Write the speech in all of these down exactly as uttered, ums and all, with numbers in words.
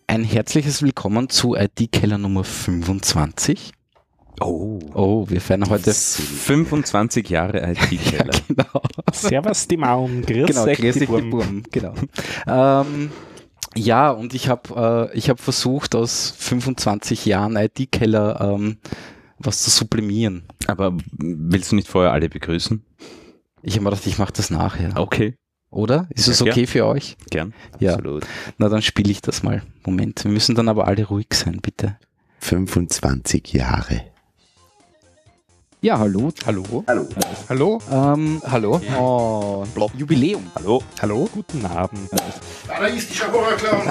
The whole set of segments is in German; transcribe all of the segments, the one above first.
ein herzliches Willkommen zu I T-Keller Nummer fünfundzwanzig. Oh, oh, wir feiern heute fünfundzwanzig Jahre I T-Keller. Ja, genau. Servus die Maum, grüß genau, euch grüß die dich, die Burm. Burm. Genau. ähm, ja, und ich habe äh, ich hab versucht, aus fünfundzwanzig Jahren I T-Keller ähm, was zu sublimieren. Aber willst du nicht vorher alle begrüßen? Ich habe mir gedacht, ich mache das nachher. Okay. Oder? Ist es Ja, okay gern. für euch? Gern. Ja. Absolut. Na, dann spiele ich das mal. Moment, wir müssen dann aber alle ruhig sein, bitte. fünfundzwanzig Jahre. Ja, hallo. Hallo. Hallo. Hallo. Ähm, hallo. Ja. Oh, Jubiläum. Hallo. Hallo. Guten Abend. Da ist die Horrorclown.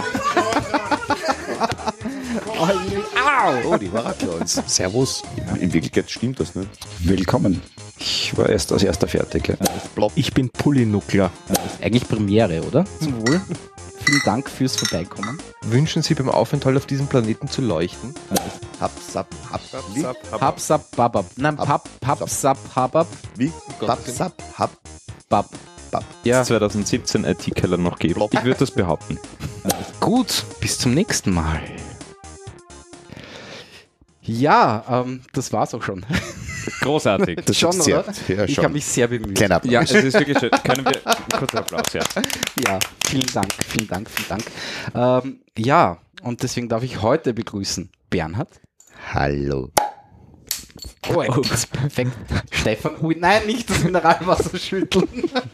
Oh, die Horrorclowns. Servus. In Wirklichkeit stimmt das nicht. Willkommen. Ich war erst als erster fertig. Ja. Ich bin Polynuclear. Eigentlich Premiere, oder? Zum Wohl. Vielen Dank fürs Vorbeikommen. Wünschen Sie beim Aufenthalt auf diesem Planeten zu leuchten? Hapsap, hap, wie? Hapsap, babab. Nein, Hab- pap, papsap, habab, Wie? Hapsap, hap, bab. bap. Ja, zwanzig siebzehn I T-Keller noch geben. Ich würde das behaupten. gut. Bis zum nächsten Mal. Ja, ähm, das war's auch schon. Großartig. Das Schon, ist sehr, oder? Ja, Ich schon. habe mich sehr bemüht. Kleiner Applaus. Ja, es ist wirklich schön. Können wir kurzen Applaus, ja. Ja, vielen Dank, vielen Dank, vielen Dank. Ähm, ja, und deswegen darf ich heute begrüßen Bernhard. Hallo. Oh, oh. Das ist perfekt. Stefan, ui, nein, nicht das Mineralwasser schütteln.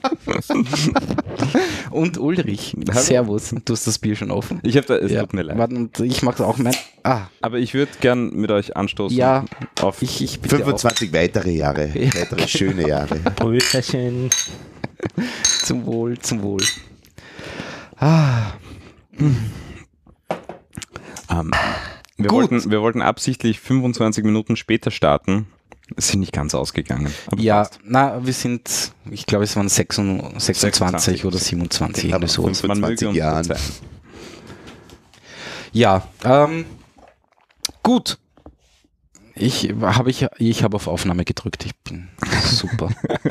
Und Ulrich. Hallo. Servus. Du hast das Bier schon offen. Ich habe da, es Ja, tut mir leid. warte, und ich mache auch mein. Ah, Aber ich würde gern mit euch anstoßen. ja, Auf ich, ich bitte fünfundzwanzig weitere Jahre. Ja. Weitere schöne Jahre. Prösterchen. auch. Zum Wohl, zum Wohl. Ah, Ähm, wir, Gut. wollten, wir wollten absichtlich fünfundzwanzig Minuten später starten. Es sind nicht ganz ausgegangen. Aber ja, passt. na, wir sind, ich glaube, es waren sechsundzwanzig, sechsundzwanzig oder siebenundzwanzig, Aber irgendwie so. fünf- Man möge fünfundzwanzig uns Jahren. verzeihen. Ja, ähm, gut. Ich habe ich, ich habe auf Aufnahme gedrückt. Ich bin super.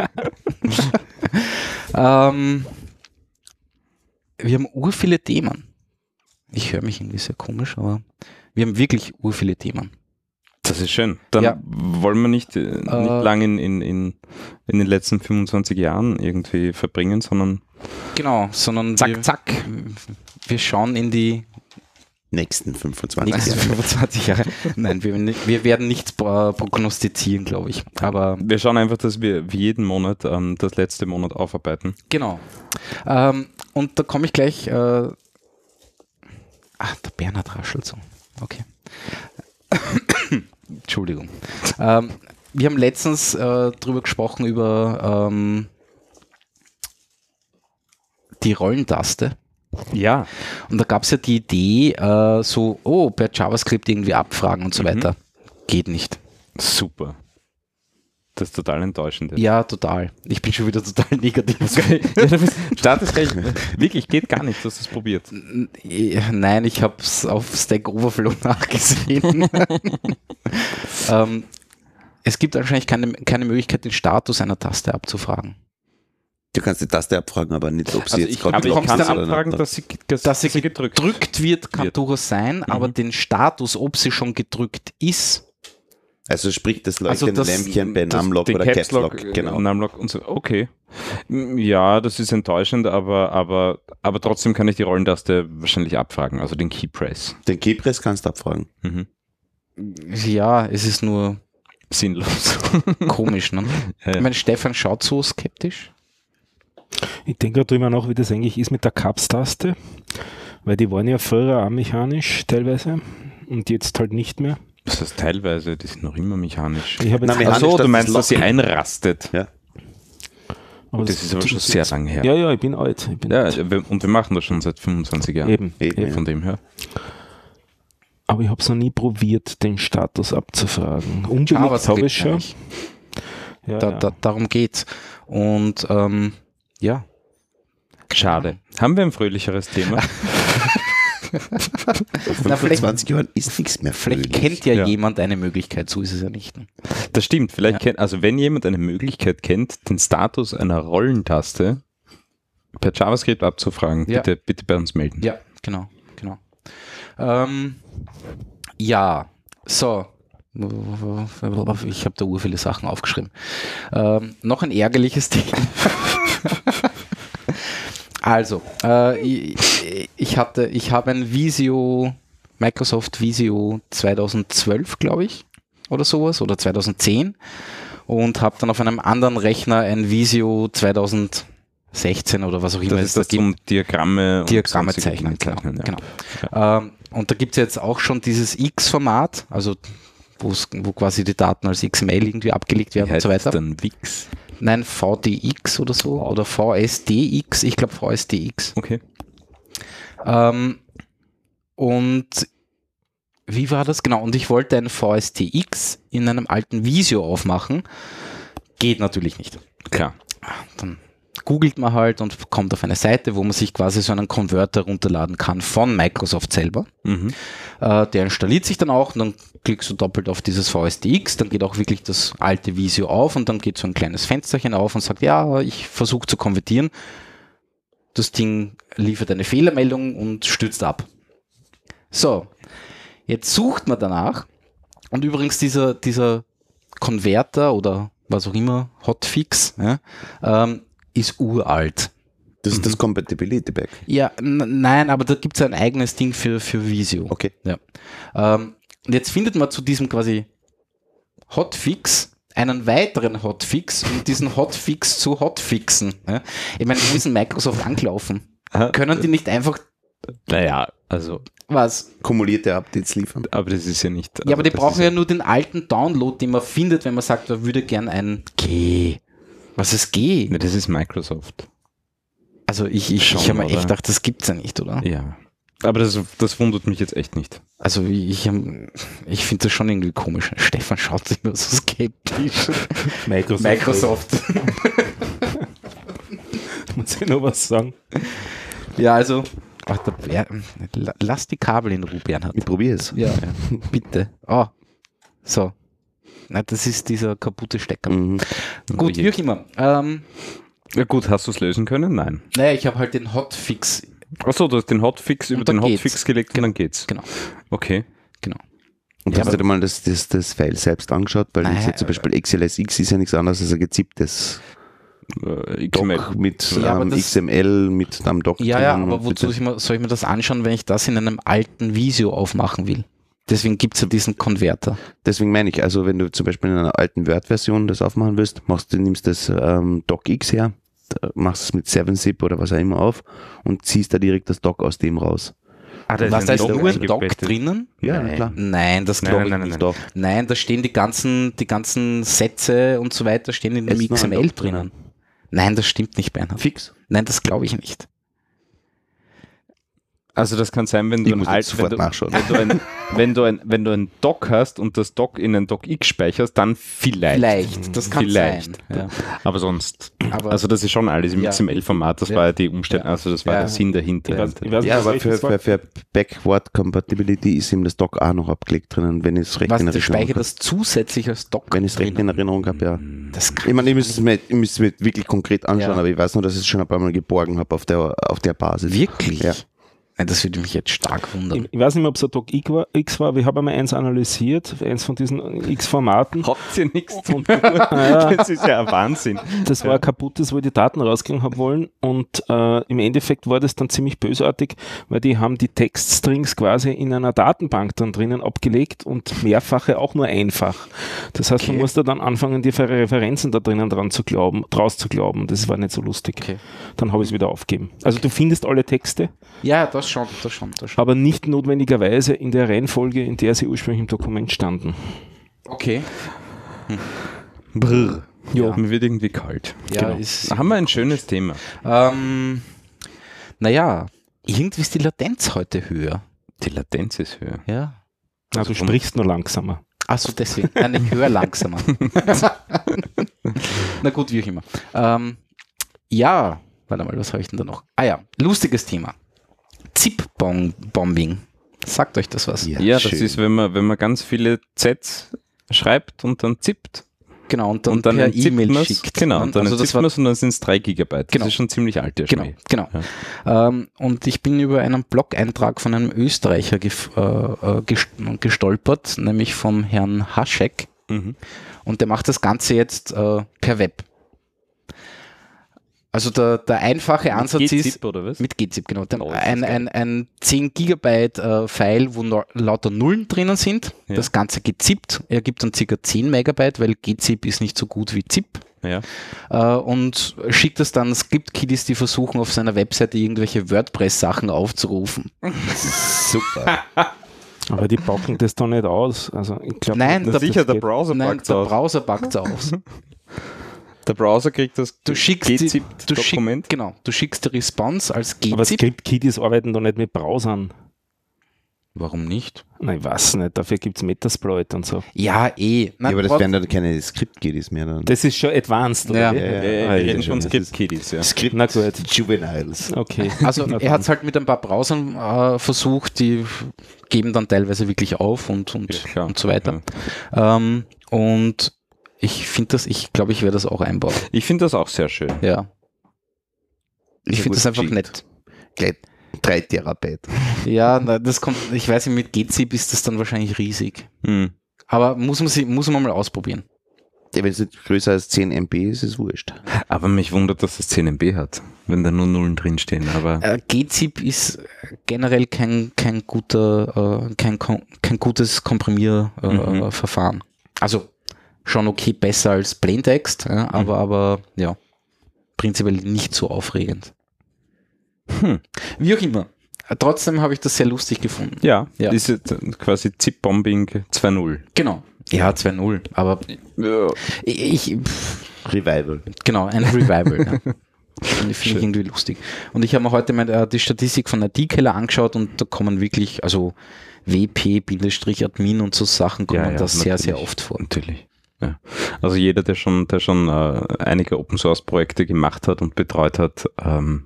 ähm, wir haben ur viele Themen. Ich höre mich irgendwie sehr komisch, aber wir haben wirklich ur viele Themen. Das ist schön. Dann Ja. wollen wir nicht, äh, nicht Äh, lange in, in, in, in den letzten fünfundzwanzig Jahren irgendwie verbringen, sondern Genau, sondern zack, wir, zack. wir schauen in die Nächsten fünfundzwanzig nächsten Jahre. fünfundzwanzig Jahre. Nein, wir, wir werden nichts pro- prognostizieren, glaube ich. Aber Wir schauen einfach, dass wir wie jeden Monat ähm, das letzte Monat aufarbeiten. genau. Ähm, und da komme ich gleich. Äh, ah, der Bernhard raschelt so. Okay. Entschuldigung. Ähm, wir haben letztens äh, drüber gesprochen über ähm, die Rollentaste. Ja. Und da gab es ja die Idee, äh, so, oh, per JavaScript irgendwie abfragen und so Mhm. weiter. Geht nicht. Super. Das ist total enttäuschend. jetzt. Ja, total. Ich bin schon wieder total negativ. Ja, du bist- Start ist gleich. Wirklich, geht gar nicht. Du hast es probiert. N- Nein, ich habe es auf Stack Overflow nachgesehen. ähm, es gibt wahrscheinlich keine, keine Möglichkeit, den Status einer Taste abzufragen. Du kannst die Taste abfragen, aber nicht, ob sie Also jetzt ich, gerade aber ich kommst kann dann anfragen, nicht. dass sie, dass, Dass sie sie gedrückt Gedrückt wird, kann Wird. durchaus sein, aber Mhm. den Status, ob sie schon gedrückt ist, Also sprich das Also leuchtende das- Lämpchen bei Das- Numlock den oder Caps Caps Lock, Lock. Genau. Numlock und so. Okay. Mm, Ja, das ist enttäuschend, aber, aber, aber trotzdem kann ich die Rollentaste wahrscheinlich abfragen, also den Key Press. Den Keypress kannst du abfragen. Mhm. ja, es ist nur Sinnlos. komisch. Ne? Ja, ja. Ich meine, Stefan schaut so skeptisch. Ich denke gerade drüber nach, wie das eigentlich ist mit der Caps-Taste, weil die waren ja früher auch mechanisch teilweise und jetzt halt nicht mehr. Das heißt teilweise, die sind noch immer mechanisch. Ich habe Na, jetzt mechanisch, Achso, dass du meinst, das dass sie Lock- einrastet. Ja. aber Das ist aber schon sehr lange her. Ja, ja, ich bin alt. Ich bin Ja, alt. wir- und wir machen das schon seit fünfundzwanzig Jahren. Eben, Eben, eben. ja. Von dem her. Aber ich habe es noch nie probiert, den Status abzufragen. Unbelegt habe ich schon. nicht. Ja, Da, ja. da, darum geht's. Und ähm, ja. Schade. Haben wir ein fröhlicheres Thema? Na, fünfundzwanzig Jahren ist nichts mehr Vielleicht fröhlich. kennt ja, Ja. jemand eine Möglichkeit, so ist es ja nicht. Das stimmt. Vielleicht Ja. kennt, also wenn jemand eine Möglichkeit kennt, den Status einer Rollentaste per JavaScript abzufragen, Ja. bitte, bitte bei uns melden. Ja, genau, genau. Ähm, ja, so. Ich habe da ur viele Sachen aufgeschrieben. Ähm, noch ein ärgerliches Ding. Also, äh, ich, ich hatte, ich habe ein Visio, Microsoft Visio zweitausendzwölf, glaube ich, oder sowas, oder zweitausendzehn, und habe dann auf einem anderen Rechner ein Visio zweitausendsechzehn oder was auch immer Das ist das zum Diagramme, Diagramme und zeichnen, genau. zeichnen, ja. genau. Ähm, und da gibt es jetzt auch schon dieses X-Format, also wo's, wo quasi die Daten als X M L irgendwie abgelegt werden Wie und so heißt weiter. dann Wix? Nein, V D X oder so, oder V S D X, ich glaube V S D X. Okay. Ähm, und wie war das? Genau, und ich wollte ein V S D X in einem alten Visio aufmachen. Geht natürlich nicht. Klar. Dann googelt man halt und kommt auf eine Seite, wo man sich quasi so einen Konverter runterladen kann von Microsoft selber. Mhm. Äh, der installiert sich dann auch und dann klickst du doppelt auf dieses V S D X, dann geht auch wirklich das alte Visio auf und dann geht so ein kleines Fensterchen auf und sagt, ja, ich versuche zu konvertieren. Das Ding liefert eine Fehlermeldung und stürzt ab. So, jetzt sucht man danach und übrigens dieser, dieser Konverter oder was auch immer, Hotfix, ja, ähm, ist uralt. Das ist das Compatibility Pack. Ja, n- nein, aber da gibt es ein eigenes Ding für, für Visio. Okay. Ja. Ähm, und jetzt findet man zu diesem quasi Hotfix einen weiteren Hotfix, um diesen Hotfix zu hotfixen. Ja? Ich meine, wo ist denn Microsoft angelaufen? Können die nicht einfach, Naja, also, was? Kumulierte Updates liefern. aber das ist ja nicht. Ja, aber die das brauchen ist ja nur den alten Download, den man findet, wenn man sagt, er würde gern ein G. Was ist G? Ne, das ist Microsoft. Also ich, ich, Schon, ich habe mir oder? echt gedacht, das gibt's ja nicht, oder? Ja. Aber das, das wundert mich jetzt echt nicht. Also ich, ich finde das schon irgendwie komisch. Stefan schaut immer so skeptisch. Microsoft. Microsoft. Muss ich noch was sagen? Ja, also ach, da, ja, lass die Kabel in Ruhe, Bernhard. Ich probiere es. Ja, bitte. Oh, so. Na, das ist dieser kaputte Stecker. Mhm. Gut, wie auch immer. Ähm, Ja gut, hast du es lösen können? Nein. naja, ich habe halt den Hotfix. Achso, du hast den Hotfix über dann den Hotfix geht's. gelegt und dann geht's. Genau, Okay. genau. Und Ja, hast du dir mal das, das, das File selbst angeschaut? Weil Nein, ich sehe zum Beispiel X L S X ist ja nichts anderes als ein gezipptes Äh, X M L. Doc mit Ja, aber ähm, das- X M L, mit einem Doc Ja, ja, drinnen aber und wozu mit- ich mir, soll ich mir das anschauen, wenn ich das in einem alten Visio aufmachen will? Deswegen gibt es ja diesen Konverter. Deswegen meine ich, also wenn du zum Beispiel in einer alten Word-Version das aufmachen willst, machst du, nimmst das ähm, DocX her, da machst es mit seven zip oder was auch immer auf und ziehst da direkt das Doc aus dem raus. Ah, da Was, da ist ein nur ein Dock eingebettet. drinnen? Ja, Nein. klar. Nein, das Nein, glaube ich nein, nein, nicht. nein. Doch. Nein, da stehen die ganzen, die ganzen Sätze und so weiter stehen in dem Ist nur X ein M L Dock drinnen. drinnen. Nein, das stimmt nicht, Bernhard. Fix. Nein, das glaube ich nicht. Also das kann sein, wenn du Ich ein muss alt, jetzt wenn sofort du, nachschauen. wenn du ein, wenn du ein, wenn du ein Doc hast und das Doc in ein DocX speicherst, dann vielleicht. Vielleicht, das kann Vielleicht. sein. Ja. Aber sonst. Aber Also das ist schon alles im Ja. X M L-Format, das Ja. war ja die Umstellung, also das war Ja. der Sinn dahinter. Ich weiß, ich weiß Ja, nicht, aber welches für, war. für, für Backward Compatibility ist ihm das Doc auch noch abgelegt drinnen, wenn ich es recht was, in der Erinnerung speichert habe. das zusätzlich als Dock Wenn ich es recht in drinnen? Erinnerung habe, ja. Das kann Ich meine, ich müsste es mir, ich müsste es mir wirklich konkret anschauen, Ja. aber ich weiß nur, dass ich es schon ein paar Mal geborgen habe auf der, auf der Basis. wirklich? Ja. Nein, das würde mich jetzt stark wundern. Ich, ich weiß nicht mehr, ob es ein Doc X war, X war, aber ich habe einmal eins analysiert, eins von diesen X-Formaten. Habt ihr nichts zu tun? Ja. Das ist ja ein Wahnsinn. Das war ein kaputtes, wo ich die Daten rausgehen haben wollen und äh, im Endeffekt war das dann ziemlich bösartig, weil die haben die Textstrings quasi in einer Datenbank dann drinnen abgelegt und mehrfache auch nur einfach. Das heißt, Okay. man musste dann anfangen, die Referenzen da drinnen dran zu glauben, draus zu glauben. Das war nicht so lustig. Okay. Dann habe ich es wieder aufgegeben. Also du findest alle Texte, Ja, das schon, das schon, das schon. aber nicht notwendigerweise in der Reihenfolge, in der sie ursprünglich im Dokument standen. Okay. Brr. Ja. Mir wird irgendwie kalt. Ja, Genau. ist, Da haben wir ein schönes Thema. ähm, naja, irgendwie ist die Latenz heute höher. Die Latenz ist höher. Ja. Na, Also du vom- sprichst nur langsamer. Achso, deswegen. Nein, ich höre langsamer. Na gut, wie auch immer. Ähm, ja, warte mal, was habe ich denn da noch? Ah ja, lustiges Thema. Zip-Bombing. Sagt euch das was? Ja, das schön. ist, wenn man, wenn man ganz viele Zs schreibt und dann zippt. Genau, und dann, und dann per entzippt E-Mail man's, schickt. Genau, und dann also das entzippt war, man es und dann sind es drei Gigabyte. Genau. Das ist schon ziemlich alt, der Genau, Schmäh. genau. Ähm, und ich bin über einen Blog-Eintrag von einem Österreicher gef- äh, äh, gest- gestolpert, nämlich vom Herrn Haschek. Mhm. Und der macht das Ganze jetzt äh, per Web. Also der, der einfache Ansatz Mit ist, G-Zip oder was? mit G-Zip, genau, der, Oh, das ist ein, geil. ein, ein zehn Gigabyte äh, File, wo no, lauter Nullen drinnen sind, Ja. das Ganze gezippt, er gibt dann ca. zehn Megabyte, weil G-Zip ist nicht so gut wie Zip. Ja. Äh, und schickt das dann Script-Kiddies, die versuchen auf seiner Webseite irgendwelche WordPress-Sachen aufzurufen. Super. Aber die packen das doch nicht aus. Also ich glaub Nein, nicht, Na dass sicher, das der geht. Browser Nein, packt der aus. Browser packt aus. Der Browser kriegt das Du schickst, die, du, schick, G-Zip-Dokument. genau, du schickst die Response als Aber G-Zip. Script-Kiddies arbeiten doch nicht mit Browsern. Warum nicht? Nein, ich weiß nicht. Dafür gibt es Metasploit und so. Ja, eh. Nein, Ja, aber das trotz- wären dann keine Script-Kiddies mehr. Dann. Das ist schon advanced, oder? Ja. wie? Ja, ja, Ja, ja, Ah, wir ja, reden schon. von Script-Kiddies, ja. Script Na gut. Juveniles. Okay. Also Na er dann. hat es halt mit ein paar Browsern äh, versucht, die geben dann teilweise wirklich auf und, und, Ja, klar. und so weiter. Ähm, und ich finde das, ich glaube, ich werde das auch einbauen. Ich finde das auch sehr schön. Ja. Ich Ist finde das gut einfach cheap. nett. Gleich drei Terabyte. Ja, na, das kommt, ich weiß nicht, mit G-Zip ist das dann wahrscheinlich riesig. Hm. Aber muss man, sie, muss man mal ausprobieren. Ja, wenn es nicht größer als zehn Megabyte ist, ist es wurscht. Aber mich wundert, dass es zehn Megabyte hat, wenn da nur Nullen drinstehen. Aber Äh, G-Zip ist generell kein, kein guter, äh, kein, kom- kein gutes Komprimierverfahren. Äh, Mhm. Verfahren. Also schon okay, besser als Plaintext, ja, aber, aber ja, prinzipiell nicht so aufregend. Hm. Wie auch immer. Äh, Trotzdem habe ich das sehr lustig gefunden. ja, Ja. ist jetzt quasi Zip-Bombing zwei Punkt null. Genau. Ja, zwei null. Aber Ja. ich, ich pff, Revival. genau, ein Revival. Ja. Finde find ich irgendwie lustig. Und ich habe mir heute mal äh, die Statistik von I T-Keller angeschaut und da kommen wirklich, also W P-Admin und so Sachen kommen Ja, ja, da sehr, natürlich. sehr oft vor. Natürlich. Ja. Also jeder, der schon, der schon äh, einige Open Source Projekte gemacht hat und betreut hat, ähm,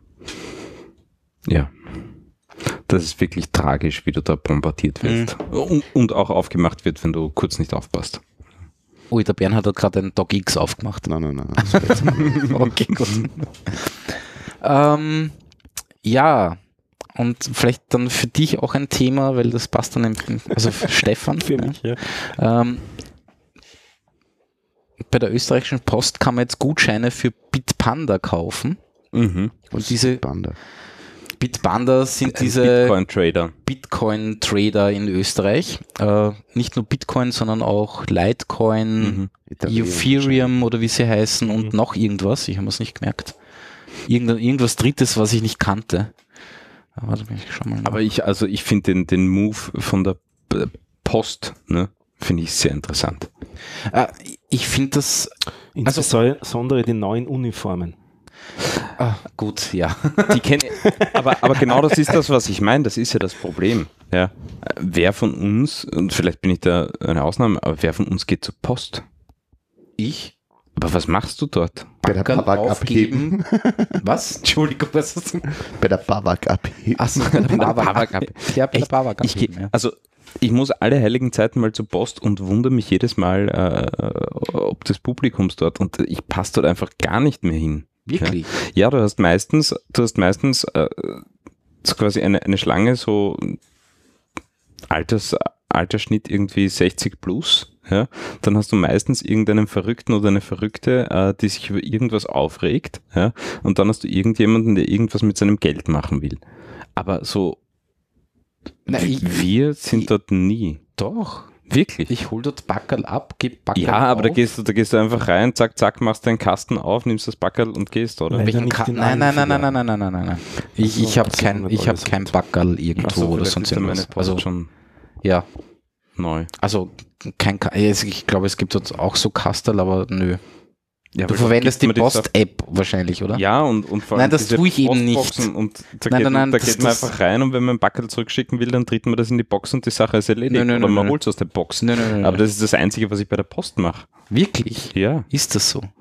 ja, das ist wirklich tragisch, wie du da bombardiert wirst. Und, und auch aufgemacht wird, wenn du kurz nicht aufpasst. Ui, der Bernhard hat gerade einen DocX aufgemacht. Nein, nein, nein. Okay, gut. ähm, ja, und vielleicht dann für dich auch ein Thema, weil das passt dann, im, also für Stefan. Für ja. mich, ja. Ähm, bei der österreichischen Post kann man jetzt Gutscheine für Bitpanda kaufen. Mhm. Und diese Panda. Bitpanda sind Ein diese Bitcoin-Trader. Bitcoin-Trader in Österreich. Äh, nicht nur Bitcoin, sondern auch Litecoin, Mhm. Ethereum oder wie sie heißen und noch irgendwas. Ich habe es nicht gemerkt. Irgend, irgendwas Drittes, was ich nicht kannte. Aber da bin ich schon mal nach. Aber ich, also ich finde den, den Move von der P- Post, ne, finde ich sehr interessant. äh, ich finde das Insbesondere die neuen Uniformen. ah, gut, ja. Die kennen, aber, aber genau das ist das, was ich meine. Das ist ja das Problem. Ja. Wer von uns, und vielleicht bin ich da eine Ausnahme, aber wer von uns geht zur Post? Ich? Aber was machst du dort? Bei der Kann Babak aufgeben. abheben. Was? Entschuldigung, was hast du? Bei der Babak abheben. Achso, bei der Babak. Babak ab- Ja, bei der Echt? Babak Ich geh, abheben, ja. also ich muss alle heiligen Zeiten mal zur Post und wundere mich jedes Mal, äh, ob des Publikums dort, und ich passe dort einfach gar nicht mehr hin. Wirklich? Ja, du hast meistens, du hast meistens äh, so quasi eine, eine Schlange, so Alters, Altersschnitt irgendwie sechzig plus. Ja, dann hast du meistens irgendeinen Verrückten oder eine Verrückte, äh, die sich über irgendwas aufregt. Ja, und dann hast du irgendjemanden, der irgendwas mit seinem Geld machen will. Aber so, Nein, w- ich- wir sind ich- dort nie. Doch. Wirklich? Ich hol dort Backerl ab, gebe Backerl Ja, aber da auf. gehst du, da gehst du einfach rein, zack, zack, machst deinen Kasten auf, nimmst das Backerl und gehst, oder? Nein. Welchen nicht Ka- in nein, nein, allen nein, nein, Filialen. nein, nein, nein, nein, nein. Ich, Also, ich habe das kein, ist ich nicht habe alles kein gut. Backerl irgendwo Ach so, oder vielleicht sonst ist da meine irgendwas. Post Also, schon ja, neu. also kein, Ka- also ich glaube, es gibt dort auch so Kastel, aber nö. Ja, Du weil verwendest die gibt man das Post-App wahrscheinlich, oder? Ja, und, und vor Nein, allem das diese tue ich eben nicht. Postboxen, und da Nein, geht, nein, nein, da das- geht man das- einfach rein, und wenn man ein Backel zurückschicken will, dann tritt man das in die Box und die Sache ist erledigt. Nein, nein, Oder nein, man nein. holt es aus der Box. Nein, nein, nein, Aber nein. das ist das Einzige, was ich bei der Post mache. Wirklich? Ja. Ist das so?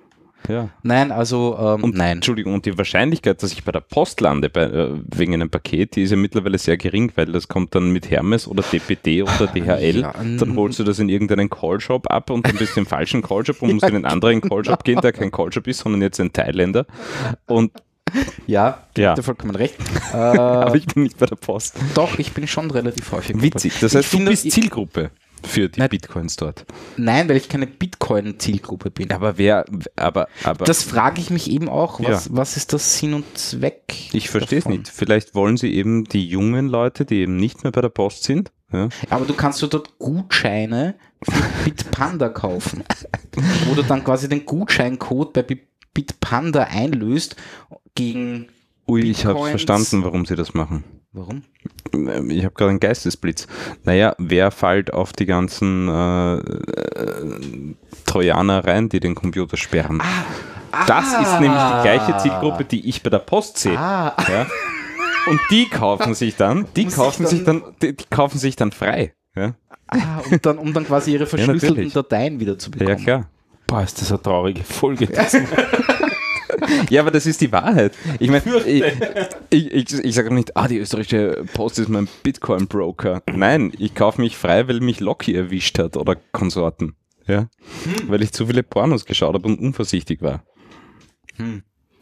Ja. Nein, also ähm, Und, nein. Entschuldigung, und die Wahrscheinlichkeit, dass ich bei der Post lande bei, äh, wegen einem Paket, die ist ja mittlerweile sehr gering, weil das kommt dann mit Hermes oder D P D oder D H L. Ja, Dann holst du das in irgendeinen Callshop ab und dann bist du im falschen Callshop und musst in einen anderen Callshop gehen, der kein Callshop ist, sondern jetzt ein Thailänder. Und Ja, Ja. habt ihr vollkommen recht. Äh, aber ich bin nicht bei der Post. doch, ich bin schon relativ häufig. Witzig. Das Ich heißt, du finde, bist ich- Zielgruppe für die Nein. Bitcoins dort. Nein, weil ich keine Bitcoin-Zielgruppe bin. Aber wer, aber, aber Das frage ich mich eben auch. Was, Ja. was ist das Sinn und Zweck? ich verstehe es davon? nicht. Vielleicht wollen sie eben die jungen Leute, die eben nicht mehr bei der Post sind. Ja. Aber du kannst du dort Gutscheine für Bitpanda kaufen, wo du dann quasi den Gutscheincode bei Bi- Bitpanda einlöst gegen. Ui, ich habe Bitcoins. verstanden, warum sie das machen. Warum? Ich habe gerade einen Geistesblitz. Naja, wer fällt auf die ganzen äh, äh, Trojaner rein, die den Computer sperren? Das ist nämlich die gleiche Zielgruppe, die ich bei der Post sehe. Ah, Ja? Und die kaufen sich dann, die Muss ich kaufen dann- sich dann, die, die kaufen sich dann frei. Ja, ah um, dann, um dann quasi ihre verschlüsselten natürlich. Dateien wieder zu bekommen. ja klar. Boah, ist das eine traurige Folge. Ja, aber das ist die Wahrheit. Ich meine, ich, ich, ich, ich sage nicht, ah, die österreichische Post ist mein Bitcoin-Broker. Nein, ich kaufe mich frei, weil mich Locky erwischt hat oder Konsorten. Ja? Weil ich zu viele Pornos geschaut habe und unvorsichtig war. Hm.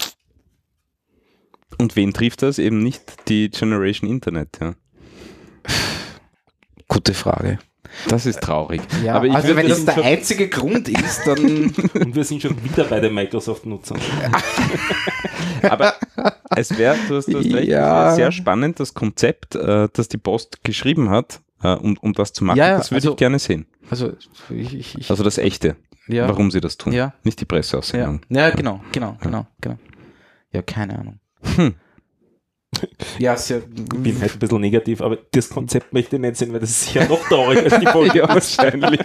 Und wen trifft das? Eben nicht die Generation Internet. Ja. Gute Frage. Das ist traurig. Ja, aber ich also würd- wenn wir das sind der schon- einzige Grund ist, dann Und wir sind schon wieder bei den Microsoft-Nutzern. Aber es wäre, du hast, du hast recht, Ja. es wär sehr spannend, das Konzept, äh, das die Post geschrieben hat, äh, um, um das zu machen, Ja, ja, das würde also- ich gerne sehen. also ich, ich, ich Also das Echte, ja, warum sie das tun, Ja. nicht die ja, Presseaussendung. ja, genau, genau, genau, genau. Ja, keine Ahnung. Hm. Ja, sehr, Ich bin halt ein bisschen negativ, aber das Konzept möchte ich nicht sehen, weil das ist sicher noch trauriger als die Folge. Ja, wahrscheinlich.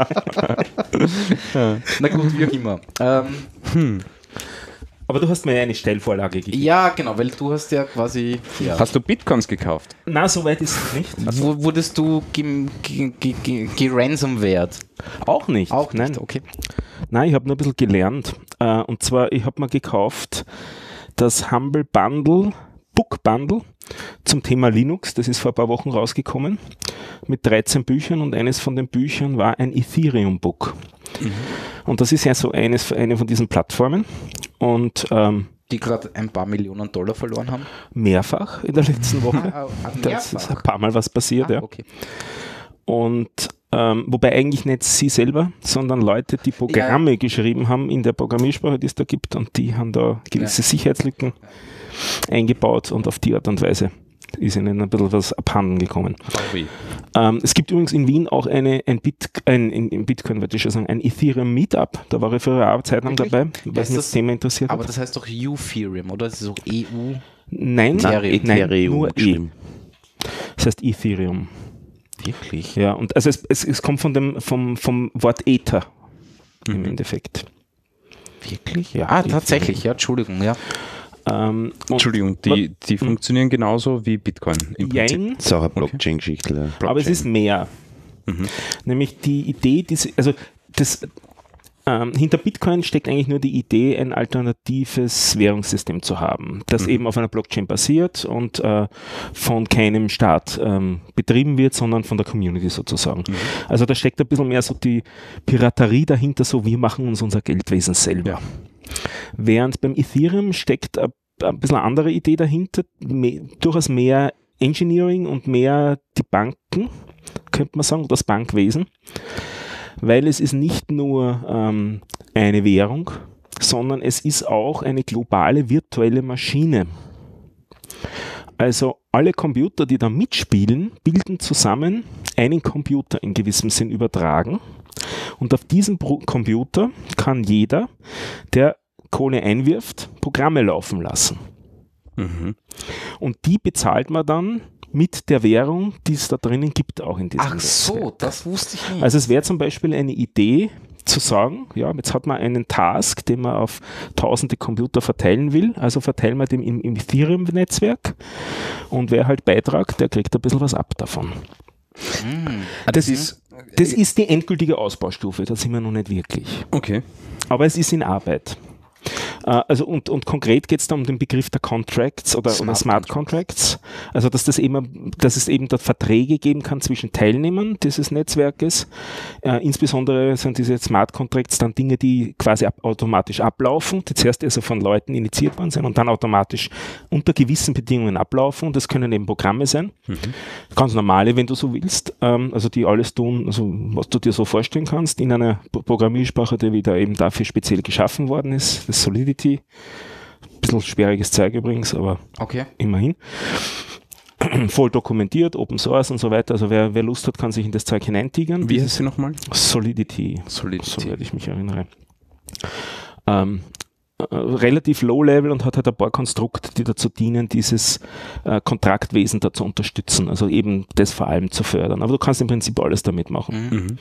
na gut, wie auch immer. Ähm, Aber du hast mir ja eine Stellvorlage gegeben. ja, genau, weil du hast ja quasi, ja. Hast du Bitcoins gekauft? Na, so weit ist es nicht. Wo, wurdest du gem- ge- ge- ge- geransomwert? Auch nicht. Auch nicht, Nein, okay. Nein, ich habe nur ein bisschen gelernt. Äh, und zwar, ich habe mir gekauft das Humble Bundle, Book Bundle zum Thema Linux. Das ist vor ein paar Wochen rausgekommen mit dreizehn Büchern und eines von den Büchern war ein Ethereum-Book. Und das ist ja so eines, eine von diesen Plattformen. Und ähm, Die gerade ein paar Millionen Dollar verloren haben. mehrfach in der letzten Woche. Ah, ah, Das ist ein mehrfach. paar Mal was passiert, Ah, ja. okay. Und ähm, wobei eigentlich nicht sie selber, sondern Leute, die Programme geschrieben haben in der Programmiersprache, die es da gibt, und die haben da gewisse Ja. Sicherheitslücken eingebaut und auf die Art und Weise ist ihnen ein bisschen was abhanden gekommen. Ähm, es gibt übrigens in Wien auch eine, ein, Bit, ein, ein, ein Bitcoin, würde ich schon sagen, ein Ethereum Meetup. Da war ich für eine Zeit lang Wirklich? dabei, weil Ist mich das- das Thema interessiert Aber hat. das heißt doch Ethereum, oder? Das ist auch E U. Nein, Ethereum. nein, Ethereum nur E. geschrieben. Das heißt Ethereum. Wirklich? Ja, und also es, es, es kommt von dem, vom, vom Wort Ether Mhm. im Endeffekt. Wirklich? Ja, ah, tatsächlich, ja, Entschuldigung, ja. Ähm, und Entschuldigung, die, die funktionieren genauso wie Bitcoin im Prinzip. Jein, Das ist auch eine Blockchain-Geschichte. aber es ist mehr. Mhm. Nämlich die Idee, diese, also das, ähm, hinter Bitcoin steckt eigentlich nur die Idee, ein alternatives Währungssystem zu haben, das eben auf einer Blockchain basiert und äh, von keinem Staat ähm, betrieben wird, sondern von der Community sozusagen. Also da steckt ein bisschen mehr so die Piraterie dahinter, so wir machen uns unser Geldwesen selber. Während beim Ethereum steckt ein, ein bisschen eine andere Idee dahinter, me, durchaus mehr Engineering und mehr die Banken, könnte man sagen, das Bankwesen, weil es ist nicht nur ähm, eine Währung, sondern es ist auch eine globale virtuelle Maschine. Also alle Computer, die da mitspielen, bilden zusammen einen Computer in gewissem Sinn übertragen. Und auf diesem Pro Computer kann jeder, der Kohle einwirft, Programme laufen lassen. Mhm. Und die bezahlt man dann mit der Währung, die es da drinnen gibt, auch in diesem Ach so, Netzwerk. das wusste ich nicht. Also es wäre zum Beispiel eine Idee zu sagen, ja, jetzt hat man einen Task, den man auf tausende Computer verteilen will, also verteilen wir den im, im Ethereum-Netzwerk und wer halt beitragt, der kriegt ein bisschen was ab davon. Hm. Das ist, das ist die endgültige Ausbaustufe, da sind wir noch nicht wirklich. Okay. Aber es ist in Arbeit. Äh, also und, und konkret geht es da um den Begriff der Contracts oder Smart, oder Smart Contracts. Contracts. Also dass das eben, dass es eben dort Verträge geben kann zwischen Teilnehmern dieses Netzwerkes. Äh, insbesondere sind diese Smart Contracts dann Dinge, die quasi ab, automatisch ablaufen, die zuerst also von Leuten initiiert worden sind und dann automatisch unter gewissen Bedingungen ablaufen. Und das können eben Programme sein. Mhm. Ganz normale, wenn du so willst. Ähm, also die alles tun, also was du dir so vorstellen kannst, in einer Programmiersprache, die wieder eben dafür speziell geschaffen worden ist, das Solidity. Ein bisschen schwieriges Zeug übrigens, aber okay. immerhin. Voll dokumentiert, Open Source und so weiter. Also wer, wer Lust hat, kann sich in das Zeug hineintigern. Wie heißt sie nochmal? Solidity. Solidity. Soweit ich mich erinnere. Ähm, äh, relativ low-level und hat halt ein paar Konstrukte, die dazu dienen, dieses äh, Kontraktwesen da zu unterstützen. Also eben das vor allem zu fördern. Aber du kannst im Prinzip alles damit machen. Mhm.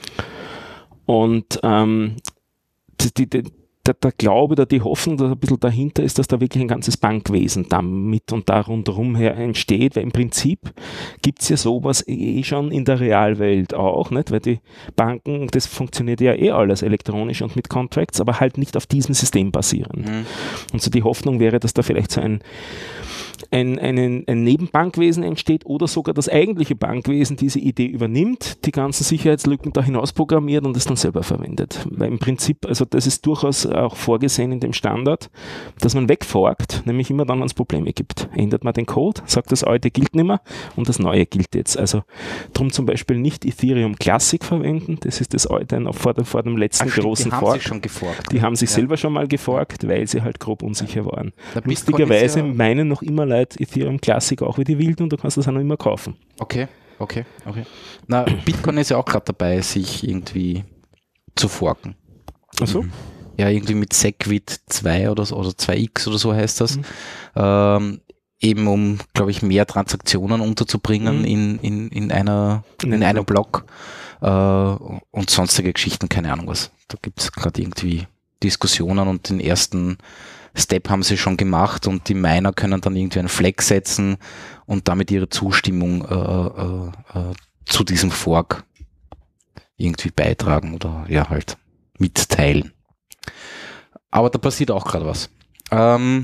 Und ähm, die, die, die, der, der Glaube oder die Hoffnung, dass ein bisschen dahinter ist, dass da wirklich ein ganzes Bankwesen damit und da rundherum her entsteht, weil im Prinzip gibt es ja sowas eh schon in der Realwelt auch, nicht? Weil die Banken, das funktioniert ja eh alles elektronisch und mit Contracts, aber halt nicht auf diesem System basierend. Mhm. Und so die Hoffnung wäre, dass da vielleicht so ein Ein, ein, ein Nebenbankwesen entsteht oder sogar das eigentliche Bankwesen diese Idee übernimmt, die ganzen Sicherheitslücken da hinaus programmiert und es dann selber verwendet. Weil im Prinzip, also das ist durchaus auch vorgesehen in dem Standard, dass man wegforkt, nämlich immer dann, wenn es Probleme gibt. Ändert man den Code, sagt das alte gilt nicht mehr und das neue gilt jetzt. Also darum zum Beispiel nicht Ethereum Classic verwenden, das ist das alte noch vor dem, vor dem letzten Ach, großen die haben Fork. sie schon geforkt. Die haben sich ja. selber schon mal geforkt, weil sie halt grob unsicher waren. Der Lustigerweise ja meinen noch immer Leute Ethereum Classic auch wie die Wilden und du kannst das auch noch immer kaufen. Okay, okay, okay. Na, Bitcoin ist ja auch gerade dabei, sich irgendwie zu forken. Ach so? Ja, irgendwie mit Segwit zwei oder, so, oder zwei x oder so heißt das. Mhm. Ähm, eben um, glaube ich, mehr Transaktionen unterzubringen Mhm. in, in, in einer in, in einem Block äh, und sonstige Geschichten, keine Ahnung was. Da gibt es gerade irgendwie Diskussionen und den ersten Step haben sie schon gemacht und die Miner können dann irgendwie einen Flag setzen und damit ihre Zustimmung äh, äh, äh, zu diesem Fork irgendwie beitragen oder ja halt mitteilen. Aber da passiert auch gerade was. Ähm,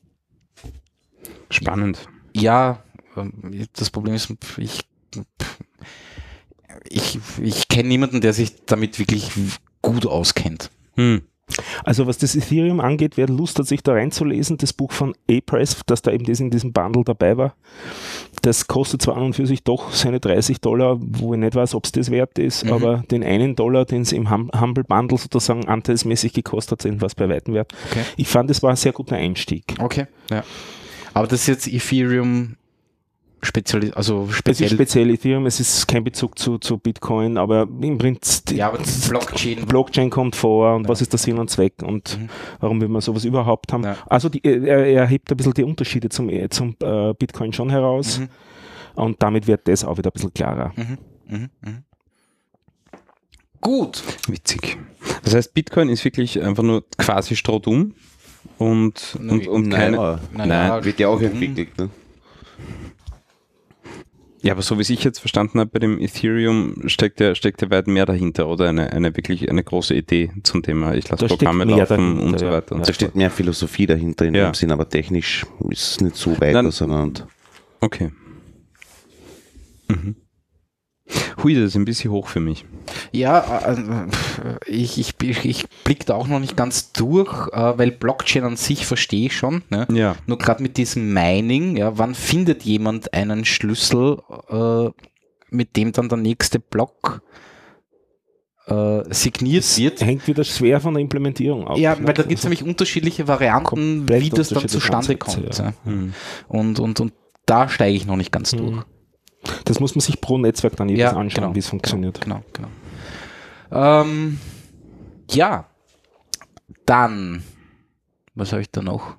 Spannend. Ja, das Problem ist, ich, ich, ich kenne niemanden, der sich damit wirklich gut auskennt. Hm. Also was das Ethereum angeht, wer Lust hat, sich da reinzulesen, das Buch von A-Press, das da eben das in diesem Bundle dabei war, das kostet zwar an und für sich doch seine dreißig Dollar, wo ich nicht weiß, ob es das wert ist, mhm. aber den einen Dollar, den es im hum- Humble Bundle sozusagen anteilsmäßig gekostet hat, was bei weitem wert. Okay. Ich fand, das war ein sehr guter Einstieg. Okay, ja. Aber das ist jetzt Ethereum speziell, also Es speziell. ist speziell Ethereum, es ist kein Bezug zu, zu Bitcoin, aber im Prinzip Ja, aber das Blockchain. Blockchain kommt vor und Ja. was ist der Sinn und Zweck und Mhm. warum will man sowas überhaupt haben. Ja. Also die, er, er hebt ein bisschen die Unterschiede zum, zum äh, Bitcoin schon heraus Mhm. und damit wird das auch wieder ein bisschen klarer. Mhm. Mhm. Mhm. Gut. Witzig. Das heißt, Bitcoin ist wirklich einfach nur quasi strohdumm und, und, und keine. Naja, Naja, wird ja auch mhm. entwickelt. Ne? Ja, aber so wie ich jetzt verstanden habe, bei dem Ethereum steckt ja, steckt ja weit mehr dahinter oder eine, eine wirklich eine große Idee zum Thema, ich lasse Da steckt Programme mehr laufen dahinter, und so ja. weiter. Und Ja. so Da steht mehr Philosophie dahinter in Ja. dem Sinn, aber technisch ist es nicht so weit, Nein. sondern Okay. Mhm. Hui, das ist ein bisschen hoch für mich. Ja, äh, ich, ich, ich, ich blicke da auch noch nicht ganz durch, äh, weil Blockchain an sich verstehe ich schon. Ne? Ja. Nur gerade mit diesem Mining, ja, wann findet jemand einen Schlüssel, äh, mit dem dann der nächste Block äh, signiert wird? Hängt wieder schwer von der Implementierung ab. Ja, ne? weil da gibt es Also, nämlich unterschiedliche Varianten, komplett wie das dann unterschiedliche zustande Ansätze, kommt. ja. Ja. Mhm. Und, und, und da steige ich noch nicht ganz durch. Mhm. Das muss man sich pro Netzwerk dann jedes Ja, anschauen, genau, wie es funktioniert. Genau, genau. Ähm, ja, dann, was habe ich da noch?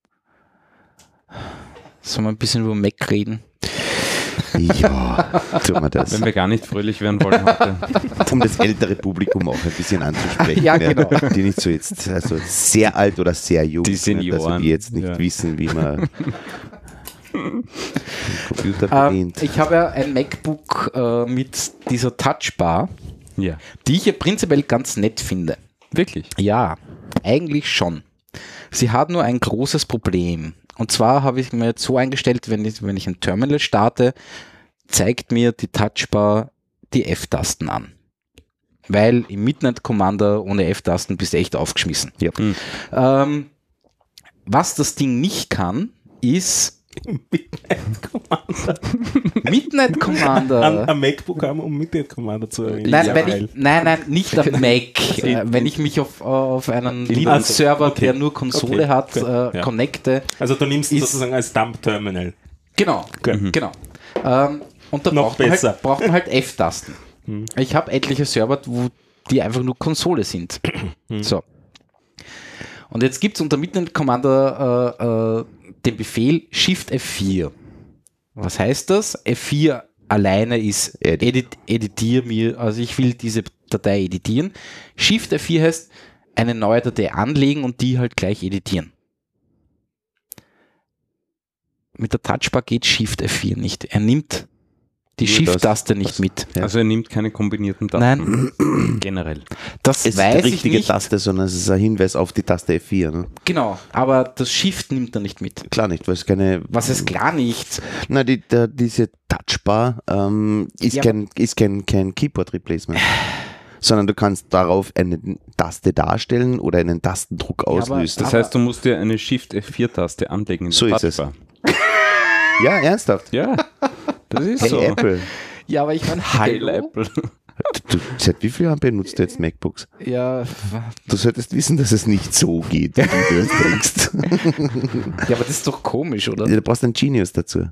Sollen wir ein bisschen über Mac reden? ja, tun wir das. Wenn wir gar nicht fröhlich werden wollen heute. Um das ältere Publikum auch ein bisschen anzusprechen. Ja, genau. Die nicht so jetzt also sehr alt oder sehr jung Die sind, also Senioren. die jetzt nicht Ja. wissen, wie man den Computer Ähm, bedient. ich habe ja ein MacBook äh, mit dieser Touchbar, Ja. die ich ja prinzipiell ganz nett finde. Wirklich? Ja, eigentlich schon. Sie hat nur ein großes Problem. Und zwar habe ich mir jetzt so eingestellt, wenn ich, wenn ich ein Terminal starte, zeigt mir die Touchbar die F-Tasten an. Weil im Midnight Commander ohne F-Tasten bist du echt aufgeschmissen. Ja. Hm. Ähm, was das Ding nicht kann, ist Midnight Commander. Midnight Commander. Am, am MacBook haben, um Midnight Commander zu erinnern. Nein, Ja, wenn geil. ich, nein, nein, nicht am Mac. äh, wenn ich mich auf, auf einen Linux-Server, okay. der nur Konsole Okay, hat, gut, äh, ja. connecte. Also du nimmst ist- sozusagen als Dump-Terminal. Genau, Mhm. genau. Ähm, und da Noch braucht man, besser. halt, braucht man halt F-Tasten. Ich habe etliche Server, wo die einfach nur Konsole sind. So. Und jetzt gibt es unter Midnight Commander äh, äh, den Befehl Shift F vier. Was heißt das? F vier alleine ist Edit. edit, editier mir, also ich will diese Datei editieren. Shift F vier heißt eine neue Datei anlegen und die halt gleich editieren. Mit der Touchbar geht Shift F vier nicht. Er nimmt die Nur Shift-Taste das- nicht das- mit. Ja. Also er nimmt keine kombinierten Tasten. Generell. Das Es ist weiß die ich richtige nicht. Taste, sondern es ist ein Hinweis auf die Taste F vier. Ne? Genau, aber das Shift nimmt er nicht mit. Klar nicht, weil es keine. Was ist klar nicht? Na, die, der, diese Touchbar ähm, ist, Ja, kein, ist kein, kein Keyboard-Replacement. Sondern du kannst darauf eine Taste darstellen oder einen Tastendruck aber- auslösen. Das heißt, du musst dir eine Shift F vier Taste anlegen in So der ist es. Touchbar. Ja, ernsthaft. Ja, das ist Hey so. Apple, Ja, aber ich meine, Heil hallo? Apple. du, seit wie vielen Jahren benutzt du jetzt MacBooks? Ja, Du solltest wissen, dass es nicht so geht, wie du es denkst. ja, aber das ist doch komisch, oder? Du brauchst einen Genius dazu.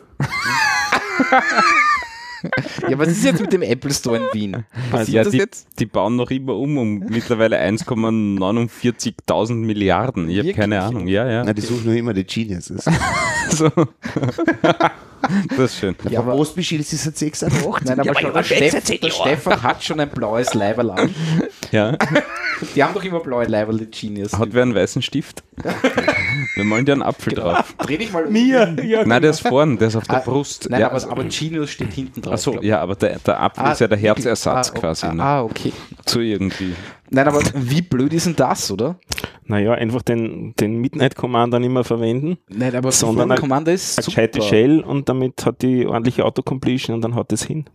Ja, was ist jetzt mit dem Apple Store in Wien? Passiert Ja, das die, jetzt? die bauen noch immer um, um mittlerweile eins Komma neunundvierzigtausend Milliarden. Ich habe Wirklich? keine Ahnung. Ja, ja. Na, die suchen nur immer die Geniuses. So. Das ist schön. Ja, aber- Postbeschied ist es sechs Euro. Nein, aber schon der, Steff, der Stefan hat schon ein blaues Leiberl an. Ja. Die haben doch immer blaue Leiberl, die Genius. Hat wer einen weißen Stift? Wir malen dir einen Apfel drauf. Dreh dich mal um. Mir? Ja, Nein, der ist vorne, der ist auf der Ah, Brust. Nein, ja. aber, aber Genius steht hinten drauf. Achso, glaub. ja, aber der, der Apfel Ah, ist ja der wirklich? Herzersatz ah, quasi. Ah, Ne? ah, okay. So irgendwie. Nein, aber wie blöd ist denn das, oder? Naja, einfach den, den Midnight Commander nicht mehr verwenden. Nein, aber Sondern Full ein- Commander ist Eine gescheite super. Shell und damit hat die ordentliche Autocompletion und dann hat es hin.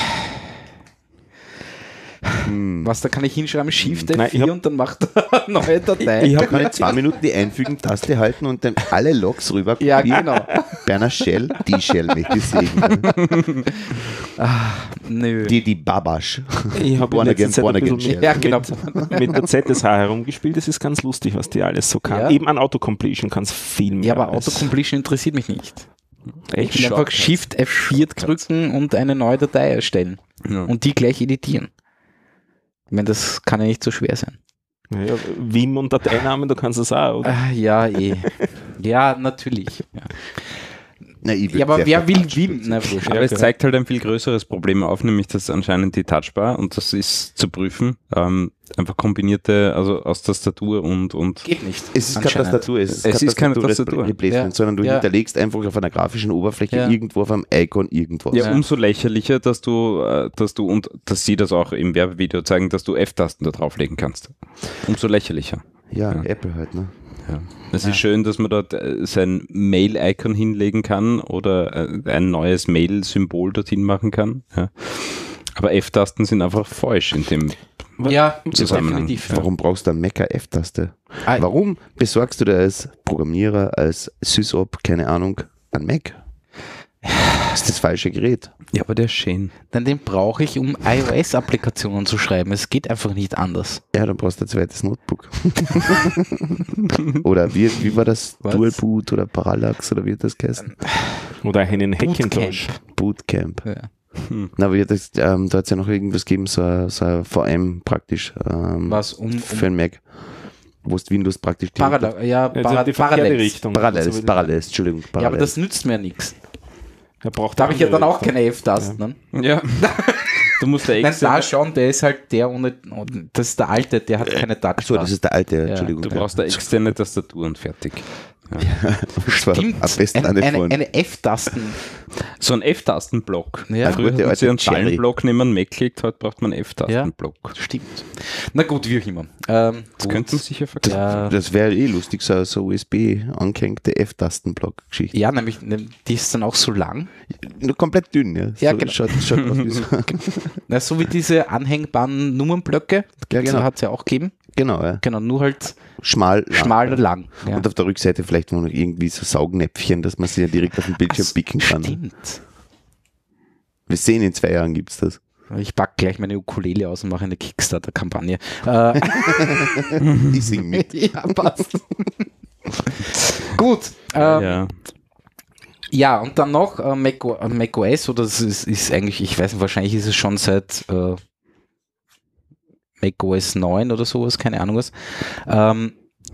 Was, da kann ich hinschreiben, Shift Nein, F ich vier hab- und dann macht er eine neue Datei. Ich Da habe kann ich zwei Minuten die Einfügen-Taste halten und dann alle Logs rüber Ja, kopieren. genau. Bei einer Shell, die Shell möchte ich sehen. Nö. Die, die Babasch. ich hab Born in letzter again, Zeit born ein again bisschen Shell. Ja, genau. mit, mit der Z S H herumgespielt. Das ist ganz lustig, was die alles so kann. Ja. Eben an Autocompletion kann es viel mehr. Ja, aber als- Autocompletion interessiert mich nicht. Ich Echt will einfach Shortcuts. Shift F vier drücken und eine neue Datei erstellen. Ja. Und die gleich editieren. Ich meine, das kann ja nicht so schwer sein. Ja, Vim und Dateinamen, du kannst das auch, oder? Ah, ja, eh. Ja, natürlich. Ja, Na, ich ja aber würd wer sehr will verquatscht. Vim? Na, wurscht. Aber es zeigt halt ein viel größeres Problem auf, nämlich dass anscheinend die Touchbar, und das ist zu prüfen, ähm, einfach kombinierte, also aus Tastatur und, und Geht nicht. Es ist keine anscheinend. Tastatur, es ist, Es ist keine Tastatur. Replacement, Ja. sondern du Ja. hinterlegst einfach auf einer grafischen Oberfläche Ja. irgendwo auf einem Icon irgendwas. ja, Ja. umso lächerlicher, dass du, äh, dass du, und dass sie das auch im Werbevideo zeigen, dass du F-Tasten da drauflegen kannst. Umso lächerlicher. Ja, Ja. Apple halt, ne? Ja. Es Ja. ist schön, dass man dort äh, sein Mail-Icon hinlegen kann oder äh, ein neues Mail-Symbol dorthin machen kann. Ja. Aber F-Tasten sind einfach falsch in dem. Ja, Zusammenhang. definitiv. Warum brauchst du eine Mac F-Taste? Ah, Warum besorgst du dir als Programmierer, als Sysop, keine Ahnung, ein Mac? Das ist das falsche Gerät. Ja, aber der ist schön. Denn den brauche ich, um iOS-Applikationen zu schreiben. Es geht einfach nicht anders. Ja, dann brauchst du ein zweites Notebook. Oder wie, wie war das? Was? Dual Boot oder Parallax oder wie hat das geheißen? Oder einen Hackintosh. Bootcamp. Ja. Na, aber das, ähm, da hat es ja noch irgendwas gegeben, so ein, so ein V M praktisch ähm, Was um, für um ein Mac, wo du Windows praktisch die- Parallel, ja, Also para, die verkehrte Parallels. Richtung. Parallels, Also, Parallels, Entschuldigung, Ja, aber Parallels. das nützt mir nichts. er braucht Da habe ich ja dann auch andere keine F-Tasten. Ne? Ja. Du musst der Nein, externe, da schon, der ist halt der ohne, das ist der alte, der hat keine Achso, Touchbar. das ist der alte, Entschuldigung. du brauchst eine externe Tastatur und fertig. Das war Stimmt. am besten eine, eine eine, von. eine F-Tasten. So ein F-Tastenblock. Ja. Früher Gute hat sich alte einen Cherry. Zahlenblock neben einen Mac gelegt, heute braucht man einen F-Tastenblock. Stimmt. Na gut, wie auch immer. Ähm, Das gut. könnten sicher verkaufen. Ja, Das wäre eh lustig, so so U S B angehängte F-Tastenblock-Geschichte. ja, nämlich, ne, die ist dann auch so lang. Nur komplett dünn, ja. Ja, so, genau. Schaut, schaut aus wie so. Na, so wie diese anhängbaren Nummernblöcke, Ja, genau. hat es ja auch gegeben. Genau, ja. Genau, nur halt Schmal. lang. schmal und lang. Ja. Und auf der Rückseite vielleicht noch irgendwie so Saugnäpfchen, dass man sie ja direkt auf dem Bildschirm Ach, picken kann. Stimmt. Wir sehen, in zwei Jahren gibt es das. Ich packe gleich meine Ukulele aus und mache eine Kickstarter-Kampagne. Äh, Ich singe mit. ja, passt. Gut. Ähm, ja. Ja. und dann noch äh, Mac, äh, macOS, oder das ist, ist eigentlich, ich weiß nicht, wahrscheinlich ist es schon seit äh, macOS neun oder sowas, keine Ahnung was. Ähm,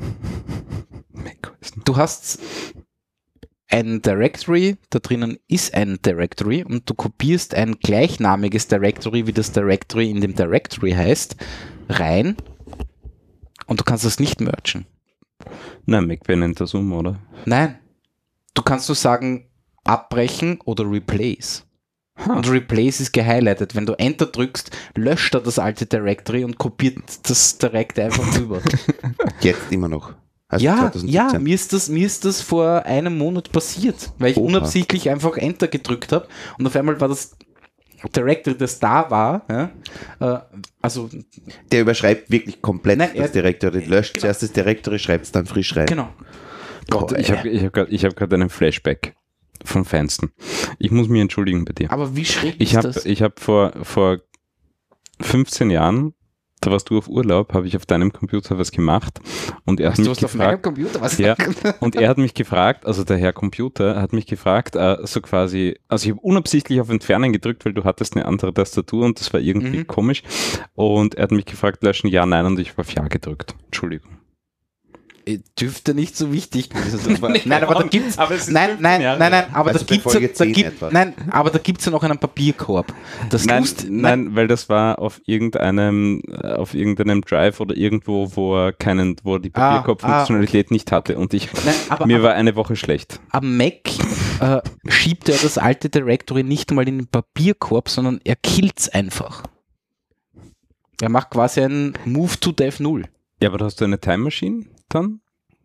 du hast ein Directory, da drinnen ist ein Directory und du kopierst ein gleichnamiges Directory, wie das Directory in dem Directory heißt, rein und du kannst das nicht mergen. Nein, Mac nennt das um, oder? Nein, du kannst nur sagen abbrechen oder replace. Und replace ist gehighlightet. Wenn du Enter drückst, löscht er das alte Directory und kopiert das direkt einfach rüber. Jetzt immer noch. Also Ja, zwanzig siebzehn. ja, mir ist, das, mir ist das vor einem Monat passiert, weil ich Oha. unabsichtlich einfach Enter gedrückt habe und auf einmal war das Directory, das da war, ja, äh, also Der überschreibt wirklich komplett Nein, er- das Directory. Löscht genau. zuerst das Directory, schreibt es dann frisch rein. genau. Gott, ich habe ich hab gerade ich hab grad einen Flashback vom Feinsten. Ich muss mich entschuldigen bei dir. Aber wie schräg Ich ist habe das? ich hab vor, vor fünfzehn Jahren, da warst du auf Urlaub, habe ich auf deinem Computer was gemacht und er hat Hast du mich was auf meinem gefragt, Computer? Was? ja, und er hat mich gefragt, also der Herr Computer hat mich gefragt, äh, so quasi, also ich habe unabsichtlich auf Entfernen gedrückt, weil du hattest eine andere Tastatur und das war irgendwie Mhm. komisch und er hat mich gefragt, löschen, ja, nein und ich habe auf ja gedrückt. Entschuldigung. Dürfte nicht so wichtig gewesen sein. Nein, aber da gibt's Aber es ist Nein, nein, Jahre nein, nein, aber Also da bei gibt's Folge da zehn gibt, etwa. nein, aber da gibt's ja noch einen Papierkorb. Das Nein, Lust, nein, weil das war auf irgendeinem, äh, auf irgendeinem Drive oder irgendwo, wo er keinen, wo er die Ah, Papierkorb-Funktionalität nicht hatte und ich, Nein, aber, mir aber war eine Woche schlecht. am Mac äh, schiebt er das alte Directory nicht mal in den Papierkorb, sondern er killt's einfach. Er macht quasi einen Move to Dev null. Ja, aber hast du eine Time Machine dann?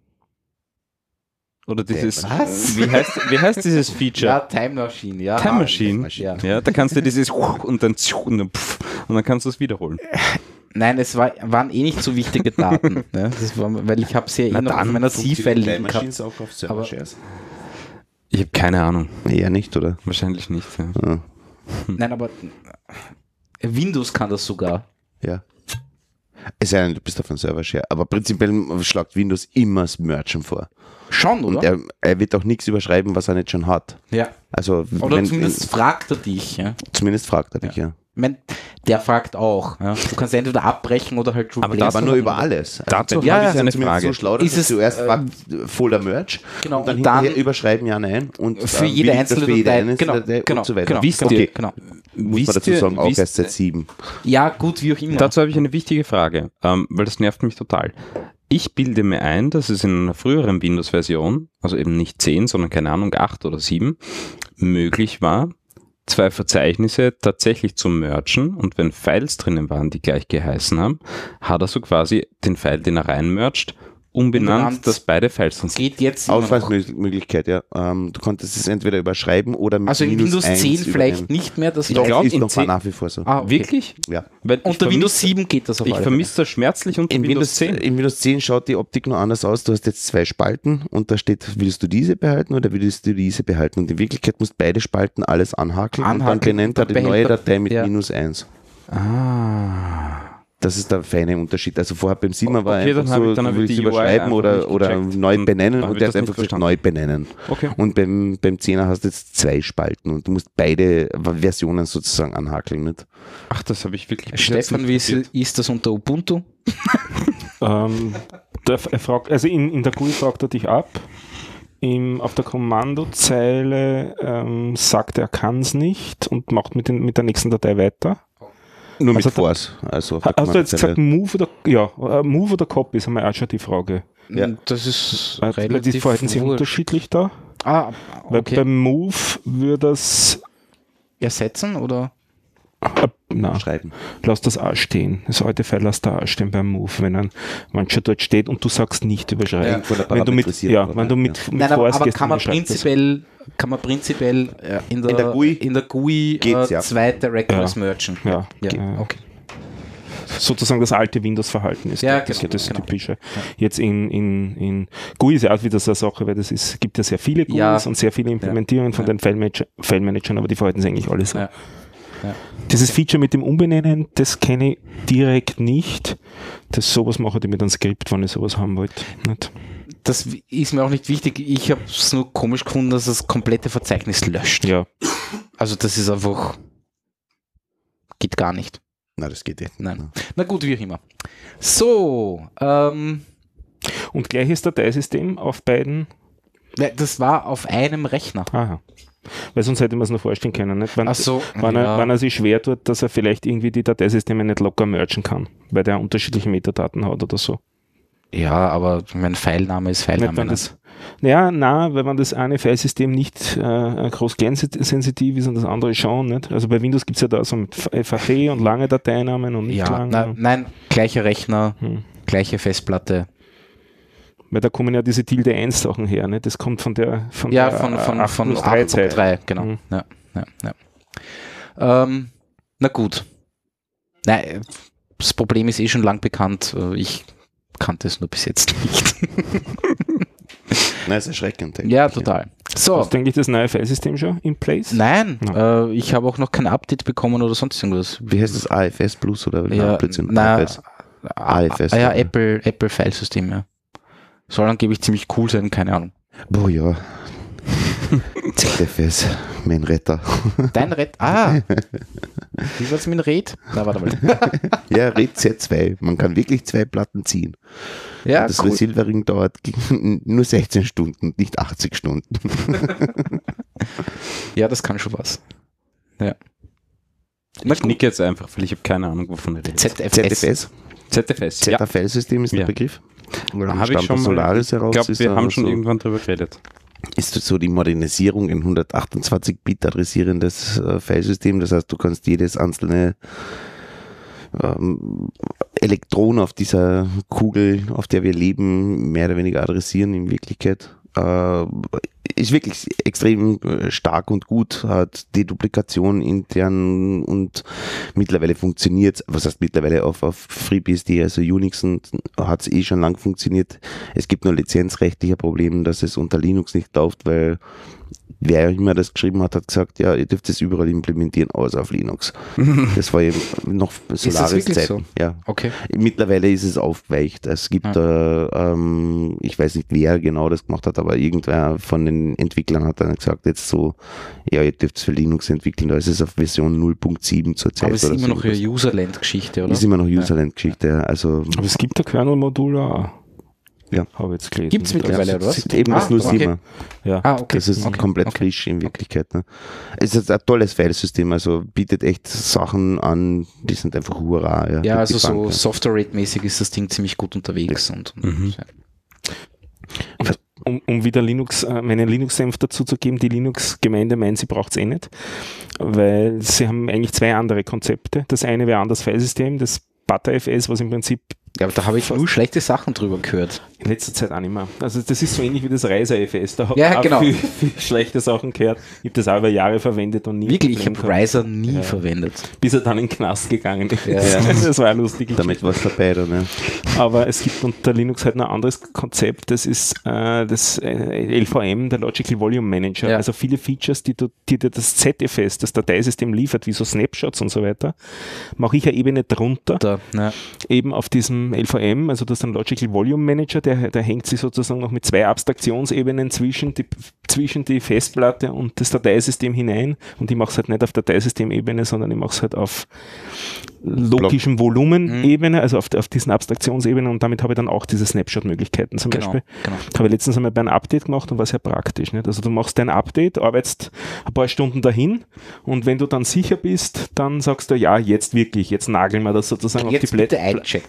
Oder dieses, Was? wie heißt, wie heißt dieses Feature? Time Machine, ja. Time Machine. Ja. Ja, da kannst du dieses und dann und dann, pff, und dann kannst du es wiederholen. Nein, es war, waren eh nicht so wichtige Daten. Ne? Das war, weil ich habe sie ja eh Na noch dann auf meiner C-File liegen Time gehabt. Machines auch auf Server Aber- Shares? Ich habe keine Ahnung. Eher nicht, oder? Wahrscheinlich nicht. Ja. Ja. Nein, aber Windows kann das sogar. ja. Es sei denn, du bist auf einem Server Share. Aber prinzipiell schlagt Windows immer das Merchen vor. Schon, Und oder? er, er wird auch nichts überschreiben, was er nicht schon hat. Ja. Also, Oder wenn, zumindest fragt er dich. Ja? zumindest fragt er dich, ja. Ich mein, der fragt auch. Ja? Du kannst entweder abbrechen oder halt Aber replacen. Aber nur über alles. Also Dazu bei dir habe ist ich er eine zumindest Frage. so schlau, dass Ist er es, zuerst äh, fragt, Folder Merge Genau, und dann und dann hinterher überschreiben ja, nein und für ähm, jede willigt das einzelne für jede Datei. einzelne Genau, Datei genau, und so weiter. genau, Wisst genau, ihr- genau. Muss man Wisst dazu ihr- sagen, auch wisst- erst seit sieben. Ja, gut, wie auch immer. Dazu habe ich eine wichtige Frage, ähm, weil das nervt mich total. Ich bilde mir ein, dass es in einer früheren Windows-Version, also eben nicht zehn, sondern keine Ahnung, acht oder sieben, möglich war, zwei Verzeichnisse tatsächlich zu mergen und wenn Files drinnen waren, die gleich geheißen haben, hat er so quasi den File, den er reinmergt, umbenannt, Umbenannt. dass beide Files drin sind. Geht jetzt immer noch. Auswahlmöglichkeit, ja. Ähm, du konntest es entweder überschreiben oder mit Also in minus Windows eins zehn übernehmen. vielleicht nicht mehr. Das Ich läuft- glaube, ist in noch zehn nach wie vor so. Ah, okay. Wirklich? Ja. Weil ich Unter Windows vermisse- sieben geht das auf Ich alle vermisse das schmerzlich unter In Windows Windows, zehn. in Windows zehn schaut die Optik noch anders aus. Du hast jetzt zwei Spalten und da steht, willst du diese behalten oder willst du diese behalten? Und in Wirklichkeit musst beide Spalten alles anhakeln, und dann Anhakeln benennt und er die dann neue behält er- Datei mit ja. minus eins. Ah. Das ist der feine Unterschied. Also vorher beim Siebener war Okay, dann einfach hab so, ich- dann hab du ich willst die U I überschreiben einfach oder, nicht oder gecheckt. neu Und benennen dann hab und ich der das hat nicht einfach gesagt, verstanden. neu benennen. Okay. Und beim, beim Zehner hast du jetzt zwei Spalten und du musst beide Versionen sozusagen anhakeln. Nicht? Ach, das habe ich wirklich bis jetzt Stefan, nicht wie ist, kapiert. ist das unter Ubuntu? Ähm, der, er fragt, also in, in der G U I fragt er dich ab. Im, auf der Kommandozeile ähm, sagt er, kann es nicht und macht mit, den, mit der nächsten Datei weiter. Nur mit Also da- Force. Also auf der Hast du jetzt Kommandozeile. gesagt Move oder, ja, äh, Move oder Copy ist einmal auch schon die Frage. Ja. Das ist Weil die relativ verhalten sich wurscht. unterschiedlich da. Ah, Weil okay. beim Move würde das Ersetzen oder? äh, na, Schreiben. lass das A stehen. Das alte File lass da A stehen beim Move, wenn ein mancher dort steht und du sagst nicht überschreiben. Von der Wenn du mit, Parametrisierung, ja, wenn du mit, mit Nein, aber, aber vorgehst, kann man dann beschreib das. prinzipiell, kann man prinzipiell äh, in, der, In der G U I in der G U I geht's, äh, ja. zweite Records Ja. mergen. Ja, Ja, ge- okay. sozusagen das alte Windows-Verhalten ist Ja, das, genau, das genau. typische. Jetzt in, in, in G U I ist ja auch wieder so eine Sache, weil das ist, gibt ja sehr viele G U Is Ja. und sehr viele Implementierungen von Ja. den File-Manager, File-Managern, aber die verhalten sich eigentlich alle so. Ja. Ja. Dieses Feature mit dem Umbenennen, das kenne ich direkt nicht. Das sowas mache ich mit einem Skript, wenn ich sowas haben wollte. Nicht? Das ist mir auch nicht wichtig. Ich habe es nur komisch gefunden, dass das komplette Verzeichnis löscht. Ja. Also das ist einfach, geht gar nicht. Na, das geht nicht. Nein. Na gut, wie auch immer. So, ähm, Und gleiches Dateisystem auf beiden. ne, das war auf einem Rechner. Aha. Weil sonst hätte man es noch vorstellen können. Nicht? Wenn, Ach so, wenn, ja. er, wenn er sich schwer tut, dass er vielleicht irgendwie die Dateisysteme nicht locker mergen kann, weil der unterschiedliche Metadaten hat oder so. Ja, aber mein Filename ist Nicht, Filename. wenn das, naja, nein, weil wenn das eine Filesystem nicht äh, groß kleinsensitiv ist und das andere schon. Nicht? Also bei Windows gibt es ja da so mit F H P und lange Dateinamen und nicht ja, lange. na, nein, gleicher Rechner, Hm. gleiche Festplatte. Weil da kommen ja diese Tilde eins Sachen her. Nicht? Das kommt von der von Ja, der von, von, acht von plus drei Zeit. drei, genau. Mhm. Ja, ja, ja. Ähm, na gut. Nein, das Problem ist eh schon lang bekannt. Ich kannte es nur bis jetzt nicht. Nein, ist erschreckend. Ja, total. So, Hast du eigentlich das neue Filesystem schon in place? nein, Ja. äh, ich habe auch noch kein Update bekommen oder sonst irgendwas. Wie heißt das? A F S Plus oder Ja, Blödsinn? na, A F S. Ah, A F S, ah, ja, oder? Apple, Apple Filesystem, ja. Soll angeblich ziemlich cool sein, keine Ahnung. Boah, ja. Z F S, mein Retter. Dein Red, ah, wie war's mit dem Red? Na, warte mal. Ja, Red Z zwei. Man kann wirklich zwei Platten ziehen. Ja, das cool. Resilvering dauert nur sechzehn Stunden, nicht achtzig Stunden. Ja, das kann schon was. Ja. Na Ich gut. nicke jetzt einfach, weil ich habe keine Ahnung, wovon er redet. Z F S. Z F S, Z F S, ja. Z-File-System ist Ja. der Begriff. Oder Habe ich stammt schon aus mal, Solaris heraus. ich glaube, ist wir da haben schon so, irgendwann drüber geredet. ist das so die Modernisierung in hundertachtundzwanzig Bit adressierendes äh, Filesystem. Das heißt, du kannst jedes einzelne ähm, Elektron auf dieser Kugel, auf der wir leben, mehr oder weniger adressieren in Wirklichkeit. Äh, ist wirklich extrem äh, stark und gut, hat Deduplikation intern und mittlerweile funktioniert, was heißt mittlerweile auf, auf FreeBSD, also Unix, hat es eh schon lang funktioniert. Es gibt nur lizenzrechtliche Probleme, dass es unter Linux nicht läuft, weil wer immer das geschrieben hat, hat gesagt, ja, ihr dürft es überall implementieren, außer auf Linux. Das war eben noch das Solaris wirklich Zeit. so? Ja. Okay. Mittlerweile ist es aufgeweicht. Es gibt, Ja. äh, ähm, ich weiß nicht, wer genau das gemacht hat, aber irgendwer von den Entwicklern hat dann gesagt, jetzt so, ja, ihr dürft es für Linux entwickeln, da ist es auf Version null Punkt sieben zurzeit. Aber es ist oder immer so noch irgendwas. eine Userland-Geschichte, oder? Ist immer noch Userland-Geschichte, ja. Also Aber es gibt ein Kernel-Modul auch. Ja. Habe ich jetzt gelesen. Gibt's mittlerweile, oder was? ist eben das Ah, null Punkt okay. sieben. Ja. Ah, okay. Das ist okay. komplett okay. frisch in Wirklichkeit. Ne? Es ist ein tolles Filesystem, also bietet echt Sachen an, die sind einfach hurra. Ja, Ja, also so Bank, Software-Rate-mäßig ist das Ding ziemlich gut unterwegs. Und, und Mhm. ja. Um, um wieder Linux, äh, meinen Linux-Senf dazu zu geben, die Linux-Gemeinde meint, sie braucht es eh nicht, weil sie haben eigentlich zwei andere Konzepte. Das eine wäre anders Filesystem, das ButterFS, was im Prinzip Ja, aber da habe ich nur schlechte Sachen drüber gehört. in letzter Zeit auch nicht mehr. Also das ist so ähnlich wie das Riser-F S. Da habe Ja, ich auch genau. viel, viel schlechte Sachen gehört. Ich habe das auch über Jahre verwendet und nie Wirklich, ich Problem habe gehabt, Riser nie Ja. verwendet. bis er dann in den Knast gegangen ist. Ja, ja. Das war eine lustige Damit war es dabei dann. Ja. Aber es gibt unter Linux halt noch ein anderes Konzept, das ist äh, das äh, L V M, der Logical Volume Manager. Ja. Also viele Features, die, du, die dir das Z F S, das Dateisystem liefert, wie so Snapshots und so weiter, mache ich eine Ebene drunter, Da, ja. eben auf diesem L V M, also das ist ein Logical Volume Manager, der, der hängt sich sozusagen noch mit zwei Abstraktionsebenen zwischen die, zwischen die Festplatte und das Dateisystem hinein, und ich mache es halt nicht auf Dateisystemebene, sondern ich mache es halt auf logischem Volumenebene, also auf, auf diesen Abstraktionsebenen, und damit habe ich dann auch diese Snapshot-Möglichkeiten zum Genau, Beispiel. genau. Habe ich letztens einmal bei einem Update gemacht und war sehr praktisch. Nicht? Also du machst dein Update, arbeitest ein paar Stunden dahin, und wenn du dann sicher bist, dann sagst du, ja, jetzt wirklich, jetzt nageln wir das sozusagen Jetzt auf die Plätze. bitte einchecken Jetzt quasi.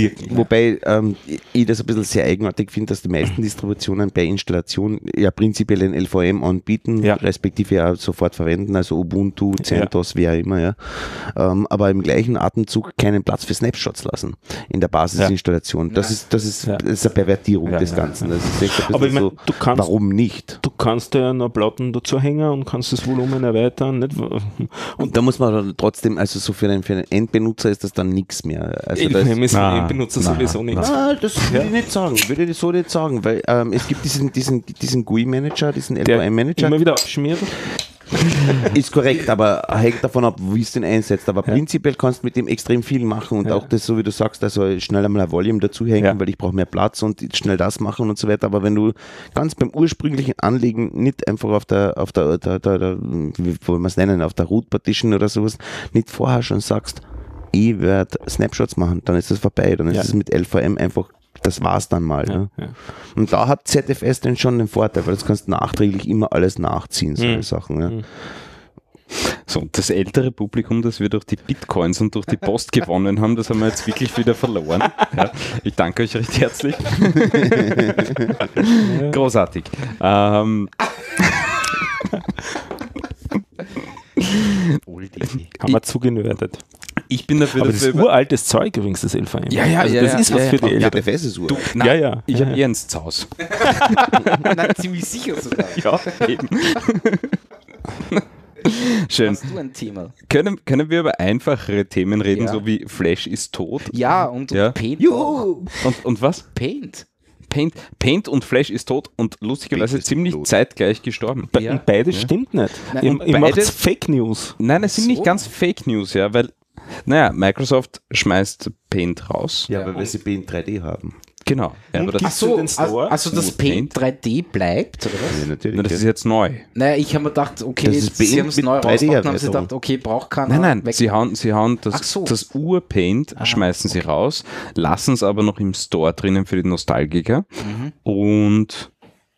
wirken. Wobei ähm, ich das ein bisschen sehr eigenartig finde, dass die meisten Distributionen bei Installation ja prinzipiell ein L V M anbieten, Ja. respektive ja sofort verwenden, also Ubuntu, CentOS, wer immer, ja. Ähm, aber im gleichen Atemzug keinen Platz für Snapshots lassen in der Basisinstallation. Das ist, das ist, Ja. das ist eine Pervertierung Ja, des ja, Ganzen. Das ist echt ein bisschen Aber ich mein, so, du kannst- warum nicht? Du kannst ja noch Platten dazu hängen und kannst das Volumen erweitern. Nicht? Und da muss man dann trotzdem, also so für den, für den Endbenutzer ist das dann nichts mehr. Also das, ist Na, benutzt das na, sowieso nicht. Ah, das würde ich nicht sagen, würde ich so nicht sagen, weil ähm, es gibt diesen, diesen, diesen G U I-Manager, diesen L V Der M-Manager, immer wieder abschmiert. ist korrekt, aber hängt davon ab, wie es den einsetzt. Aber Ja. prinzipiell kannst du mit dem extrem viel machen und Ja. auch das, so wie du sagst, also schnell einmal ein Volume dazuhängen, Ja. weil ich brauche mehr Platz und schnell das machen und so weiter. Aber wenn du ganz beim ursprünglichen Anlegen nicht einfach auf der, auf der, der, der, der wie wollen wir es nennen, auf der Root Partition oder sowas, nicht vorher schon sagst, ich werde Snapshots machen, dann ist das vorbei. Dann ist Ja. es mit L V M einfach, das war's dann mal. Ja, ne? ja. Und da hat Z F S dann schon den Vorteil, weil das kannst du nachträglich immer alles nachziehen, solche Mhm. Sachen. Ja. Mhm. So, das ältere Publikum, das wir durch die Bitcoins und durch die Post gewonnen haben, das haben wir jetzt wirklich wieder verloren. Ja, ich danke euch recht herzlich. Großartig. Ähm, Haben wir zugenördet. ich bin dafür, Aber dass das wir ist über- uraltes Zeug übrigens, das L V M. Ja, ja, also ja, das ja, ist ja, was ja. für die Ja, Älteren. Z F S ist Du, uralt. nein, Ja, ja. Ich Ja, habe ja. eh ins Haus. Nein, ziemlich sicher sogar. Ja, eben. Schön. Hast du ein Thema? Können, können wir über einfachere Themen reden, Ja. so wie Flash ist tot? Ja, und, und Ja. Paint auch. Und, und was? Paint. Paint, Paint und Flash ist tot und lustigerweise Paint ist ziemlich tot. zeitgleich gestorben. Be Ja. Und beides stimmt nicht. Nein, Ihr, und ihr macht beides- Fake News. Nein, es sind So? nicht ganz Fake News, ja, weil, naja, Microsoft schmeißt Paint raus. Ja, aber weil sie Paint drei D haben. Genau. Ja, Und aber das, gibt's So, für den Store? also, also das Nur Paint Paint? drei D bleibt, oder was? Ja, natürlich. na, das ist jetzt neu. Naja, ich habe mir gedacht, okay, Das ist jetzt, sie Paint haben es mit neu drei D rausgebracht, haben sie Erweiterung. gedacht, okay, braucht keiner. Nein, nein, weg. sie hauen, sie hauen Ach das, so. das Ur-Paint, schmeißen sie raus, lassen es aber noch im Store drinnen für die Nostalgiker. Mhm. Und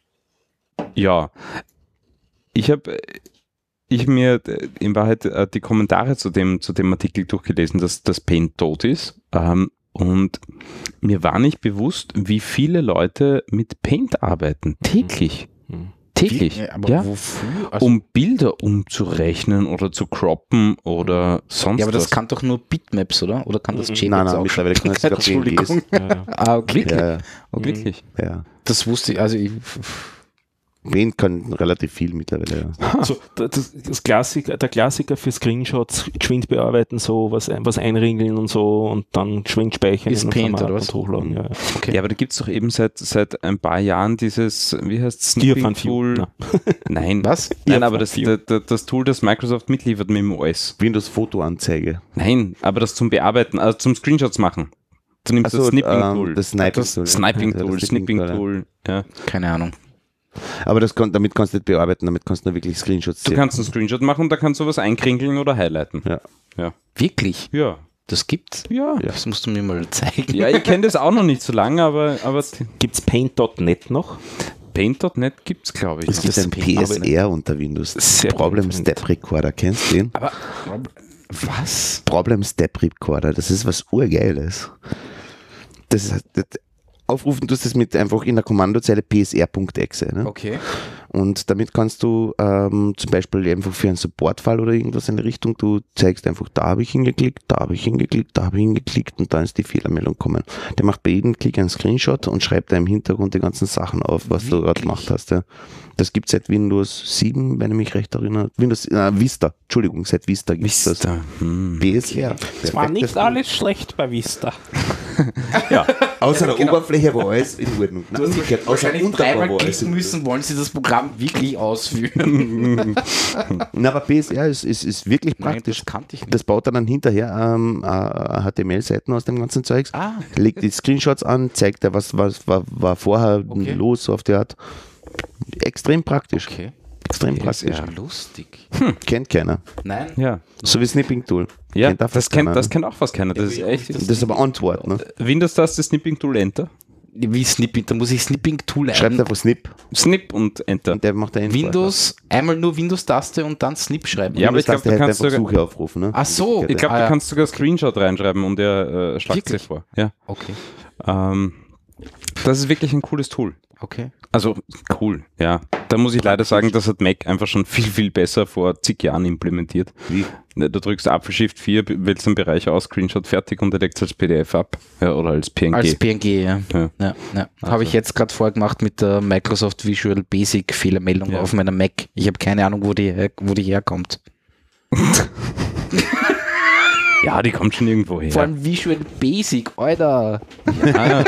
ja, ich habe ich mir in Wahrheit äh, die Kommentare zu dem, zu dem Artikel durchgelesen, dass das Paint tot ist. Ähm, und mir war nicht bewusst, wie viele Leute mit Paint arbeiten. Täglich. Mhm. Täglich. Ja, aber Ja. wofür? Also, Um Bilder umzurechnen oder zu croppen oder sonst ja, aber das was. kann doch nur Bitmaps, oder? Oder kann das JPEGs Nein, nein, auch? mittlerweile kann das sogar P N Gs. Entschuldigung. Ja, ja. Ah, okay. Wirklich? Ja, ja. Oh, wirklich? ja. Das wusste ich, also ich, Paint kann relativ viel mittlerweile. Ja. Also das, das Klassiker, der Klassiker für Screenshots, geschwind bearbeiten, so was, ein- was einringeln und so und dann geschwind speichern Ist in ein Paint, Format oder was? und hochladen. Ja, ja. okay. Ja, aber da gibt es doch eben seit, seit ein paar Jahren dieses, wie heißt es, Gear Snipping Fun View. Tool. Na. Nein. Was? Nein, Gear aber Fun das, View. das, das Tool, das Microsoft mitliefert mit dem O S. Windows Fotoanzeige. Nein, aber das zum Bearbeiten, also zum Screenshots machen. Du nimmst Ach so, das Snipping ähm, Tool. das Sniping das Tool, ja. Sniping Ja, Tool, das Snipping Snipping Tool. Ja. Keine Ahnung. Aber das kann, damit kannst du nicht bearbeiten, damit kannst du nur wirklich Screenshots Du sehen. kannst einen Screenshot machen und da kannst du was einkringeln oder highlighten. Ja. Wirklich? Ja. Das gibt's? Ja. Das musst du mir mal zeigen. Ja, ich kenne das auch noch nicht so lange, aber, aber Gibt es Paint Punkt net noch? Paint Punkt net gibt es, glaube ich. Es noch. gibt das ein Paint, P S R unter Windows. Sehr Problem gut. Step Recorder, kennst du den? Aber was? Problem Step Recorder, das ist was Urgeiles. Das ist, das, aufrufen tust du das mit einfach in der Kommandozeile P S R Punkt exe. Ne? Okay. Und damit kannst du ähm, zum Beispiel einfach für einen Supportfall oder irgendwas in die Richtung, du zeigst einfach, da habe ich hingeklickt, da habe ich hingeklickt, da habe ich hingeklickt und dann ist die Fehlermeldung gekommen. Der macht bei jedem Klick einen Screenshot und schreibt da im Hintergrund die ganzen Sachen auf, was du gerade gemacht hast. Ja. Das gibt es seit Windows sieben, wenn ich mich recht erinnere. Windows, äh, Vista, Entschuldigung, seit Vista gibt es das. Vista. Hm. P S R. Es war nicht Perfektes alles schlecht bei Vista. Ja. Außer der Oberfläche war alles in Ordnung. Du hast Umgekehrt, außer wahrscheinlich Unterbau dreimal war alles klicken in müssen, wollen sie das Programm wirklich ausführen. Na, aber P S R ist, ist, ist wirklich Nein, praktisch. das kannte ich nicht. Das baut er dann hinterher ähm, äh, H T M L-Seiten aus dem ganzen Zeugs, Ah. legt die Screenshots an, zeigt er, was, was war, war vorher Okay. los, so auf die Art. Extrem praktisch. Okay. Extrem Das ist praktisch. ja lustig. Kennt keiner. Nein. Ja. So wie Snipping Tool. Ja, Kennt auch das keiner. kennt, das kennt auch fast keiner. Das ist echt. Das ist aber Antwort. Ne? Windows-Taste, Snipping Tool, Enter. Wie Snipping? Da muss ich Snipping-Tool ein. Schreibt einfach Snip Snip und Enter. und der macht einen Windows, einmal nur Windows-Taste und dann Snip schreiben. Ja, aber ich glaube, der du kannst einfach sogar, Suche aufrufen. Ne? Ach so. ich glaub, Ah, du ja. kannst sogar Screenshot reinschreiben und er äh, schlagt sie Wirklich? vor. Ja. Okay, Ähm, das ist wirklich ein cooles Tool. okay. Also cool, ja. Da muss ich leider sagen, das hat Mac einfach schon viel, viel besser vor zig Jahren implementiert. Wie? Du drückst Apfel Shift vier, wählst einen Bereich aus, Screenshot fertig und er legt es als P D F ab. Ja, oder als P N G. Als P N G, ja. Ja. ja, ja. Also. Habe ich jetzt gerade vorgemacht mit der Microsoft Visual Basic Fehlermeldung Ja. auf meiner Mac. Ich habe keine Ahnung, wo die, her- wo die herkommt. Ja, die kommt schon irgendwo her. Vor allem Visual Basic, Alter. Ah.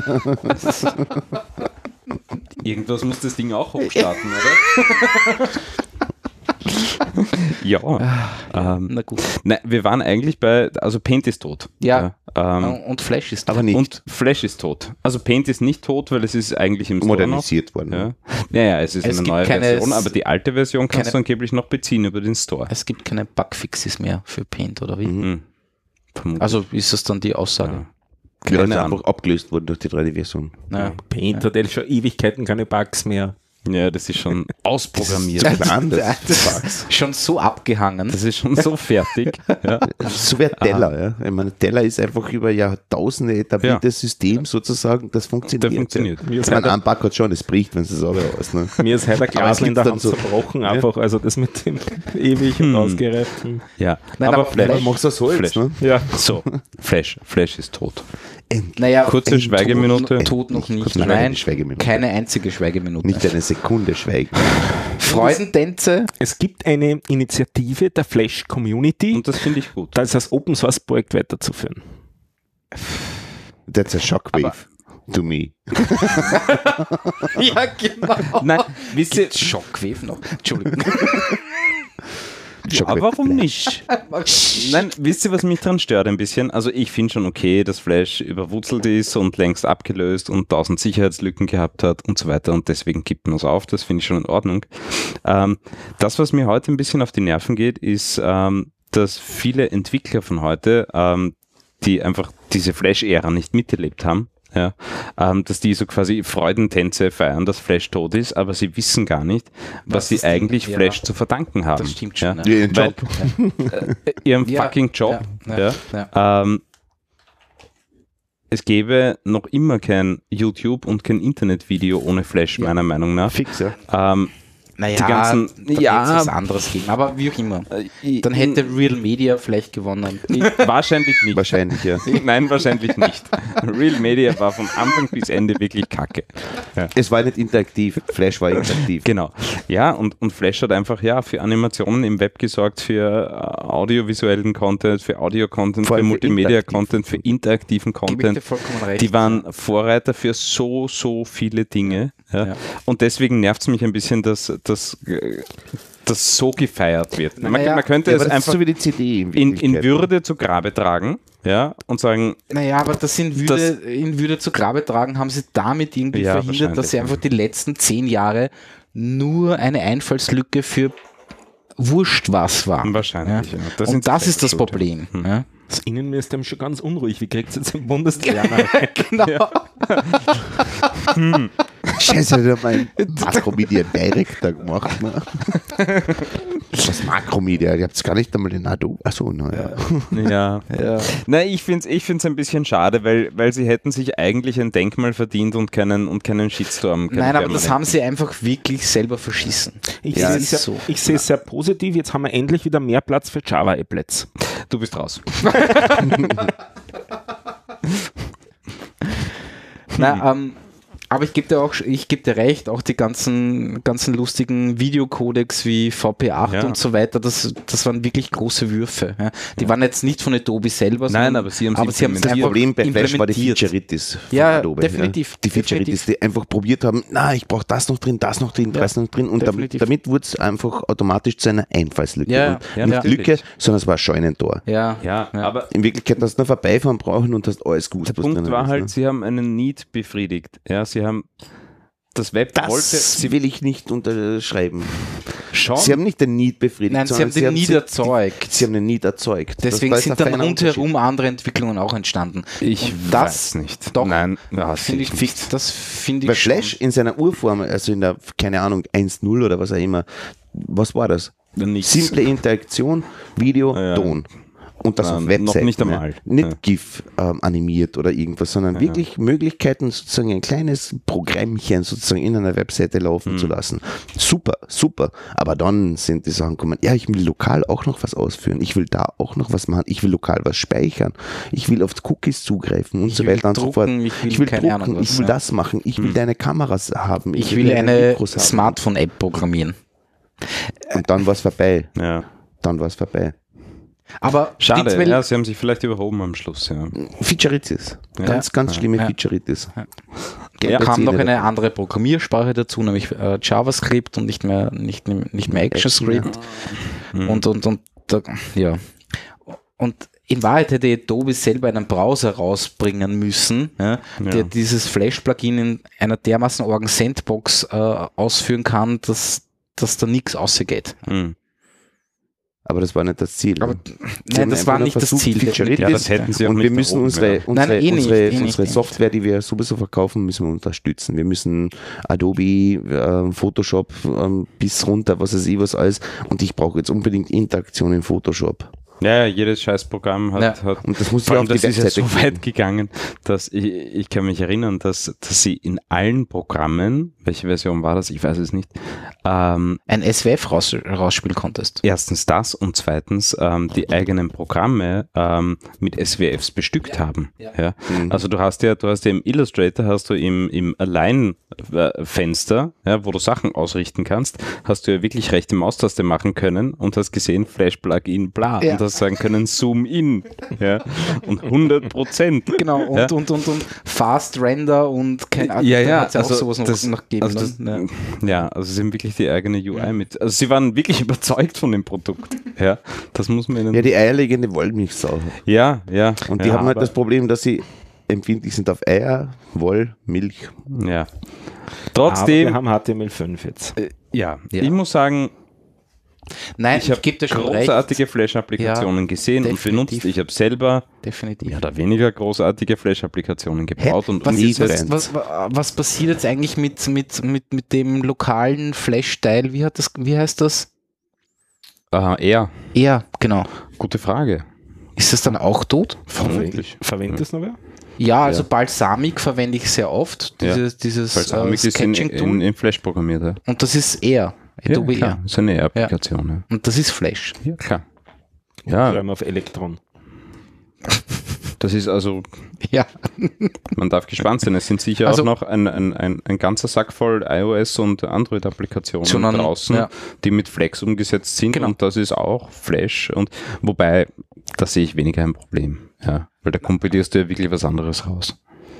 Irgendwas muss das Ding auch hochstarten, oder? Ja. ähm, Na gut. nein, wir waren eigentlich bei, also Paint ist tot. Ja. Ja, ähm, Und Flash ist Aber nicht und Flash ist tot. Also Paint ist nicht tot, weil es ist eigentlich im Store noch. modernisiert worden. Ja. Naja, es ist Es eine gibt neue keine- Version, aber die alte Version kannst keine- du angeblich noch beziehen über den Store. Es gibt keine Bugfixes mehr für Paint, oder wie? Mhm. Vermutlich. Also ist das dann die Aussage? Ja. Ja, Keine das ist Ahnung. einfach abgelöst worden durch die drei D-Version. Ja. Paint hat eh schon Ewigkeiten keine Bugs mehr. Ja, das ist schon ausprogrammiert. Das ist so klein, das, Das ist schon so abgehangen. Das ist schon so fertig. Ja. so wie ein Teller. Ja. Ich meine, Teller ist einfach über Jahrtausende etabliertes System sozusagen, das funktioniert. Der funktioniert. Ja. Ich meine, ein Back hat schon, das bricht, wenn es das auch aus. Ne? Mir ist heute ein Glas es in der gibt Hand dann so- zerbrochen, einfach, also das mit dem ewig und Hm. ausgereiften. Ja. Nein, aber aber Flash. Aber machst du das Holz, Flash. ne? Ja. So, Flash. Flash ist tot. Endlich. Naja, Kurze Schweigeminute. Tot, tot noch nicht. Kurze Schweige- Nein, Schweigeminute. keine einzige Schweigeminute. Nicht eine Sekunde schweigen. Freudentänze. Es gibt eine Initiative der Flash Community, Und das finde ich gut. das als Open Source Projekt weiterzuführen. That's a shockwave to me. Ja, genau. Nein, wisst ihr, Schockwave noch. Entschuldigung. ja, warum nicht? Nein, wisst ihr, was mich dran stört ein bisschen? Also ich finde schon okay, dass Flash überwurzelt ist und längst abgelöst und tausend Sicherheitslücken gehabt hat und so weiter und deswegen gibt man es auf, das finde ich schon in Ordnung. Ähm, das, was mir heute ein bisschen auf die Nerven geht, ist, ähm, dass viele Entwickler von heute, ähm, die einfach diese Flash-Ära nicht miterlebt haben, ja, ähm, dass die so quasi Freudentänze feiern, dass Flash tot ist, aber sie wissen gar nicht, was, Was sie das Ding- eigentlich ja. Flash zu verdanken haben. Das stimmt schon. Ja. Ja. Ihren Weil, Job. äh, ihrem Ja, fucking Job. ja, Ja, ja, ja. Ähm, es gäbe noch immer kein YouTube und kein Internetvideo ohne Flash, Ja. meiner Meinung nach. Fix, ja. Ähm, Naja, die ganzen- da ja. hätte es was anderes geben, aber wie auch immer. äh, Dann hätte Real Media vielleicht gewonnen. wahrscheinlich nicht. Wahrscheinlich, ja. Nein, wahrscheinlich nicht. Real Media war von Anfang bis Ende wirklich kacke. Es war nicht interaktiv, Flash war interaktiv. Genau. Ja, und, und Flash hat einfach ja für Animationen im Web gesorgt, für äh, audiovisuellen Content, für Audio-Content, Vor für allem für Multimedia-Content, für interaktiven Gebe ich dir Content. vollkommen recht. Die waren Vorreiter für so, so viele Dinge. Ja. Ja. Und deswegen nervt es mich ein bisschen, dass dass das so gefeiert wird. Man, Naja, man könnte Ja, es aber das ist einfach so wie die C D in, in, in Wirklichkeit. Würde zu Grabe tragen, ja, und sagen, Naja, aber das in Würde, in Würde zu Grabe tragen, haben sie damit irgendwie Ja, verhindert, dass sie einfach die letzten zehn Jahre nur eine Einfallslücke für wurscht was war. wahrscheinlich. Ja. Ja. Das Und sind das sie ist das schuld, ja. Problem. Hm. Ja. Das Innenministerium ist schon ganz unruhig. Wie kriegt es jetzt den Bundestrainer? Genau. Scheiße, der hat mein Makromedia Director gemacht. Ne? Was Makromedia? Ihr habt es gar nicht einmal in Adobe. Achso, naja. Ja. Ja. Nein, ich finde es ich find's ein bisschen schade, weil, weil sie hätten sich eigentlich ein Denkmal verdient und keinen, und keinen Shitstorm. keinen Nein, aber das permanenten. haben sie einfach wirklich selber verschissen. Ich Ja, sehe ist es sehr, so. ich sehe es sehr positiv. Jetzt haben wir endlich wieder mehr Platz für Java-Applets. Du bist raus. Na, ähm, aber ich gebe dir auch, ich gebe dir recht, auch die ganzen, ganzen lustigen Videocodecs wie V P acht Ja. und so weiter, das, das waren wirklich große Würfe. Ja. Die waren jetzt nicht von Adobe selber, Nein, sondern- aber sie haben es aber sie haben es implementiert. Das einfach Problem bei Flash war die implementiert. Featureitis von Ja, Adobe. definitiv, Ja. Die Featureitis, die einfach probiert haben, na, ich brauche das noch drin, das noch drin, Ja, das noch drin und damit, definitiv. damit wurde es einfach automatisch zu einer Einfallslücke. Ja, und ja, nicht natürlich. Lücke, sondern es war ein Scheunentor. Ja, Ja, Ja. aber In Wirklichkeit hast du nur vorbeifahren brauchen und hast alles gut. der was Punkt drinnen war ist, halt, ne? sie haben einen Need befriedigt. Ja, sie haben das Web wollte, Das sie will ich nicht unterschreiben. Schon. Sie haben nicht den Need befriedigt, Nein, sie sondern haben den Need erzeugt. Sie haben den Need erzeugt. Deswegen Das- das ist sind ein dann feiner rundherum andere Entwicklungen auch entstanden. Ich Und das weiß nicht. Doch, Nein, ja, finde ich, nicht. das finde Bei ich schon. Flash in seiner Urform, also in der, keine Ahnung, eins null oder was auch immer, was war das? Nichts. Simple Interaktion, Video, Ja, ja. Ton. Und das Nein, auf noch Webseiten. nicht einmal. Ne? Nicht Ja. GIF ähm, animiert oder irgendwas, sondern wirklich Möglichkeiten, sozusagen ein kleines Programmchen sozusagen in einer Webseite laufen Mhm. zu lassen. Super, super. Aber dann sind die Sachen gekommen, ja, ich will lokal auch noch was ausführen. Ich will da auch noch was machen. Ich will lokal was speichern. Ich will auf Cookies zugreifen und Ich so will weiter und so fort. drucken, ich will keine Ahnung was, ich will ja. das machen. Ich will deine Kameras haben. Ich will deine eine Mikros haben. Smartphone-App programmieren. Und dann war es vorbei. Ja. Dann war es vorbei. Aber Schade, prinzipiell- ja, sie haben sich vielleicht überhoben am Schluss. Ja. Featureitis. Ja. Ganz, ganz schlimme Ja. Featureitis. Ja. Gelbe kam noch Zähne eine andere Programmiersprache dazu, nämlich äh, JavaScript und nicht mehr, nicht, nicht mehr ActionScript. Mhm. Und, und, und, da- ja. Und in Wahrheit hätte Adobe selber einen Browser rausbringen müssen, ja, der Ja. dieses Flash-Plugin in einer dermaßen orgen Sandbox äh, ausführen kann, dass, dass da nichts ausgeht. Mhm. Aber das war nicht das Ziel. Aber Sie nein, haben das einfach war nur nicht das versucht, Ziel. Featureitis. Ja, das hätten sie auch und nicht wir müssen erhoben, unsere, ja. unsere, Nein, eh nicht, unsere, eh nicht, unsere eh nicht. Software, die wir sowieso verkaufen, müssen wir unterstützen. Wir müssen Adobe, äh, Photoshop ähm, bis runter, was weiß ich was alles. Und ich brauche jetzt unbedingt Interaktion in Photoshop. Ja, ja, jedes Scheißprogramm hat, Ja. hat Und das muss vor ja allem, auf die das ist ja Webseite so weit gegangen, dass ich, ich kann mich erinnern, dass, dass sie in allen Programmen, welche Version war das, ich weiß es nicht, ähm, Ein S W F raus, rausspielen konntest. erstens das und zweitens ähm, die eigenen Programme ähm, mit S W Fs bestückt haben. Ja. Mhm. Also du hast ja, du hast ja im Illustrator, hast du im, im Align-Fenster, ja, wo du Sachen ausrichten kannst, hast du ja wirklich rechte Maustaste machen können und hast gesehen, Flash-Plugin, bla, Ja. und hast sagen können, Zoom in, ja, und hundert Prozent. Genau, und, Ja. und, und, und Fast Render und kein Ja, ja, hat's ja auch also sowas noch, das, noch gegeben. also das, dann, ja. ja, also sie haben wirklich die eigene U I mit. Also sie waren wirklich überzeugt von dem Produkt. Ja, das muss man ihnen. Ja, die eierlegende Wollmilchsau. ja, ja. Und die ja, haben halt aber- das Problem, dass sie empfindlich sind auf Eier, Woll, Milch. Ja. Aber Trotzdem, wir haben H T M L fünf jetzt. äh, ja, Ja. ich muss sagen, Nein, ich ich, habe gebe dir schon recht. großartige Flash-Applikationen gesehen und definitiv. benutzt. Ich habe selber Definitiv. mehr oder weniger großartige Flash-Applikationen Hä? gebaut und was, umgesetzt. was, was, was passiert jetzt eigentlich mit, mit, mit, mit dem lokalen Flash-Teil? Wie, hat das, wie heißt das? Äh, eher, Ja, genau. gute Frage. Ist das dann auch tot? Vermutlich. Verwendet das noch wer? Ja, also Balsamic verwende ich sehr oft. Ja. Dieses, dieses Balsamic äh, ist in, Sketching-Tool. in, in Flash programmiert. Ja, Und das ist Air. Adobe ja, klar. Air. Das ist eine Air-Applikation. Und das ist Flash. Ja. ja, klar. Ja, Schreiben wir auf Elektron. das ist also, Ja. man darf gespannt sein. Es sind sicher Also- auch noch ein, ein, ein, ein ganzer Sack voll iOS und Android-Applikationen Schon an- draußen, ja. die mit Flex umgesetzt sind Genau. und das ist auch Flash. Und wobei, da sehe ich weniger ein Problem. Ja, weil da kompilierst du ja wirklich was anderes raus.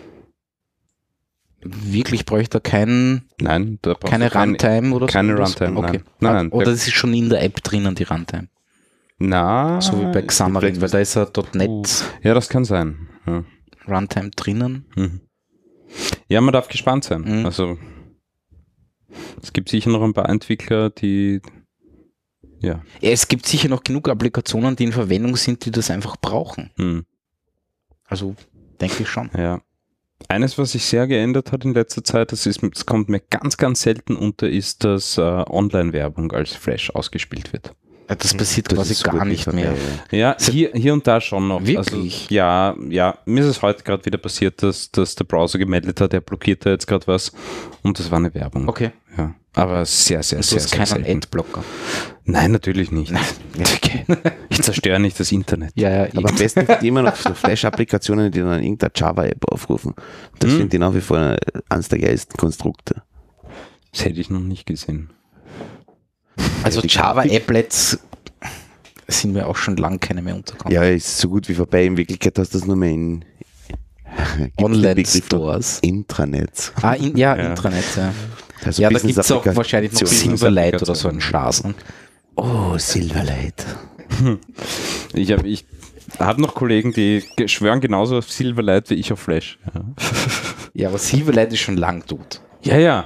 Wirklich bräuchte er kein, Nein, da brauchst keine du kein- Runtime oder so? keine oder Runtime, so? Okay. nein. Nein, nein. Oder das ist schon in der App drinnen, die Runtime. Na, So wie bei Xamarin, vielleicht- weil da ist ein .NET Uh, ja, das kann sein. Ja. Runtime drinnen. Mhm. Ja, man darf gespannt sein. Mhm. Also es gibt sicher noch ein paar Entwickler, die ja. Ja, es gibt sicher noch genug Applikationen, die in Verwendung sind, die das einfach brauchen. Hm, Also denke ich schon. ja. Eines, was sich sehr geändert hat in letzter Zeit, das, ist, das kommt mir ganz, ganz selten unter, ist, dass äh, Online-Werbung als Flash ausgespielt wird. Ja, Das passiert Das quasi ist so gar gut nicht vorbei, mehr. ja. Ja, hier, hier und da schon noch. Wirklich? Also, ja, ja, mir ist es heute gerade wieder passiert, dass, dass der Browser gemeldet hat, er blockiert da jetzt gerade was und das war eine Werbung. Okay. Ja, aber sehr, sehr, Und du sehr, hast sehr keinen selten. Adblocker. Nein, natürlich nicht. Ich zerstöre nicht das Internet. Ja, ja, Aber am besten sind immer noch so Flash-Applikationen, die dann irgendeine Java-App aufrufen. Das Hm. finde ich nach wie vor eines der geilsten Konstrukte. Das hätte ich noch nicht gesehen. also die Java-Applets sind mir auch schon lange keine mehr untergekommen. Ja, ist so gut wie vorbei. In Wirklichkeit hast du das nur mehr in Online-Stores. Intranets. Ah, in, ja, Ja. Intranet, ja. Also Ja, da gibt es auch Business-Applikationen. wahrscheinlich noch Silverlight oder so einen Schasen. Oh, Silverlight. Ich habe ich hab noch Kollegen, die ge- schwören genauso auf Silverlight wie ich auf Flash. Ja, Ja, aber Silverlight ist schon lang tot. ja. Ja,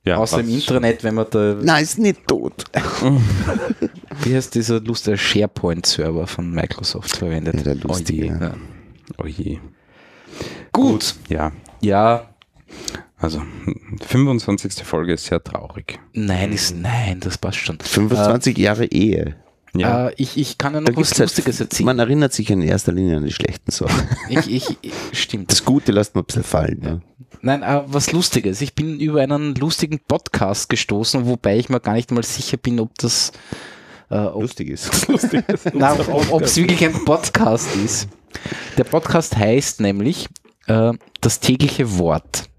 Ja, Außer im was- Internet, wenn man da, Nein, ist nicht tot. wie heißt dieser lustige SharePoint-Server von Microsoft verwendet? Ja, der lustige, Oh je. ja. Ja. Oh je. Gut. Ja, Ja, also fünfundzwanzigste Folge ist sehr traurig. nein, ist, nein, das passt schon. fünfundzwanzig Jahre Ehe. Ja, Äh, ich, ich kann ja Da noch was gibt's halt- Lustiges erzählen. Man erinnert sich in erster Linie an die schlechten Sachen. Ich, ich, ich, stimmt. Das Gute lässt man ein bisschen fallen. Ja. Nein, äh, was Lustiges. Ich bin über einen lustigen Podcast gestoßen, wobei ich mir gar nicht mal sicher bin, ob das äh, ob, Lustig ist. nein, ob, ob es wirklich ein Podcast ist. Der Podcast heißt nämlich äh, Das tägliche Wort.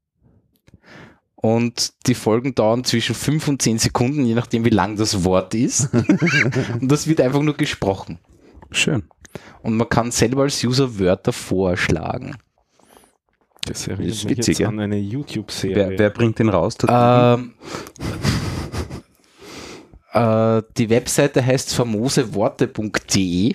Und die Folgen dauern zwischen fünf und zehn Sekunden, je nachdem wie lang das Wort ist. Und das wird einfach nur gesprochen. schön. Und man kann selber als User Wörter vorschlagen. Das erinnert ist mich witzig, jetzt ja. an eine YouTube-Serie. Wer, wer bringt den raus? Der Ähm, äh, die Webseite heißt famoseworte punkt de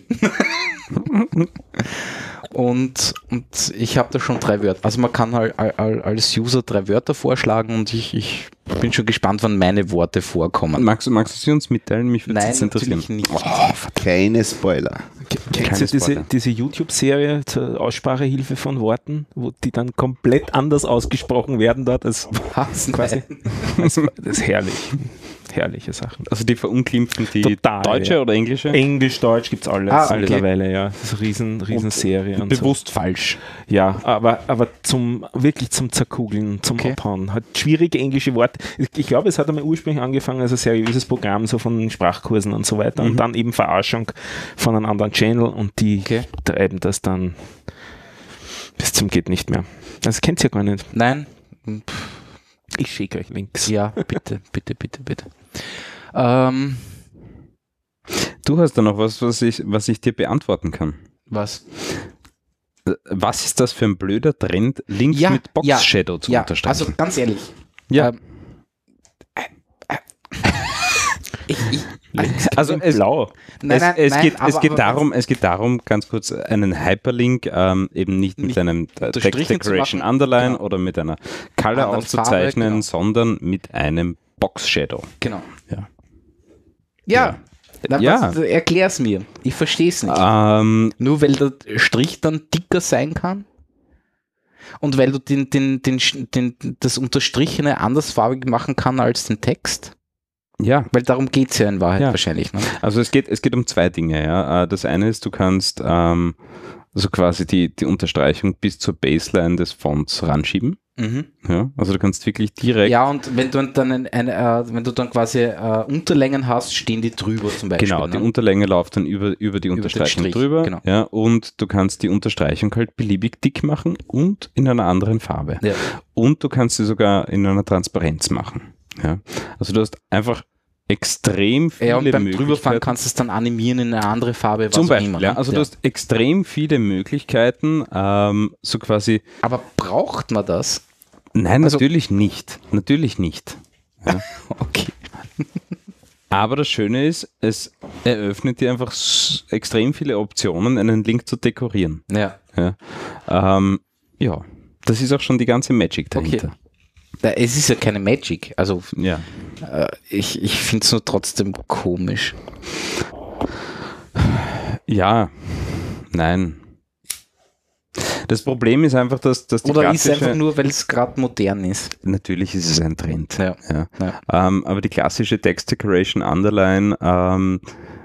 und, und ich habe da schon drei Wörter. Also man kann halt al- al- als User drei Wörter vorschlagen und ich, ich bin schon gespannt, wann meine Worte vorkommen. magst, du- magst du sie uns mitteilen? Mich würde Nein, das interessieren. natürlich nicht. Keine Spoiler. Kennt ihr Keine diese, Spoiler. diese YouTube-Serie zur Aussprachehilfe von Worten, wo die dann komplett anders ausgesprochen werden dort? Das, Was? quasi, das, das ist herrlich. Herrliche Sachen. Also die verunglimpfen die Total, deutsche ja. oder englische? Englisch, Deutsch gibt es alles Ah, okay. mittlerweile, ja. Das ist eine riesen, riesen Serie. Und so. Bewusst falsch. Ja, aber, aber zum wirklich zum Zerkugeln, zum Okay. Abhauen. Hat schwierige englische Worte. Ich, ich glaube, es hat einmal ursprünglich angefangen als ein seriöses Programm so von Sprachkursen und so weiter und dann eben Verarschung von einem anderen Channel und die Okay. treiben das dann bis zum geht nicht mehr. Das kennt ihr ja gar nicht. Nein? Ich schicke euch Links. Ja, bitte, bitte, bitte, bitte. Ähm, Du hast da noch was, was ich, was ich dir beantworten kann. was? Was ist das für ein blöder Trend, Links Ja, mit Box ja, Shadow zu Ja, unterstreichen? also ganz ehrlich. Ja. Ähm, äh, äh, ich, ich, Also es, Blau. nein, es, nein, es, nein, geht, aber- es, geht aber- darum, es geht darum, ganz kurz, einen Hyperlink ähm, eben nicht mit Nicht einem äh, Text unterstrichen zu Decoration machen. Underline Genau. oder mit einer Color Anderen auszuzeichnen, Farbe, genau. sondern mit einem Box Shadow. Genau. Ja. Ja. Na, Ja. was, erklär's mir. Ich verstehe es nicht. Ähm, Nur weil der Strich dann dicker sein kann? Und weil du den, den, den, Sch- den, das Unterstrichene andersfarbig machen kann als den Text? ja, Weil darum geht es ja in Wahrheit Ja. wahrscheinlich. Ne? also es geht, es geht um zwei Dinge. Ja. Äh, Das eine ist, du kannst ähm, so quasi die, die Unterstreichung bis zur Baseline des Fonts ranschieben. Mhm. Ja. Also du kannst wirklich direkt Ja, und wenn du dann ein, ein, äh, wenn du dann quasi äh, Unterlängen hast, stehen die drüber zum Beispiel. Genau, die ne? Unterlänge läuft dann über, über die den Unterstreichung Strich, drüber. genau. Ja, und du kannst die Unterstreichung halt beliebig dick machen und in einer anderen Farbe. Ja. Und du kannst sie sogar in einer Transparenz machen. Ja. Also du hast einfach extrem viele Ja, und beim Möglichkeiten. Drüberfahren kannst du es dann animieren in eine andere Farbe, was Zum auch Beispiel, immer. ja. ne? Also Ja. du hast extrem viele Möglichkeiten, ähm, so quasi. Aber braucht man das? Nein, Also- natürlich nicht. Natürlich nicht. Okay. Aber das Schöne ist, es eröffnet dir einfach s- extrem viele Optionen, einen Link zu dekorieren. Ja. Ja, ähm, ja. Das ist auch schon die ganze Magic dahinter. Ja, es ist ja keine Magic. Also Ja. äh, ich, ich finde es nur trotzdem komisch. Ja, nein. Das Problem ist einfach, dass, dass die Oder ist es klassische, einfach nur, weil es gerade modern ist? natürlich ist es ein Trend. Ja. Ja. Ja. Ähm, aber die klassische Text Decoration Underline, ähm,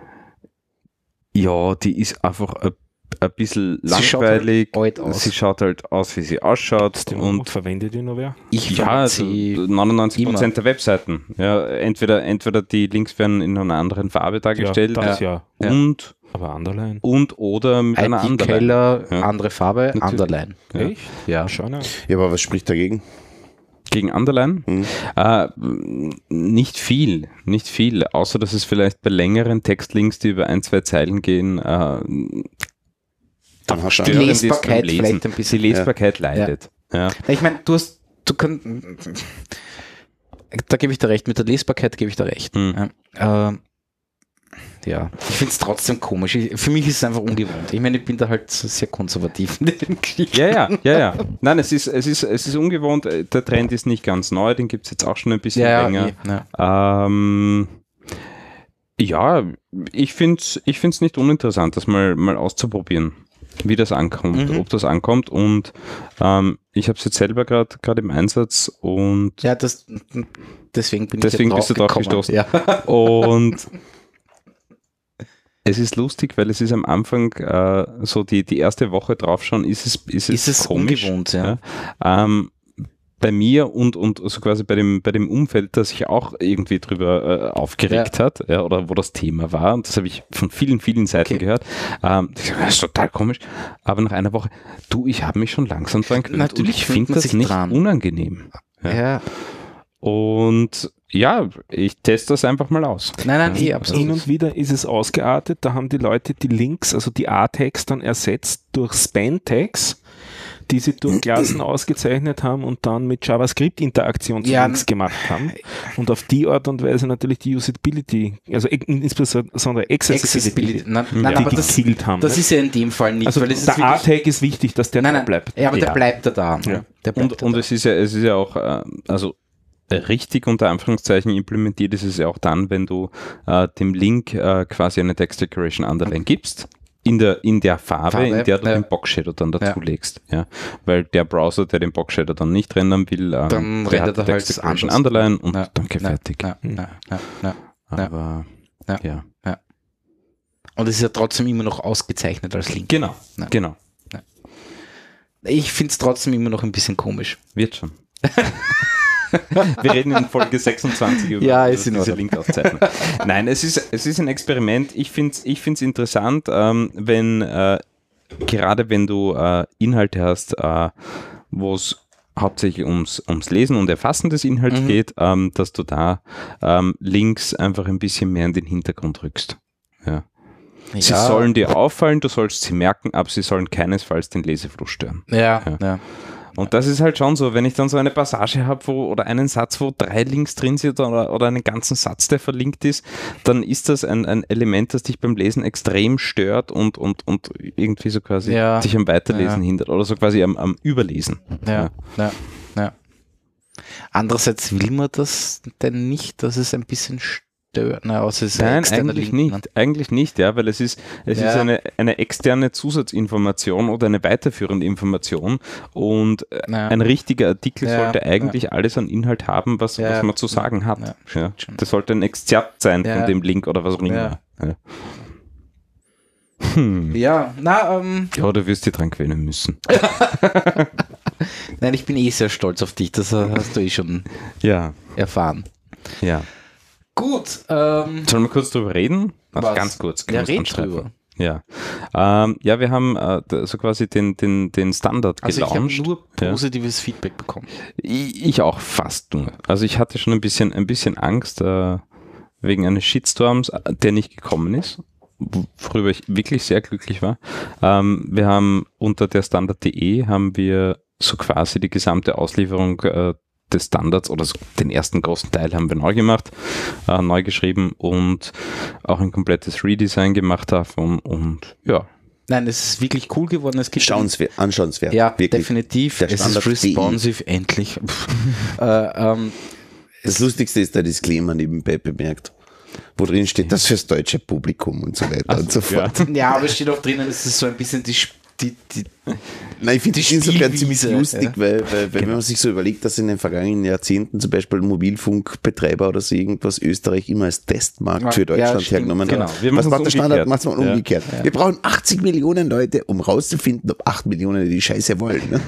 ja, die ist einfach ein, ein bisschen Sie schaut halt langweilig. alt aus. Sie schaut halt aus, wie sie ausschaut. Und Und verwendet die noch wer? Ich ja, fand also sie neunundneunzig Prozent immer. der Webseiten. Ja, entweder, entweder die Links werden in einer anderen Farbe dargestellt Ja, das ja. Ja. und, Aber Underline. und oder mit einer I T anderen. Keller, Ja. andere Farbe, Natürlich. Underline. Ja. Echt? Ja. Schau mal. Ja, aber was spricht dagegen? Gegen Underline? Hm. Äh, nicht viel, nicht viel, außer dass es vielleicht bei längeren Textlinks, die über ein, zwei Zeilen gehen, äh, Dann hast du Die störend ist beim Lesbarkeit Lesen. vielleicht ein bisschen. Die Lesbarkeit leidet. Ja. Ich meine, du hast, du kannst, da gebe ich dir recht, mit der Lesbarkeit gebe ich dir recht. Hm. Ja. Ähm, ja, ich finde es trotzdem komisch. Ich, für mich ist es einfach ungewohnt. Ich meine, ich bin da halt sehr konservativ in den Geschichten. Ja, ja, ja, ja. Nein, es ist, es ist, es ist ungewohnt. Der Trend ist nicht ganz neu, den gibt es jetzt auch schon ein bisschen Ja, länger. eh, ja. Ähm, ja, ich finde es ich find's nicht uninteressant, das mal, mal auszuprobieren, wie das ankommt, Mhm. ob das ankommt. Und ähm, ich habe es jetzt selber gerade gerade im Einsatz und Ja, das, deswegen bin Deswegen ich bist du drauf gekommen. gestoßen. Ja. Und es ist lustig, weil es ist am Anfang äh, so die, die erste Woche drauf schon, ist es, ist es, Ist es komisch. ungewohnt, ja. Ja. Ähm, bei mir und, und so quasi bei dem, bei dem Umfeld, das sich auch irgendwie drüber äh, aufgeregt Ja. hat, ja, oder wo das Thema war, und das habe ich von vielen, vielen Seiten Okay. gehört, ähm, ich sag, das ist total komisch, aber nach einer Woche, du, ich habe mich schon langsam dran gewöhnt und Natürlich ich gewöhnt finde man das sich nicht dran. unangenehm. Ja. Ja. Und ja, ich teste das einfach mal aus. Nein, nein, eh, Hin absolut. und wieder ist es ausgeartet, da haben die Leute die Links, also die A-Tags dann ersetzt durch Span-Tags, die sie durch Klassen ausgezeichnet haben und dann mit JavaScript-Interaktion zu Ja, Links gemacht haben und auf die Art und Weise natürlich die Usability, also e- insbesondere Accessibility, Accessibility. Nein, nein, die aber das, gekillt haben. das ist ja in dem Fall nicht, also weil es ist der wirklich, A-Tag ist wichtig, dass der nein, da nein, bleibt. ja, aber Ja. der bleibt da da. Ja. Der bleibt Und, da und da. es ist ja, es ist ja auch, äh, also richtig unter Anführungszeichen implementiert ist es ja auch dann, wenn du äh, dem Link äh, quasi eine Text Decoration Underline gibst, in der, in der Farbe, Farbe, in der du ja. den Box-Shadow dann dazu Ja. legst. Ja. Weil der Browser, der den Box-Shadow dann nicht rendern will, ähm, Dann der rendert hat er die halt Text Decoration anders. Underline und Ja. danke, Ja. fertig. Ja, ja, ja, ja. Aber Ja. ja. Und es ist ja trotzdem immer noch ausgezeichnet als Link. Genau, Ja. genau. Ich finde es trotzdem immer noch ein bisschen komisch. Wird schon. Wir reden in Folge sechsundzwanzig über Ja, ist in diese Ordnung. Link-Auszeichnung. Nein, es ist, es ist ein Experiment. Ich finde es ich find's interessant, ähm, wenn äh, gerade wenn du äh, Inhalte hast, äh, wo es hauptsächlich ums, ums Lesen und Erfassen des Inhalts Mhm. geht, ähm, dass du da ähm, Links einfach ein bisschen mehr in den Hintergrund rückst. Ja. Sie Ja. sollen dir auffallen, du sollst sie merken, aber sie sollen keinesfalls den Lesefluss stören. Ja, Ja. ja. Und das ist halt schon so, wenn ich dann so eine Passage habe, wo oder einen Satz, wo drei Links drin sind oder, oder einen ganzen Satz, der verlinkt ist, dann ist das ein, ein Element, das dich beim Lesen extrem stört und, und, und irgendwie so quasi Ja. dich am Weiterlesen Ja. hindert oder so quasi am, am Überlesen. Ja, ja, ja. Andererseits will man das denn nicht, dass es ein bisschen stört. Na, außer es ist ein Nein, externer eigentlich Link, nicht. Eigentlich nicht, ja, weil es ist, es Ja. ist eine, eine externe Zusatzinformation oder eine weiterführende Information und äh, Ja. ein richtiger Artikel Ja, sollte eigentlich alles an Inhalt haben, was, Ja. was man zu sagen hat. Ja, Ja. stimmt schon. Das sollte ein Exzerpt sein Ja. von dem Link oder was auch immer. Ja, hm. Ja, na, ähm, ja du wirst dich dran gewöhnen müssen. nein, ich bin eh sehr stolz auf dich, das hast du eh schon Ja, erfahren. ja. Gut, ähm, Sollen wir kurz drüber reden? Also Was? ganz kurz. ja, können wir es red anstreifen. drüber. Ja. Ähm, ja, wir haben äh, da- so quasi den, den, den Standard Also ich habe gelauncht. nur Ja. positives Feedback bekommen. Ich, ich auch fast nur. Also ich hatte schon ein bisschen, ein bisschen Angst äh, wegen eines Shitstorms, äh, der nicht gekommen ist, worüber ich wirklich sehr glücklich war. Ähm, wir haben unter der Standard punkt de haben wir so quasi die gesamte Auslieferung äh, des Standards oder so den ersten großen Teil haben wir neu gemacht, äh, neu geschrieben und auch ein komplettes Redesign gemacht davon und ja. Nein, es ist wirklich cool geworden. Es gibt Schauenswert, anschauenswert. ja, wirklich. definitiv. Der Es ist Standard punkt de. responsive, endlich. äh, ähm, Das Lustigste ist der Disclaimer nebenbei bemerkt, wo drin steht, das fürs deutsche Publikum und so weiter und so fort. ja, aber es steht auch drinnen, es ist so ein bisschen die, Sp- die, die Nein, ich finde Die das insofern ziemlich Spielwiese, lustig, ja. weil, weil, weil wenn man sich so überlegt, dass in den vergangenen Jahrzehnten zum Beispiel Mobilfunkbetreiber oder so irgendwas Österreich immer als Testmarkt für Ja, Deutschland stimmt, hergenommen genau. hat. Wir Was machen's macht der Standard? umgekehrt. Macht man Ja. umgekehrt. Wir brauchen achtzig Millionen Leute, um rauszufinden, ob acht Millionen die Scheiße wollen. Ne?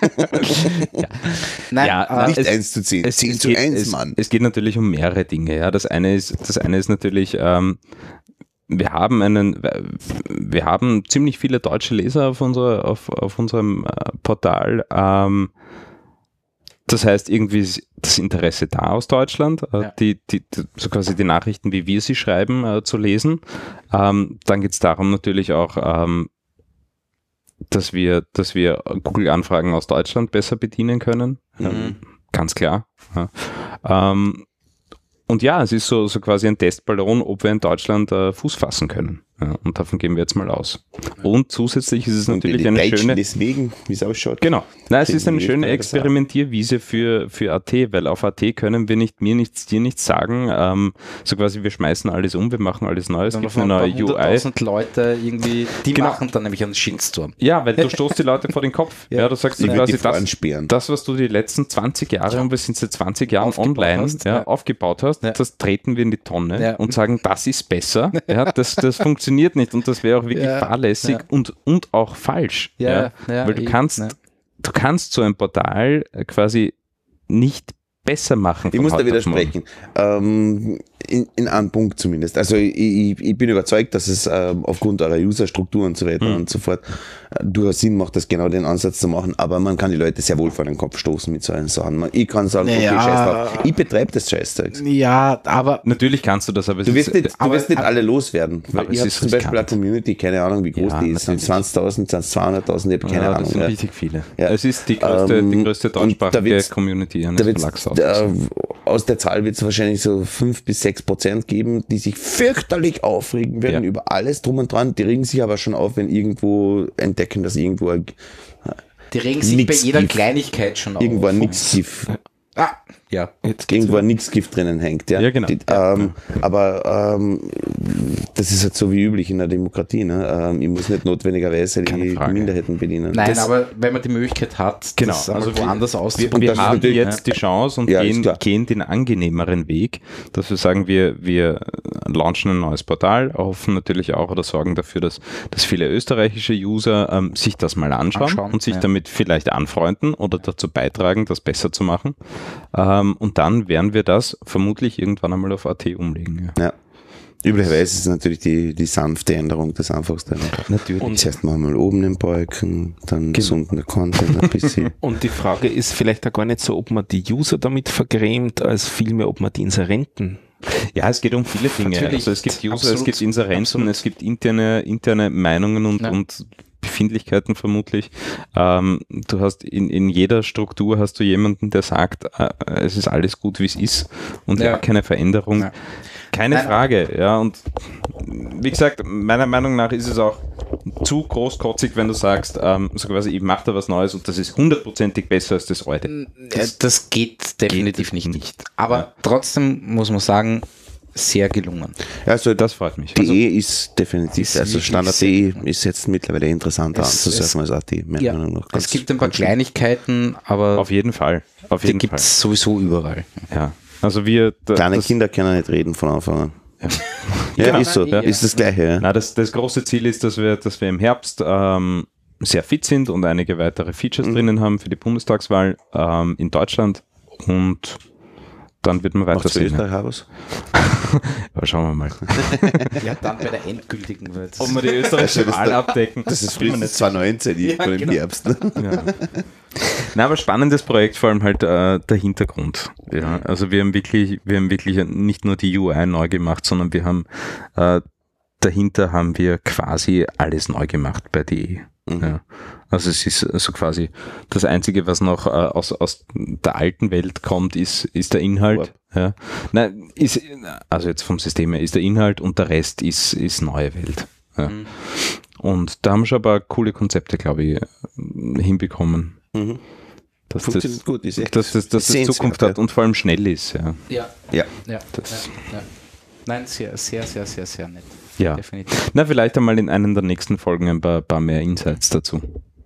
nein, Ja, äh, na, Nicht es- eins zu zehn, Es, zehn es zu geht, eins, es, Mann. es geht natürlich um mehrere Dinge. Ja. Das eine ist, das eine ist natürlich, ähm, wir haben einen, wir haben ziemlich viele deutsche Leser auf unserer, auf, auf unserem äh, Portal. Ähm, das heißt, irgendwie ist das Interesse da aus Deutschland, äh, Ja. die, die, die, so quasi die Nachrichten, wie wir sie schreiben, äh, zu lesen. Ähm, dann geht es darum natürlich auch, ähm, dass wir, dass wir Google-Anfragen aus Deutschland besser bedienen können. Mhm. Ähm, ganz klar. Ja. Ähm, und ja, es ist so, so quasi ein Testballon, ob wir in Deutschland äh, Fuß fassen können. Ja, und davon gehen wir jetzt mal aus. Und zusätzlich ist es Und natürlich die eine Deutschen schöne... deswegen, wie es ausschaut. Genau. Nein, es Kriegen ist eine die schöne Österreicher das auch. Experimentierwiese für, für A T, weil auf A T können wir nicht, mir nichts, dir nichts sagen. Ähm, so quasi, wir schmeißen alles um, wir machen alles neu, es Dann gibt von eine ein neue paar U I. hunderttausend Leute irgendwie, die Genau. machen dann nämlich einen Shitstorm. Ja, weil du stoßt die Leute vor den Kopf. Ja, du sagst so Die wird die quasi, das, voransperren. das, was du die letzten zwanzig Jahre, und wir sind seit zwanzig Jahren Aufgebaut online, hast, ja, ja. aufgebaut hast, Ja. das treten wir in die Tonne Ja. und sagen, das ist besser. Ja, das, das funktioniert nicht und das wäre auch wirklich Ja. fahrlässig Ja. und, und auch falsch. Ja, ja, weil du eh, kannst, ja. du kannst so ein Portal äh, quasi nicht besser machen. Ich von muss da heute auf morgen. widersprechen. Ähm, in, in einem Punkt zumindest. Also ich, ich, ich bin überzeugt, dass es ähm, aufgrund eurer User-Struktur und so weiter Mhm. und so fort äh, durchaus Sinn macht, das genau den Ansatz zu machen, aber man kann die Leute sehr wohl vor den Kopf stoßen mit solchen Sachen. Man, ich kann sagen, Naja. okay, scheiß drauf. Ich betreibe das Scheißdreck. Ja, aber Natürlich kannst du das, aber es Du wirst ist, nicht, du aber- wirst nicht aber- alle loswerden. Weil aber ich es habe ist zum Beispiel eine riskant. Community, keine Ahnung, wie groß Ja, die ist. Sind natürlich. zwanzigtausend, sind es zweihunderttausend, ich habe keine ja, Ahnung. das sind Ja. richtig viele. Ja. Es ist die größte, Ähm, die größte und da deutschsprachige wird's- Community eines Da wird's, Verlagshauses. äh, aus der Zahl wird es wahrscheinlich so fünf bis sechs Prozent geben, die sich fürchterlich aufregen werden Ja. über alles drum und dran. Die regen sich aber schon auf, wenn irgendwo entdecken, dass irgendwo, ein- die regen sich Nix bei jeder Gift. Kleinigkeit schon irgendwo auf. ein Nixgift, Ah, ja. Jetzt geht's irgendwo ein Nixgift drinnen hängt. Ja, Ja, genau. Die, ähm, aber ähm, das ist halt so wie üblich in der Demokratie. Ne? Ähm, ich muss nicht notwendigerweise Keine die Frage. Minderheiten bedienen. Nein, das, aber wenn man die Möglichkeit hat, Genau, das also also wir- woanders Wir, auszuprobieren. wir das ist haben natürlich- jetzt die Chance und Ja, ist gehen, klar. gehen den angenehmeren Weg, dass wir sagen, wir, wir launchen ein neues Portal, hoffen natürlich auch oder sorgen dafür, dass, dass viele österreichische User ähm, sich das mal anschauen, Anschauen, und sich ja. damit vielleicht anfreunden oder dazu beitragen, das besser zu machen. Ähm, und dann werden wir das vermutlich irgendwann einmal auf A T umlegen. Ja. ja. Üblicherweise ist es natürlich die, die sanfte Änderung, das einfachste. Natürlich. Und- Zuerst machen wir mal oben den Balken, dann Genau. unten der Content ein bisschen. Und die Frage ist vielleicht auch gar nicht so, ob man die User damit vergrämt, als vielmehr, ob man die Inserenten. Ja, es geht um viele Dinge. Natürlich. Also es gibt User, Absolut. es gibt Inserenten, Absolut. es gibt interne, interne Meinungen und, Ja. und Befindlichkeiten vermutlich. Ähm, du hast in, in jeder Struktur hast du jemanden, der sagt, äh, es ist alles gut, wie es ist und ja, Ja. keine Veränderung. Ja. Keine Nein. Frage, ja. Und wie gesagt, meiner Meinung nach ist es auch zu großkotzig, wenn du sagst, ähm, so quasi, ich mache da was Neues und das ist hundertprozentig besser als das alte. das, das geht definitiv nicht. nicht. Aber trotzdem muss man sagen, sehr gelungen. Ja, also Das freut mich. D Also, E ist definitiv, ist also wirklich Standard sehr D E gut. ist jetzt mittlerweile interessanter Es- anzusurfen als A T, meiner Ja, Meinung nach. es Ganz- gibt ein paar ganz schön. Kleinigkeiten, aber auf jeden Fall. Auf die jeden gibt Fall. es sowieso überall. Ja. Also wir, da, Kleine das, Kinder können nicht reden von Anfang an. Ja, Ja, ist so, ja. ist das Gleiche. Ja. Na, das, das große Ziel ist, dass wir, dass wir im Herbst ähm, sehr fit sind und einige weitere Features Mhm. drinnen haben für die Bundestagswahl ähm, in Deutschland und dann wird man weiter Macht's für sehen. Österreich auch was? Aber schauen wir mal. Ja, dann bei der endgültigen wird Ob wir die österreichische Also das- Wahl abdecken. Das ist frühestens zwanzig neunzehn, ich Ja, bin im genau. Herbst. Ne? Ja. Na, aber spannendes Projekt, vor allem halt äh, der Hintergrund. Ja, also wir haben wirklich, wir haben wirklich nicht nur die U I neu gemacht, sondern wir haben äh, dahinter haben wir quasi alles neu gemacht bei D E. Mhm. Ja. Also es ist so quasi das Einzige, was noch äh, aus, aus der alten Welt kommt, ist, ist der Inhalt. Ja. Nein, ist, also jetzt vom System her ist der Inhalt und der Rest ist, ist neue Welt. Ja. Mhm. Und da haben wir schon ein paar coole Konzepte, glaube ich, hinbekommen. Mhm. Dass Funktioniert das, gut, ist echt dass das, dass das sehenswert, Zukunft ja. hat und vor allem schnell ist. Ja. Ja, Ja. ja, Das- ja, ja. Nein, sehr, sehr, sehr, sehr, sehr nett. Ja. Definitiv. Na, vielleicht einmal in einer der nächsten Folgen ein paar, paar mehr Insights dazu.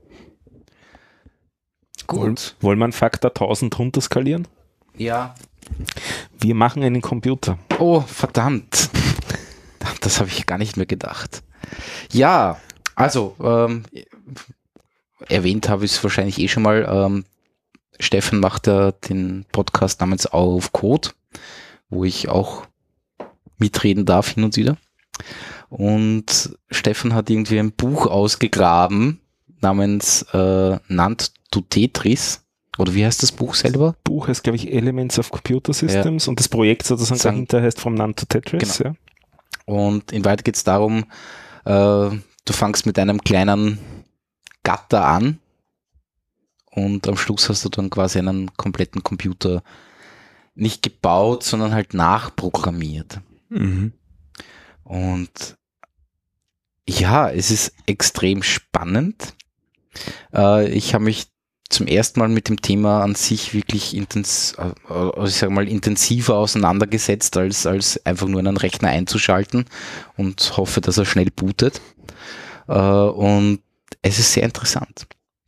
Gut. Wollen wir einen Faktor tausend runter skalieren? Ja. Wir machen einen Computer. Oh, verdammt. Das habe ich gar nicht mehr gedacht. Ja, also, ähm, erwähnt habe ich es wahrscheinlich eh schon mal. Ähm, Steffen macht ja den Podcast namens Auf Code, wo ich auch mitreden darf hin und wieder. Und Steffen hat irgendwie ein Buch ausgegraben namens äh, Nannt du Tetris. Oder wie heißt das Buch selber? Buch heißt, glaube ich, Elements of Computer Systems und das Projekt sozusagen Sagen- dahinter heißt From None to Tetris. Genau. Ja. Und in Wahrheit geht es darum, äh, du fangst mit einem kleinen Gatter an und am Schluss hast du dann quasi einen kompletten Computer nicht gebaut, sondern halt nachprogrammiert. Mhm. Und ja, es ist extrem spannend. Äh, ich habe mich zum ersten Mal mit dem Thema an sich wirklich intens, äh, also ich sag mal, intensiver auseinandergesetzt, als, als einfach nur einen Rechner einzuschalten und hoffe, dass er schnell bootet. Äh, und es ist sehr interessant.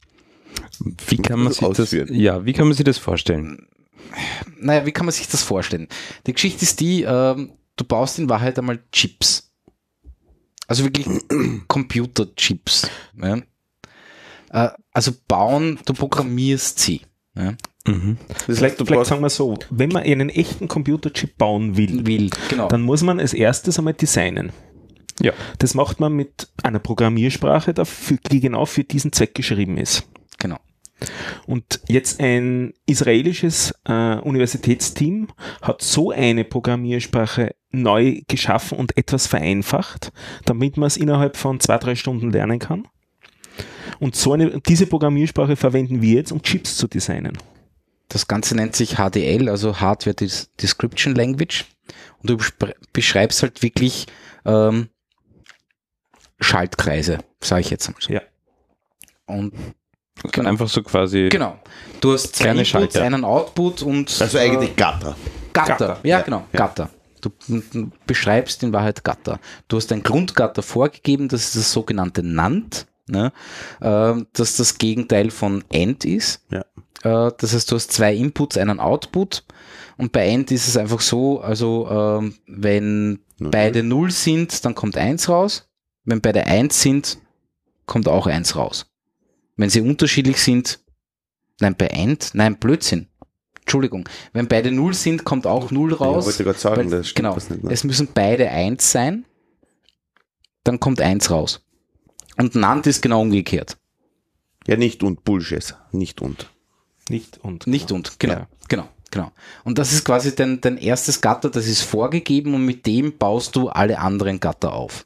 Wie kann man sich das, ja, wie kann man sich das vorstellen? Naja, wie kann man sich das vorstellen? Die Geschichte ist die, ähm, du baust in Wahrheit einmal Chips. Also wirklich Computerchips. Ja? Äh, also bauen, du programmierst sie. Ja? Mhm. Vielleicht, vielleicht sagen wir so, wenn man einen echten Computerchip bauen will, Will, genau. dann muss man als erstes einmal designen. Ja. Das macht man mit einer Programmiersprache, dafür, die genau für diesen Zweck geschrieben ist. Genau. Und jetzt ein israelisches äh, Universitätsteam hat so eine Programmiersprache neu geschaffen und etwas vereinfacht, damit man es innerhalb von zwei, drei Stunden lernen kann. Und so eine, diese Programmiersprache verwenden wir jetzt, um Chips zu designen. Das Ganze nennt sich H D L, also Hardware Description Language. Und du beschreibst halt wirklich ähm, Schaltkreise, sage ich jetzt mal so. Ja. Und Genau. Einfach so quasi. Genau. Du hast zwei Kleine Inputs, Schalter. einen Output und Also eigentlich Gatter. Gatter. Gatter. Ja, Ja. genau, Gatter. Du du beschreibst in Wahrheit Gatter. Du hast ein Grundgatter vorgegeben, das ist das sogenannte NAND, ne? äh, das das Gegenteil von AND ist. Ja. Äh, das heißt, du hast zwei Inputs, einen Output, und bei AND ist es einfach so, also ähm, wenn Null. beide null sind, dann kommt eins raus. Wenn beide eins sind, kommt auch eins raus. Wenn sie unterschiedlich sind, nein, bei AND, nein, Blödsinn. Entschuldigung. Wenn beide null sind, kommt auch null raus. Ja, wollte gerade sagen, weil, das stimmt genau, was nicht, ne? es müssen beide eins sein, dann kommt eins raus. Und NAND ist genau umgekehrt. Ja, nicht und Bullshit. Nicht und. Nicht und. Nicht und, genau, Ja. genau, genau. Und das ist quasi dein, dein erstes Gatter, das ist vorgegeben, und mit dem baust du alle anderen Gatter auf.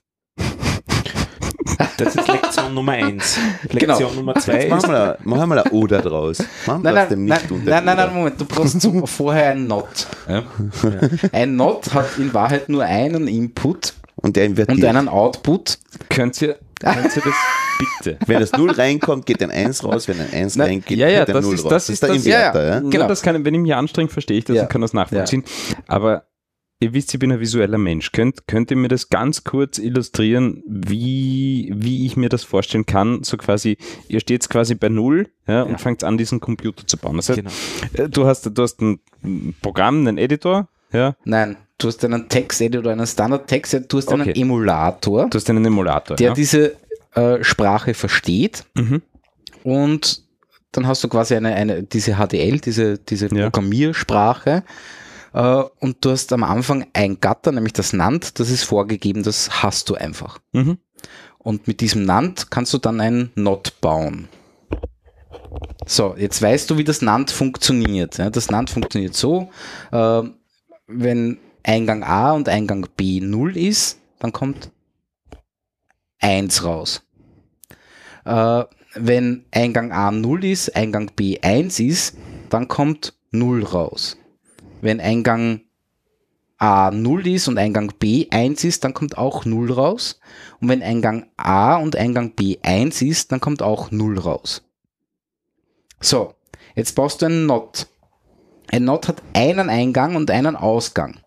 Das ist Lektion Nummer eins. Lektion Genau. Nummer zwei Jetzt machen ist, wir, mal- machen wir mal ein Oder draus. Machen wir Nein, aus dem nein, Nicht nein, und nein, nein, nein, Moment, du brauchst so vorher ein Not. Ja? Ein Not hat in Wahrheit nur einen Input Und der invertiert. und einen Output. Könnt ihr, könnt ihr das bitte? Wenn das null reinkommt, geht ein eins raus. Wenn ein eins Nein, reingeht, ja, ja, geht ein das null ist- raus. das ist der das- Inverter. ja, ja. Ja, Genau. Genau. Das kann, wenn ich mich anstrenge, verstehe ich das Ja. und kann das nachvollziehen. Aber ihr wisst, ich bin ein visueller Mensch. Könnt, könnt ihr mir das ganz kurz illustrieren, wie, wie ich mir das vorstellen kann? So quasi, ihr steht quasi bei Null, ja, und Ja. fangt an, diesen Computer zu bauen. Das heißt, genau. äh, du hast, du hast ein Programm, einen Editor, ja, Nein, du hast einen Text-Editor oder einen Standard-Text-Editor, du hast einen Okay. Emulator, du hast einen Emulator. der ja. diese äh, Sprache versteht, Mhm. und dann hast du quasi eine, eine, diese H D L, diese, diese Ja. Programmiersprache, äh, und du hast am Anfang ein Gatter, nämlich das NAND, das ist vorgegeben, das hast du einfach. Mhm. Und mit diesem NAND kannst du dann ein Not bauen. So, jetzt weißt du, wie das NAND funktioniert. Ja, das NAND funktioniert so, äh, wenn Eingang A und Eingang B null ist, dann kommt eins raus. Äh, wenn Eingang A null ist, Eingang B eins ist, dann kommt null raus. Wenn Eingang A null ist und Eingang B eins ist, dann kommt auch null raus. Und wenn Eingang A und Eingang B eins ist, dann kommt auch null raus. So, jetzt baust du einen Not. Ein Not hat einen Eingang und einen Ausgang.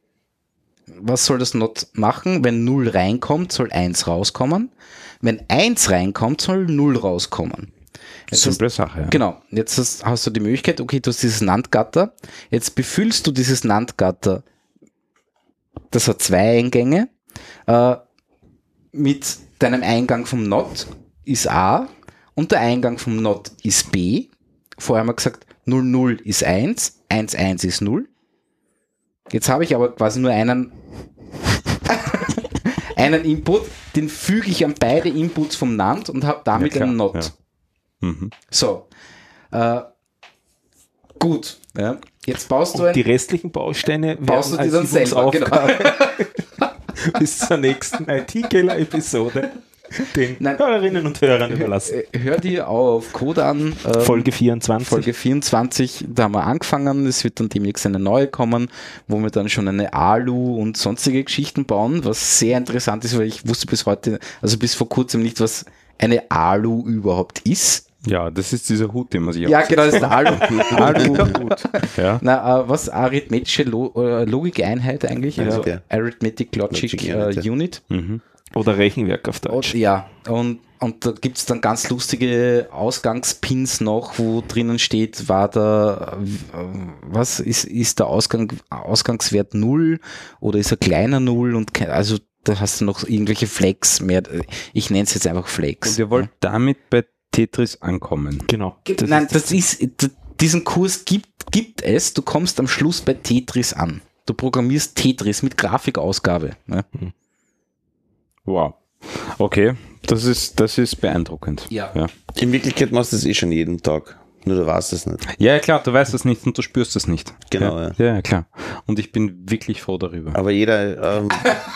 Was soll das Not machen? Wenn null reinkommt, soll eins rauskommen. Wenn eins reinkommt, soll null rauskommen. Jetzt Simple Sache. Ja. Genau, jetzt hast, hast du die Möglichkeit, okay, du hast dieses NAND-Gatter, jetzt befüllst du dieses NAND-Gatter, das hat zwei Eingänge, äh, mit deinem Eingang vom Not ist A und der Eingang vom Not ist B. Vorher haben wir gesagt, null null ist eins, eins eins ist null. Jetzt habe ich aber quasi nur einen einen Input, den füge ich an beide Inputs vom NAND und habe damit Ja, klar, einen Not. ja. Mhm. So, äh, gut, ja. Jetzt baust du Und ein, die restlichen Bausteine baust du werden die dann als selber. Genau. Übungsaufgabe bis zur nächsten I T-Keller-Episode. den Nein. Hörerinnen und Hörern überlassen. Äh, Hör dir auf Code an. Ähm, Folge vierundzwanzig. Folge vierundzwanzig, da haben wir angefangen. Es wird dann demnächst eine neue kommen, wo wir dann schon eine Alu und sonstige Geschichten bauen, was sehr interessant ist, weil ich wusste bis heute, also bis vor kurzem nicht, was eine Alu überhaupt ist. Ja, das ist dieser Hut, den man sich Ja, aufsetzt. genau, das ist eine Alu. Alu-Hut. Ja. Na, äh, was arithmetische Lo äh, Logikeinheit eigentlich, Ja, also okay. Arithmetic Logic, Logic äh, Unit, ja. Unit. Mhm. Oder Rechenwerk auf Deutsch. Und, ja, und, und da gibt es dann ganz lustige Ausgangspins noch, wo drinnen steht, war da, äh, was ist, ist der Ausgang, Ausgangswert null oder ist er kleiner null und ke- also da hast du noch irgendwelche Flex mehr, ich nenne es jetzt einfach Flex. Und ihr wollt damit bei Tetris ankommen. Genau. Das Nein, das ist, d- diesen Kurs gibt, gibt es, du kommst am Schluss bei Tetris an. Du programmierst Tetris mit Grafikausgabe. Ne? Wow. Okay, das ist, das ist beeindruckend. Ja. Ja. In Wirklichkeit machst du das eh schon jeden Tag. Nur du weißt es nicht. Ja, klar, du weißt das nicht und du spürst das nicht. Genau, ja. ja. Ja, klar. Und ich bin wirklich froh darüber. Aber jeder ähm,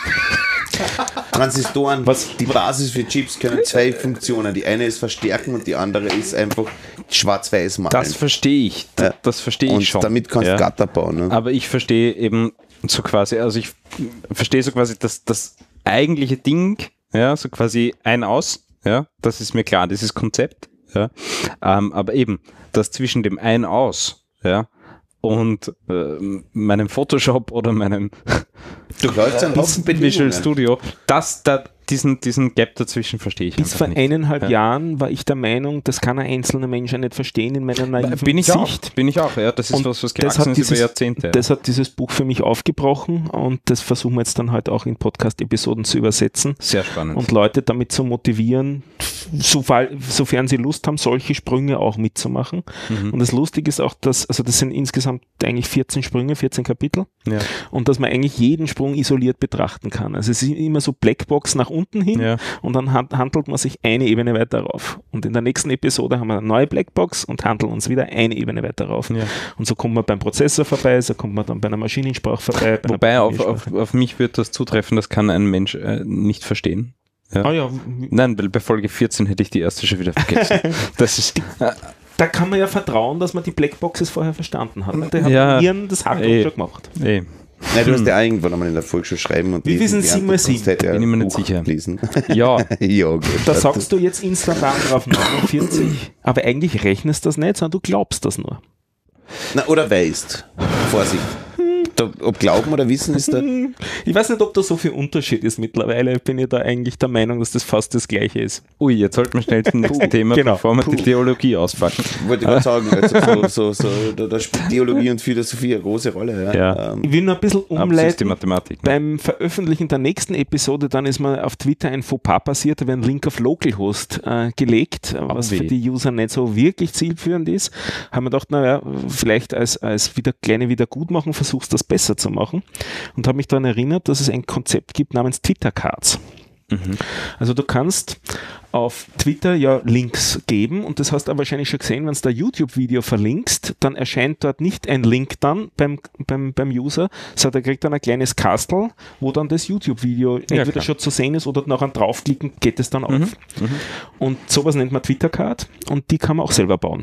Transistoren, Was- die Basis für Chips können zwei Funktionen. Die eine ist verstärken und die andere ist einfach schwarz-weiß malen. Das verstehe ich. Das, Ja. das verstehe und ich schon. damit kannst du ja. Gatter bauen. Ne? Aber ich verstehe eben so quasi, also ich verstehe so quasi das, das eigentliche Ding, ja, so quasi ein aus, ja, das ist mir klar, dieses Konzept, ja, ähm, aber eben, das zwischen dem ein aus, ja, und äh, meinem Photoshop oder meinem Durchläuft ein Haufen Visual Bedingungen. Studio, das, da, diesen, diesen Gap dazwischen verstehe ich Bis einfach vor nicht. eineinhalb Ja. Jahren war ich der Meinung, das kann ein einzelner Mensch ja nicht verstehen in meiner naiven Bin ich Sicht. auch, bin ich auch, ja, das ist Und was, was das gewachsen hat ist dieses, über Jahrzehnte. Das hat dieses Buch für mich aufgebrochen und das versuchen wir jetzt dann halt auch in Podcast-Episoden zu übersetzen Sehr spannend. und Leute damit zu motivieren, so, sofern sie Lust haben, solche Sprünge auch mitzumachen. Mhm. Und das Lustige ist auch, dass, also das sind insgesamt eigentlich vierzehn Sprünge, vierzehn Kapitel ja. und dass man eigentlich jeden Sprung isoliert betrachten kann. Also es ist immer so Blackbox nach unten hin Ja. und dann hand- handelt man sich eine Ebene weiter rauf. Und in der nächsten Episode haben wir eine neue Blackbox und handeln uns wieder eine Ebene weiter rauf. Ja. Und so kommt man beim Prozessor vorbei, so kommt man dann bei einer Maschinensprache vorbei. Bei Wobei einer auf, auf, Programmiersprache. auf mich wird das zutreffen, das kann ein Mensch äh, nicht verstehen. Ja. Ah ja, Nein, weil bei Folge vierzehn hätte ich die erste schon wieder vergessen. Das ist, äh, da kann man ja vertrauen, dass man die Blackboxes vorher verstanden hat. Der hat Ja. Ihren das Handtuch Eh. schon gemacht. ey, Nein, du hast ja irgendwann einmal in der Volksschule schreiben und Wie viel sind die sieben mal Antwort, sonst sieben? hätte er Bin ich mir nicht Buch sicher. Lesen. ja, ja, gut. Da sagst du jetzt instantan drauf neunundvierzig, aber eigentlich rechnest du das nicht, sondern du glaubst das nur. Na, oder weißt. Vorsicht. Da, ob Glauben oder Wissen ist da. Ich weiß nicht, ob da so viel Unterschied ist mittlerweile. Bin ich da eigentlich der Meinung, dass das fast das Gleiche ist. ui, jetzt sollten wir schnell zum nächsten Thema, genau. bevor wir die Theologie auspacken. Wollte ich gerade sagen, also so, so, so, da, da spielt Theologie und Philosophie eine große Rolle. Ja. Ja. Ähm, Ich will noch ein bisschen Aber das ist die umleiten. Mathematik. Ne? Beim Veröffentlichen der nächsten Episode, dann ist mir auf Twitter ein Fauxpas passiert, da wird ein Link auf Localhost äh, gelegt, was weh. für die User nicht so wirklich zielführend ist. Haben wir gedacht, naja, vielleicht als, als wieder kleine Wiedergutmachung versuchst das besser zu machen und habe mich daran erinnert, dass es ein Konzept gibt namens Twitter Cards. Mhm. Also du kannst auf Twitter ja Links geben und das hast du wahrscheinlich schon gesehen, wenn du da YouTube-Video verlinkst, dann erscheint dort nicht ein Link dann beim, beim, beim User, sondern er kriegt dann ein kleines Kastel, wo dann das YouTube-Video entweder klar. schon zu sehen ist oder nachher draufklicken, geht es dann auf. Mhm. Und sowas nennt man Twitter-Card und die kann man auch selber bauen.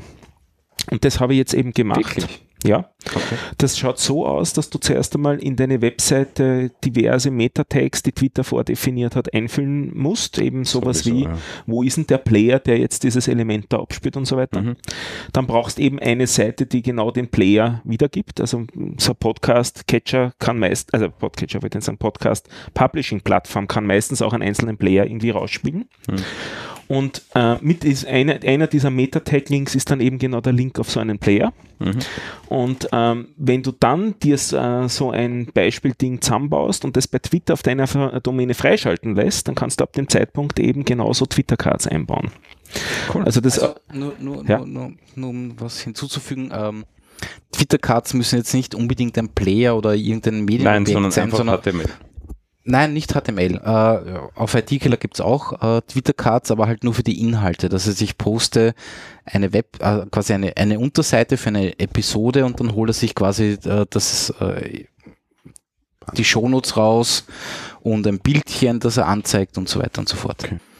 Und das habe ich jetzt eben gemacht. Wirklich? Ja, Okay. das schaut so aus, dass du zuerst einmal in deine Webseite diverse Meta-Tags, die Twitter vordefiniert hat, einfüllen musst. Eben sowas Sowieso, wie, ja. wo ist denn der Player, der jetzt dieses Element da abspielt und so weiter. Mhm. Dann brauchst eben eine Seite, die genau den Player wiedergibt. Also so ein Podcast-Catcher kann meist, also Podcatcher wollte ich sagen, Podcast-Publishing-Plattform kann meistens auch einen einzelnen Player irgendwie rausspielen. Mhm. Und äh, mit ist eine, einer dieser Meta-Tag-Links ist dann eben genau der Link auf so einen Player. Mhm. Und ähm, wenn du dann dir äh, so ein Beispielding zusammenbaust und das bei Twitter auf deiner Ver- Domäne freischalten lässt, dann kannst du ab dem Zeitpunkt eben genauso Twitter-Cards einbauen. Cool. Also das Also nur, nur, Ja. nur, nur, nur um was hinzuzufügen, ähm, Twitter-Cards müssen jetzt nicht unbedingt ein Player oder irgendein Nein, Medienobjekt sondern sein, einfach sondern H T M L. nein, nicht H T M L. Äh, auf I T-Killer gibt es auch äh, Twitter-Cards, aber halt nur für die Inhalte. Das heißt, ich poste eine Web, äh, quasi eine, eine Unterseite für eine Episode und dann holt er sich quasi äh, das, äh, die Shownotes raus und ein Bildchen, das er anzeigt und so weiter und so fort. Okay.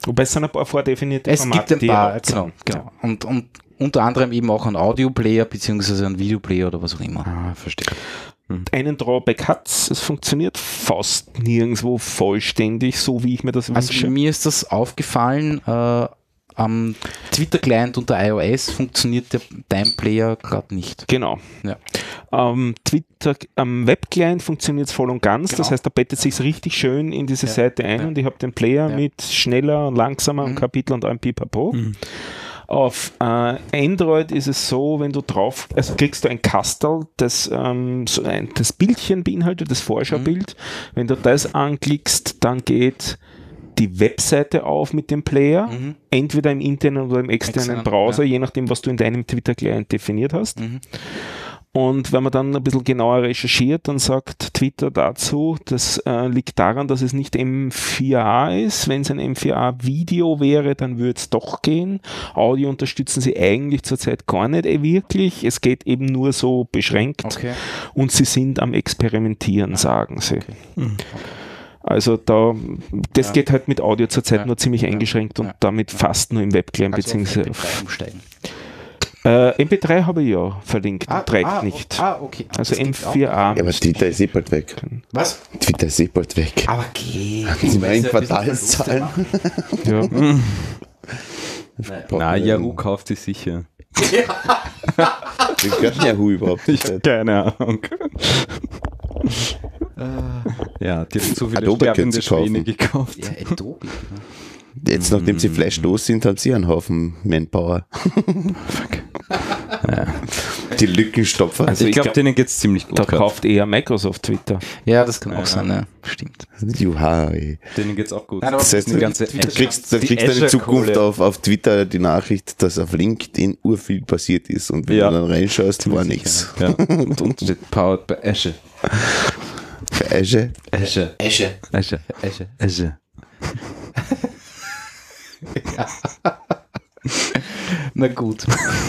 Wobei es sind ein paar vordefinierte Es Formate, gibt ein paar, die genau, genau. Und, und unter anderem eben auch ein Audioplayer beziehungsweise ein Videoplayer oder was auch immer. Ah, verstehe. einen Drawback hat es funktioniert fast nirgendwo vollständig, so wie ich mir das Also wünsche. mir ist das aufgefallen, äh, am Twitter-Client unter iOS funktioniert der Time-Player gerade nicht. Genau. Ja. Am Twitter, am Web-Client funktioniert es voll und ganz. Genau. Das heißt, da bettet sich richtig schön in diese Ja. Seite ein Ja. und ich habe den Player Ja. mit schneller und langsamer und Mhm. Kapitel und allem Pipapo. Auf äh, Android ist es so, wenn du drauf, also kriegst du ein Kastel, das ähm, so ein, das Bildchen beinhaltet, das Vorschaubild. Mhm. Wenn du das anklickst, dann geht die Webseite auf mit dem Player, Mhm. entweder im internen oder im externen Extern, Browser, ja. je nachdem, was du in deinem Twitter-Client definiert hast. Mhm. Und wenn man dann ein bisschen genauer recherchiert, dann sagt Twitter dazu, das äh, liegt daran, dass es nicht M vier A ist. Wenn es ein M vier A Video wäre, dann würde es doch gehen. Audio unterstützen sie eigentlich zurzeit gar nicht eh wirklich. Es geht eben nur so beschränkt. Okay. Und sie sind am Experimentieren, sagen sie. Also da, das Ja. geht halt mit Audio zurzeit Ja. nur ziemlich Ja. eingeschränkt und Ja. damit fast nur im Webclient Also beziehungsweise auf M P drei umsteigen. äh, M P drei habe ich ja verlinkt, trägt ah, nicht. Ah, okay. Also Das M gibt's auch. vier A. Ja, aber Twitter ist eh bald weg. Was? Twitter ist eh bald weg. Aber geh. Die Weil neuen sie ein bisschen Quartalszahlen. Verluste machen. Ja. Na, Yahoo kauft sie sicher. Wie gehört Yahoo überhaupt? Ich habe keine Ahnung. Ja, die haben zu viele Adobe können sterbende sie kaufen. Schwäne gekauft. Ja, Adobe. ne? Jetzt, nachdem sie Flash los sind, haben sie einen Haufen Manpower. Die Lückenstopfer. Also ich ich glaube, glaub, denen geht es ziemlich gut. Da grad. kauft eher Microsoft Twitter. Ja, das kann auch Ja. sein, ja. Stimmt. Juha, ey. Denen geht es auch gut. Nein, aber Das heißt, die ganze du kriegst, du die kriegst dann in Zukunft Azure-Kohle. auf, auf Twitter die Nachricht, dass auf LinkedIn urviel passiert ist und wenn Ja. du dann reinschaust, war Ziemlich nichts. sicher, Ja. Und unten steht Powered by Azure. Für Azure. Azure. Esche. Azure. Azure. Azure. Na gut.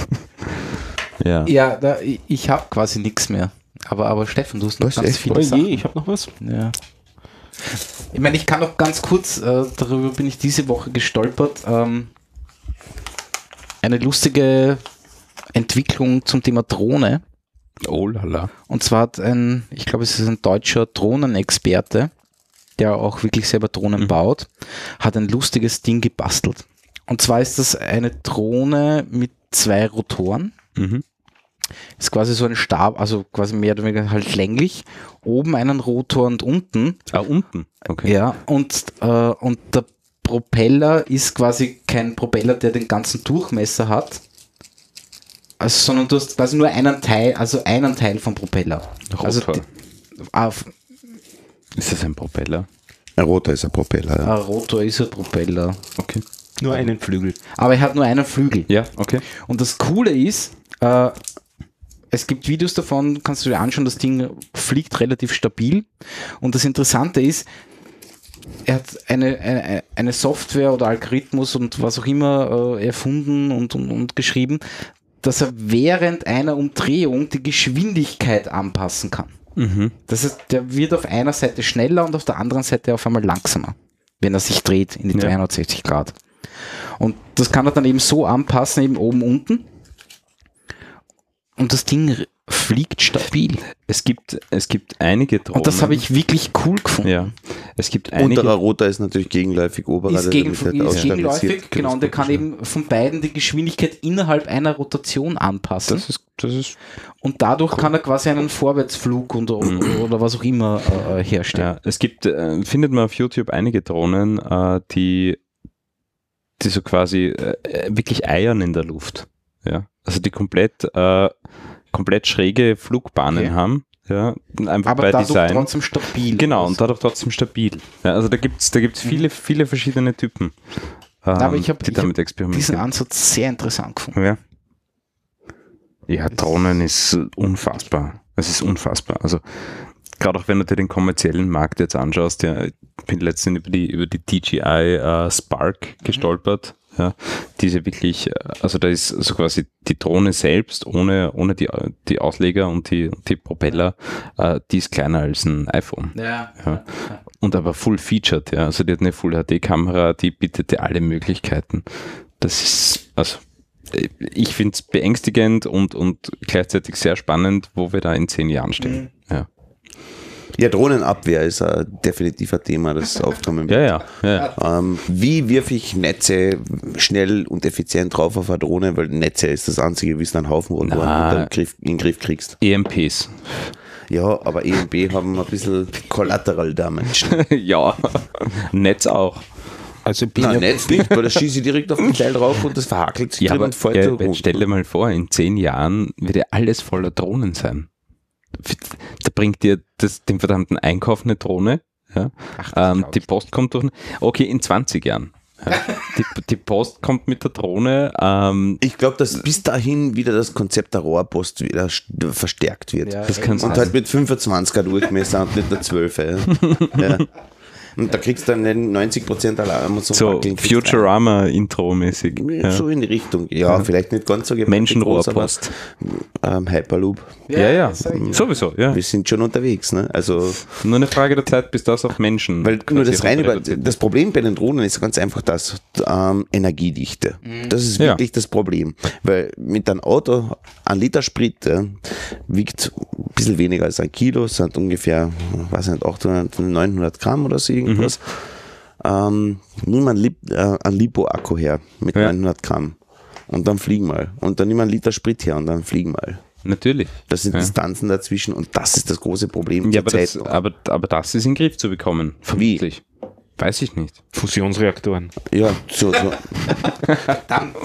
Ja. Ja, da, ich, ich habe quasi nichts mehr. Aber, aber Steffen, du hast noch Was, ganz echt? viele Oh je, Sachen. ich habe noch was. Ja. Ich meine, ich kann noch ganz kurz, äh, darüber bin ich diese Woche gestolpert, ähm, eine lustige Entwicklung zum Thema Drohne. Oh lala. Und zwar hat ein, ich glaube, es ist ein deutscher Drohnenexperte, der auch wirklich selber Drohnen Mhm. baut, hat ein lustiges Ding gebastelt. Und zwar ist das eine Drohne mit zwei Rotoren. Mhm. Ist quasi so ein Stab, also quasi mehr oder weniger halt länglich. Oben einen Rotor und unten. Ah, unten. Okay. Ja, und, äh, und der Propeller ist quasi kein Propeller, der den ganzen Durchmesser hat, also, sondern du hast quasi nur einen Teil, also einen Teil vom Propeller. Rotor. Also die, auf, Ist das ein Propeller? Ein roter ist ein Propeller. ein Ja. Rotor ist ein Propeller. Okay. Nur einen Flügel. Aber er hat nur einen Flügel. Ja, okay. Und das Coole ist, äh, es gibt Videos davon, kannst du dir anschauen, das Ding fliegt relativ stabil. Und das Interessante ist, er hat eine, eine, eine Software oder Algorithmus und was auch immer äh, erfunden und, und, und geschrieben, dass er während einer Umdrehung die Geschwindigkeit anpassen kann. Mhm. Das heißt, der wird auf einer Seite schneller und auf der anderen Seite auf einmal langsamer, wenn er sich dreht in die Ja. dreihundertsechzig Grad. Und das kann er dann eben so anpassen, eben oben, unten. Und das Ding r- fliegt stabil. Es gibt, es gibt einige Drohnen. Und das habe ich wirklich cool gefunden. Ja. Es gibt einige. Unterer roter ist natürlich gegenläufig, oberer Ist, gegen, damit halt ist ausstabilisiert. gegenläufig, genau, und der kann eben von beiden die Geschwindigkeit innerhalb einer Rotation anpassen. Das ist, das ist, Und dadurch kann er quasi einen Vorwärtsflug und, oder was auch immer äh, herstellen. ja, es gibt, äh, findet man auf YouTube einige Drohnen, äh, die, die so quasi äh, wirklich eiern in der Luft. Ja. Also die komplett, äh, komplett schräge Flugbahnen Okay. haben. Ja. Einfach Aber bei dadurch Design. trotzdem stabil. Genau, und dadurch trotzdem stabil. Ja, also da gibt es da gibt's viele, viele verschiedene Typen, ähm, aber ich hab- die ich damit hab diesen experimentieren. Ansatz sehr interessant gefunden. Ja. Ja, Drohnen ist unfassbar. Es ist unfassbar. Also gerade auch wenn du dir den kommerziellen Markt jetzt anschaust, ja, ich bin letztens über die, über die D J I äh, Spark gestolpert. ja, diese wirklich, also da ist so quasi die Drohne selbst ohne, ohne die, die Ausleger und die, die Propeller, äh, die ist kleiner als ein iPhone. Ja. Ja. Und aber full featured, ja, also die hat eine Full H D-Kamera, die bietet dir alle Möglichkeiten. Das ist, also ich finde es beängstigend und, und gleichzeitig sehr spannend, wo wir da in zehn Jahren stehen. Mhm. Ja. Ja, Drohnenabwehr ist uh, definitiv ein Thema, das aufkommen Ja, wird. ja. ja. Ähm, wie wirfe ich Netze schnell und effizient drauf auf eine Drohne, weil Netze ist das einzige, wie es einen Haufen rundherum in den Griff, in den Griff kriegst. E M Ps. Ja, aber E M P haben ein bisschen Collateral Damage. Ja, Netz auch. Also bin Nein, ja, Netz nicht, weil das schieße ich direkt auf den Teil drauf und das verhakelt sich Ja, drin aber und fällt ja, so jetzt runter. stell dir mal vor, in zehn Jahren wird ja alles voller Drohnen sein. Da bringt dir das, den verdammten Einkauf eine Drohne. Ja? Ach, das ähm, glaub die ich. Post kommt durch. Okay, in zwanzig Jahren. Ja. die, die Post kommt mit der Drohne. Ähm, Ich glaube, dass bis dahin wieder das Konzept der Rohrpost wieder st- verstärkt wird. Ja, das kann Und sein. halt mit fünfundzwanziger Durchmesser und nicht der zwölfer. Ja. Ja. Und da kriegst du dann den neunzig Prozent Alarm und so. so wackeln kriegst du Futurama-Intro-mäßig. rein. Ja. So in die Richtung. Ja, Ja. vielleicht nicht ganz so gewaltig Menschenrohrpost. groß, aber, ähm, Hyperloop. Ja, ja, sag ich. sowieso. Ja. Wir sind schon unterwegs. Ne? Also, Nur eine Frage der Zeit, bis das auf Menschen. weil nur quasi das reine, runterreduziert. das Problem bei den Drohnen ist ganz einfach das, ähm, Energiedichte. Das ist Ja. wirklich das Problem. Weil mit einem Auto, ein Liter Sprit ja, wiegt ein bisschen weniger als ein Kilo, sind ungefähr, weiß nicht, achthundert, neunhundert Gramm oder so irgendwas. Ähm, nimm einen, Lip, äh, einen Lipo-Akku her mit Ja. neunhundert Gramm und dann fliegen mal. Und dann nimm einen Liter Sprit her und dann fliegen mal. Natürlich. Das sind Ja. Distanzen dazwischen und das ist das große Problem Ja, zur aber das, Zeit noch. aber, aber das ist in den Griff zu bekommen. Vermutlich. Weiß ich nicht. Fusionsreaktoren. Ja, so, so Verdammt.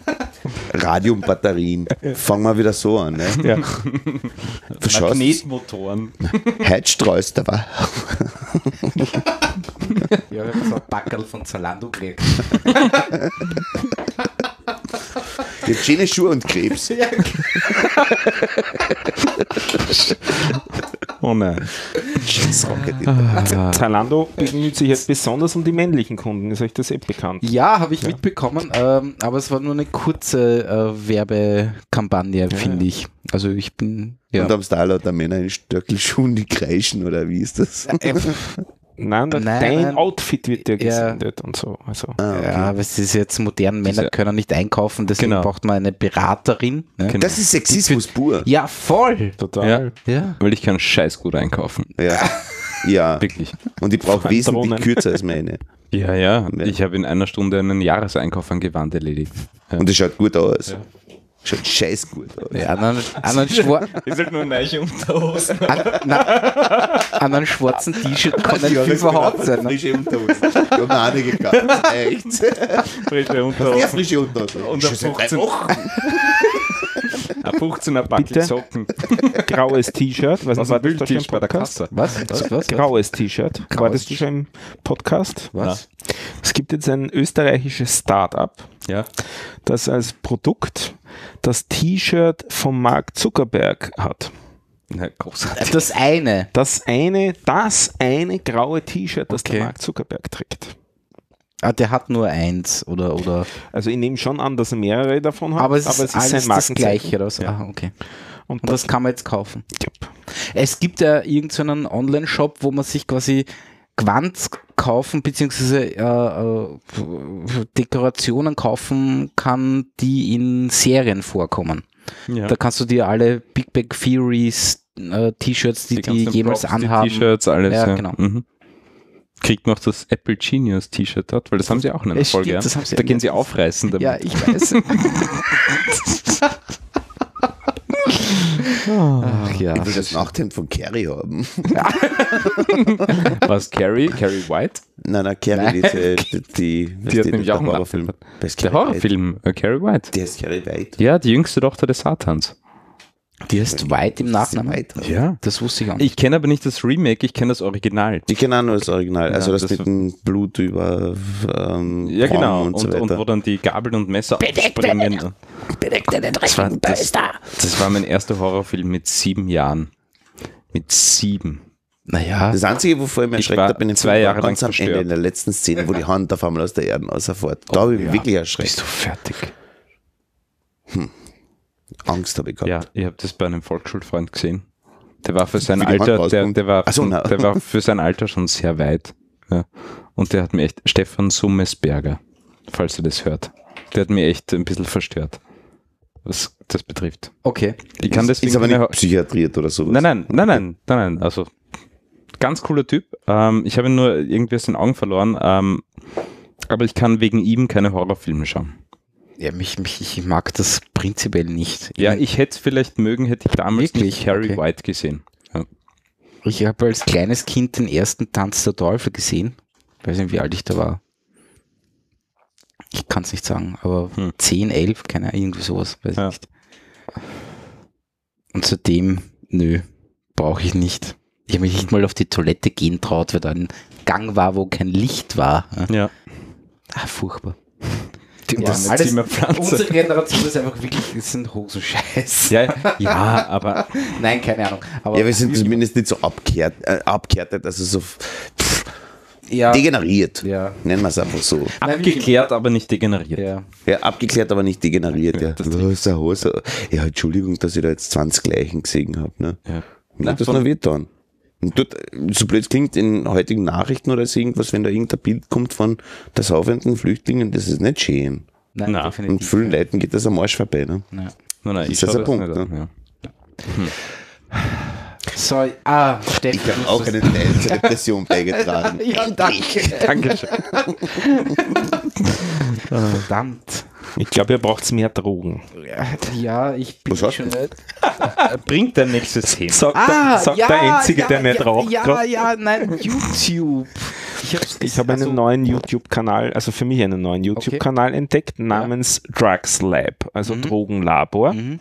Radiumbatterien. Fangen wir wieder so an. Ne? Ja. Du schaust, Magnetmotoren. heute streust du aber. Ja, ich habe so ein Packerl von Zalando gekriegt. Jetzt schöne Schuhe und Krebs. Oh nein. Scheiß Rocket. Zalando bemüht sich jetzt besonders um die männlichen Kunden. Ist euch das eh bekannt? Ja, habe ich mitbekommen, ähm, aber es war nur eine kurze äh, Werbekampagne, finde ich. Also ich bin, ja. Und am Style hat der Männer in Stöckelschuhen, die kreischen, oder wie ist das? Äh, Nein, Nein, dein nein. Outfit wird dir Ja. gesendet und so. Also. Ah, okay. Ja, aber es ist jetzt modern, Männer Diese- können nicht einkaufen, deswegen Genau. braucht man eine Beraterin. Ne? Genau. Das ist Sexismus pur. Ja, voll. Total. Ja. Weil ich kann scheiß gut einkaufen. Ja. Ja. Wirklich. Und ich brauche allem wesentlich Drohnen. kürzer als meine. Ja, ja. Ja. Ich habe in einer Stunde einen Jahreseinkauf an Gewand erledigt. Ja. Und das schaut gut aus. Schaut scheiß gut aus. Ja, an, einem, an, einem Schwar Ist halt nur neiche Unterhosen. an, na, an einem schwarzen T-Shirt kann nicht viel verhaut sein. Ne? Frische Unterhosen. Ich habe noch einige gehabt. Echt. Frische Ja, Unterhosen. frische Unterhosen. Und Schon ein seit drei fünfzehn Wochen. Ein fünfzehner Backel Bitte? Socken. Graues T-Shirt. Was Was war ein das da schon im Wühltisch bei der Podcast? Kasse. Was? Was? Was? Graues T-Shirt. War Graues das schon im Podcast? Was? Es gibt jetzt ein österreichisches Start-up, Ja. das als Produkt das T-Shirt von Mark Zuckerberg hat. Na, großartig. Das eine. Das eine, das eine graue T-Shirt, das Okay. der Mark Zuckerberg trägt. Ah, der hat nur eins oder oder. Also ich nehme schon an, dass er mehrere davon hat, Aber es ist, alles das Markenzeichen. gleiche. Oder so. Ah, okay. Und Und das kann man jetzt kaufen. Yep. Es gibt ja irgendeinen Online-Shop, wo man sich quasi Quants kaufen beziehungsweise äh, äh, Dekorationen kaufen kann, die in Serien vorkommen. Ja. Da kannst du dir alle Big Bang Theories äh, T-Shirts, die die, ganzen jemals Props, die anhaben. T-Shirts, alles. Ja, genau. Mhm. Kriegt noch das Apple Genius T-Shirt dort, weil das haben sie auch in einer Es Folge. stimmt, Ja. das haben sie- Da gehen sie aufreißen damit. Ja, ich weiß. Ach ja. Ich will das Nachthemd von Carrie haben. Was, Carrie? Carrie White? Nein, nein, Carrie, diese, die, die, Die hat nämlich auch einen Horrorfilm. Wer ist Der Carrie White? Horrorfilm, äh, Carrie White. Der ist Carrie White. Ja, die jüngste Tochter des Satans. Die heißt White im Nachnamen. White. Ja. Das wusste ich auch nicht. Ich kenne aber nicht das Remake, ich kenne das Original. Ich kenne auch nur das Original, also Ja, das, das mit war- dem Blut über ähm, Ja, Raum genau. und, Und, so und, weiter. wo dann die Gabeln und Messer springen. Das war, das, das war mein erster Horrorfilm mit sieben Jahren. Mit sieben. Naja, Das Einzige, wovor ich mir Ich erschreckt war habe, in den zwei Film, Jahre war ganz lang am Ende, verstört. in der letzten Szene, wo die Hand auf einmal aus der Erde rausfährt. Da habe ich mich wirklich erschreckt. bist du fertig. Angst habe ich gehabt. Ja, ich habe das bei einem Volksschulfreund gesehen. Der war für sein Wie die Hand Alter, der, rauskommt. der, war, Ach so, schon- na. der war für sein Alter schon sehr weit. Ja. Und der hat mir echt, Stefan Summesberger, falls ihr das hört, der hat mir echt ein bisschen verstört, was das betrifft. Okay. Ich kann ist, deswegen ist aber keine- nicht psychiatriert oder sowas. Nein, nein, nein, nein, nein, nein, also ganz cooler Typ. Ähm, ich habe ihn nur irgendwie aus den Augen verloren, ähm, aber ich kann wegen ihm keine Horrorfilme schauen. Ja, mich, mich, ich mag das prinzipiell nicht. Ja, ich hätte es vielleicht mögen, hätte ich damals Wirklich? nicht Carrie Okay. White gesehen. Ja. Ich habe als kleines Kind den ersten Tanz der Teufel gesehen. Ich weiß nicht, wie alt ich da war. Ich kann es nicht sagen, aber Hm. zehn, elf, keine Ahnung, irgendwie sowas, weiß Ja. ich nicht. Und seitdem, nö, brauche ich nicht. Ich habe mich nicht mal auf die Toilette gehen traut, weil da ein Gang war, wo kein Licht war. Ja. Ah, furchtbar. Die Ja, arme alles, Zimmerpflanze. unsere Generation ist einfach wirklich, ist ein Hosenscheiß. Ja, ja, aber Nein, keine Ahnung. Aber Ja, wir sind zumindest nicht so abgehärt, äh, abgehärtet, also so pff, ja, degeneriert. ja, Nennen wir es einfach so. abgeklärt, aber nicht degeneriert. ja. Ja, abgeklärt, aber nicht degeneriert. Ja, das ja. Was ist eine Hose? Ja, Entschuldigung, dass ich da jetzt zwanzig Leichen gesehen habe. Ne? Ja. Mir hat das noch wehgetan. Und dort, so blöd es klingt, in heutigen Nachrichten oder so irgendwas, wenn da irgendein Bild kommt von der saufenden Flüchtlingen, das ist nicht schön. Nein, Na, Und definitiv. vielen Leuten geht das am Arsch vorbei. Ne? Ja. Nein, nein, ich ist das schau ein Punkt, nicht an, ne? ja. So, ah, Steffi. Ich habe auch einen Teil zur Depression beigetragen. Ja, danke. Dankeschön. Verdammt. Ich glaube, ihr braucht mehr Drogen. Ja, ich bin Was hast schon du? nicht. Bringt dein nächstes Thema. Sagt, Ah, der, sagt ja, der Einzige, ja, der nicht ja, raucht. Ja, grad. ja, nein, YouTube. Ich habe Ich habe einen neuen YouTube-Kanal, also für mich einen neuen YouTube-Kanal entdeckt, namens Drugs Lab, also Mhm. Drogenlabor. Mhm.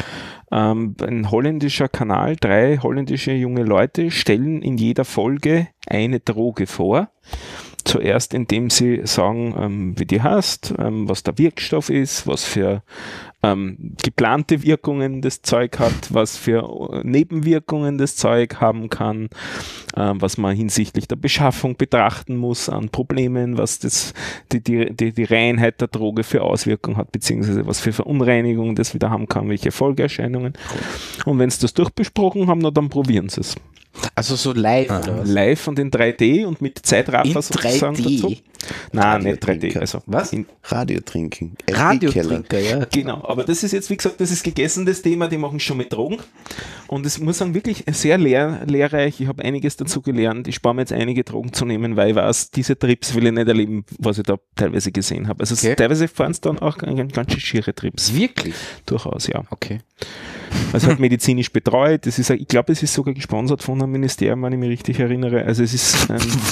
Ähm, ein holländischer Kanal, drei holländische junge Leute stellen in jeder Folge eine Droge vor. Zuerst, indem sie sagen, ähm, wie die heißt, ähm, was der Wirkstoff ist, was für ähm, geplante Wirkungen das Zeug hat, was für Nebenwirkungen das Zeug haben kann, ähm, was man hinsichtlich der Beschaffung betrachten muss an Problemen, was das, die, die, die, die Reinheit der Droge für Auswirkungen hat, beziehungsweise was für Verunreinigungen das wieder haben kann, welche Folgeerscheinungen. Und wenn sie das durchbesprochen haben, na, dann probieren sie es. Also so live oder was? Live und in drei D und mit Zeitraffer In sozusagen drei D? dazu. Nein, nicht drei D. Also Was? in, Radio trinken. F D-Keller. Radiotrinker, ja. Genau, aber das ist jetzt, wie gesagt, das ist gegessen, das Thema, die machen schon mit Drogen. Und es muss sagen, wirklich sehr lehr, lehrreich. Ich habe einiges dazu gelernt. Ich spare mir jetzt einige Drogen zu nehmen, weil ich weiß, diese Trips will ich nicht erleben, was ich da teilweise gesehen habe. Also Okay. teilweise fahren es dann auch ganz, ganz schön schiere Trips. Wirklich? Durchaus, ja. Okay. Also halt medizinisch betreut. Das ist, ich glaube, es ist sogar gesponsert von einem Ministerium, wenn ich mich richtig erinnere. Also es ist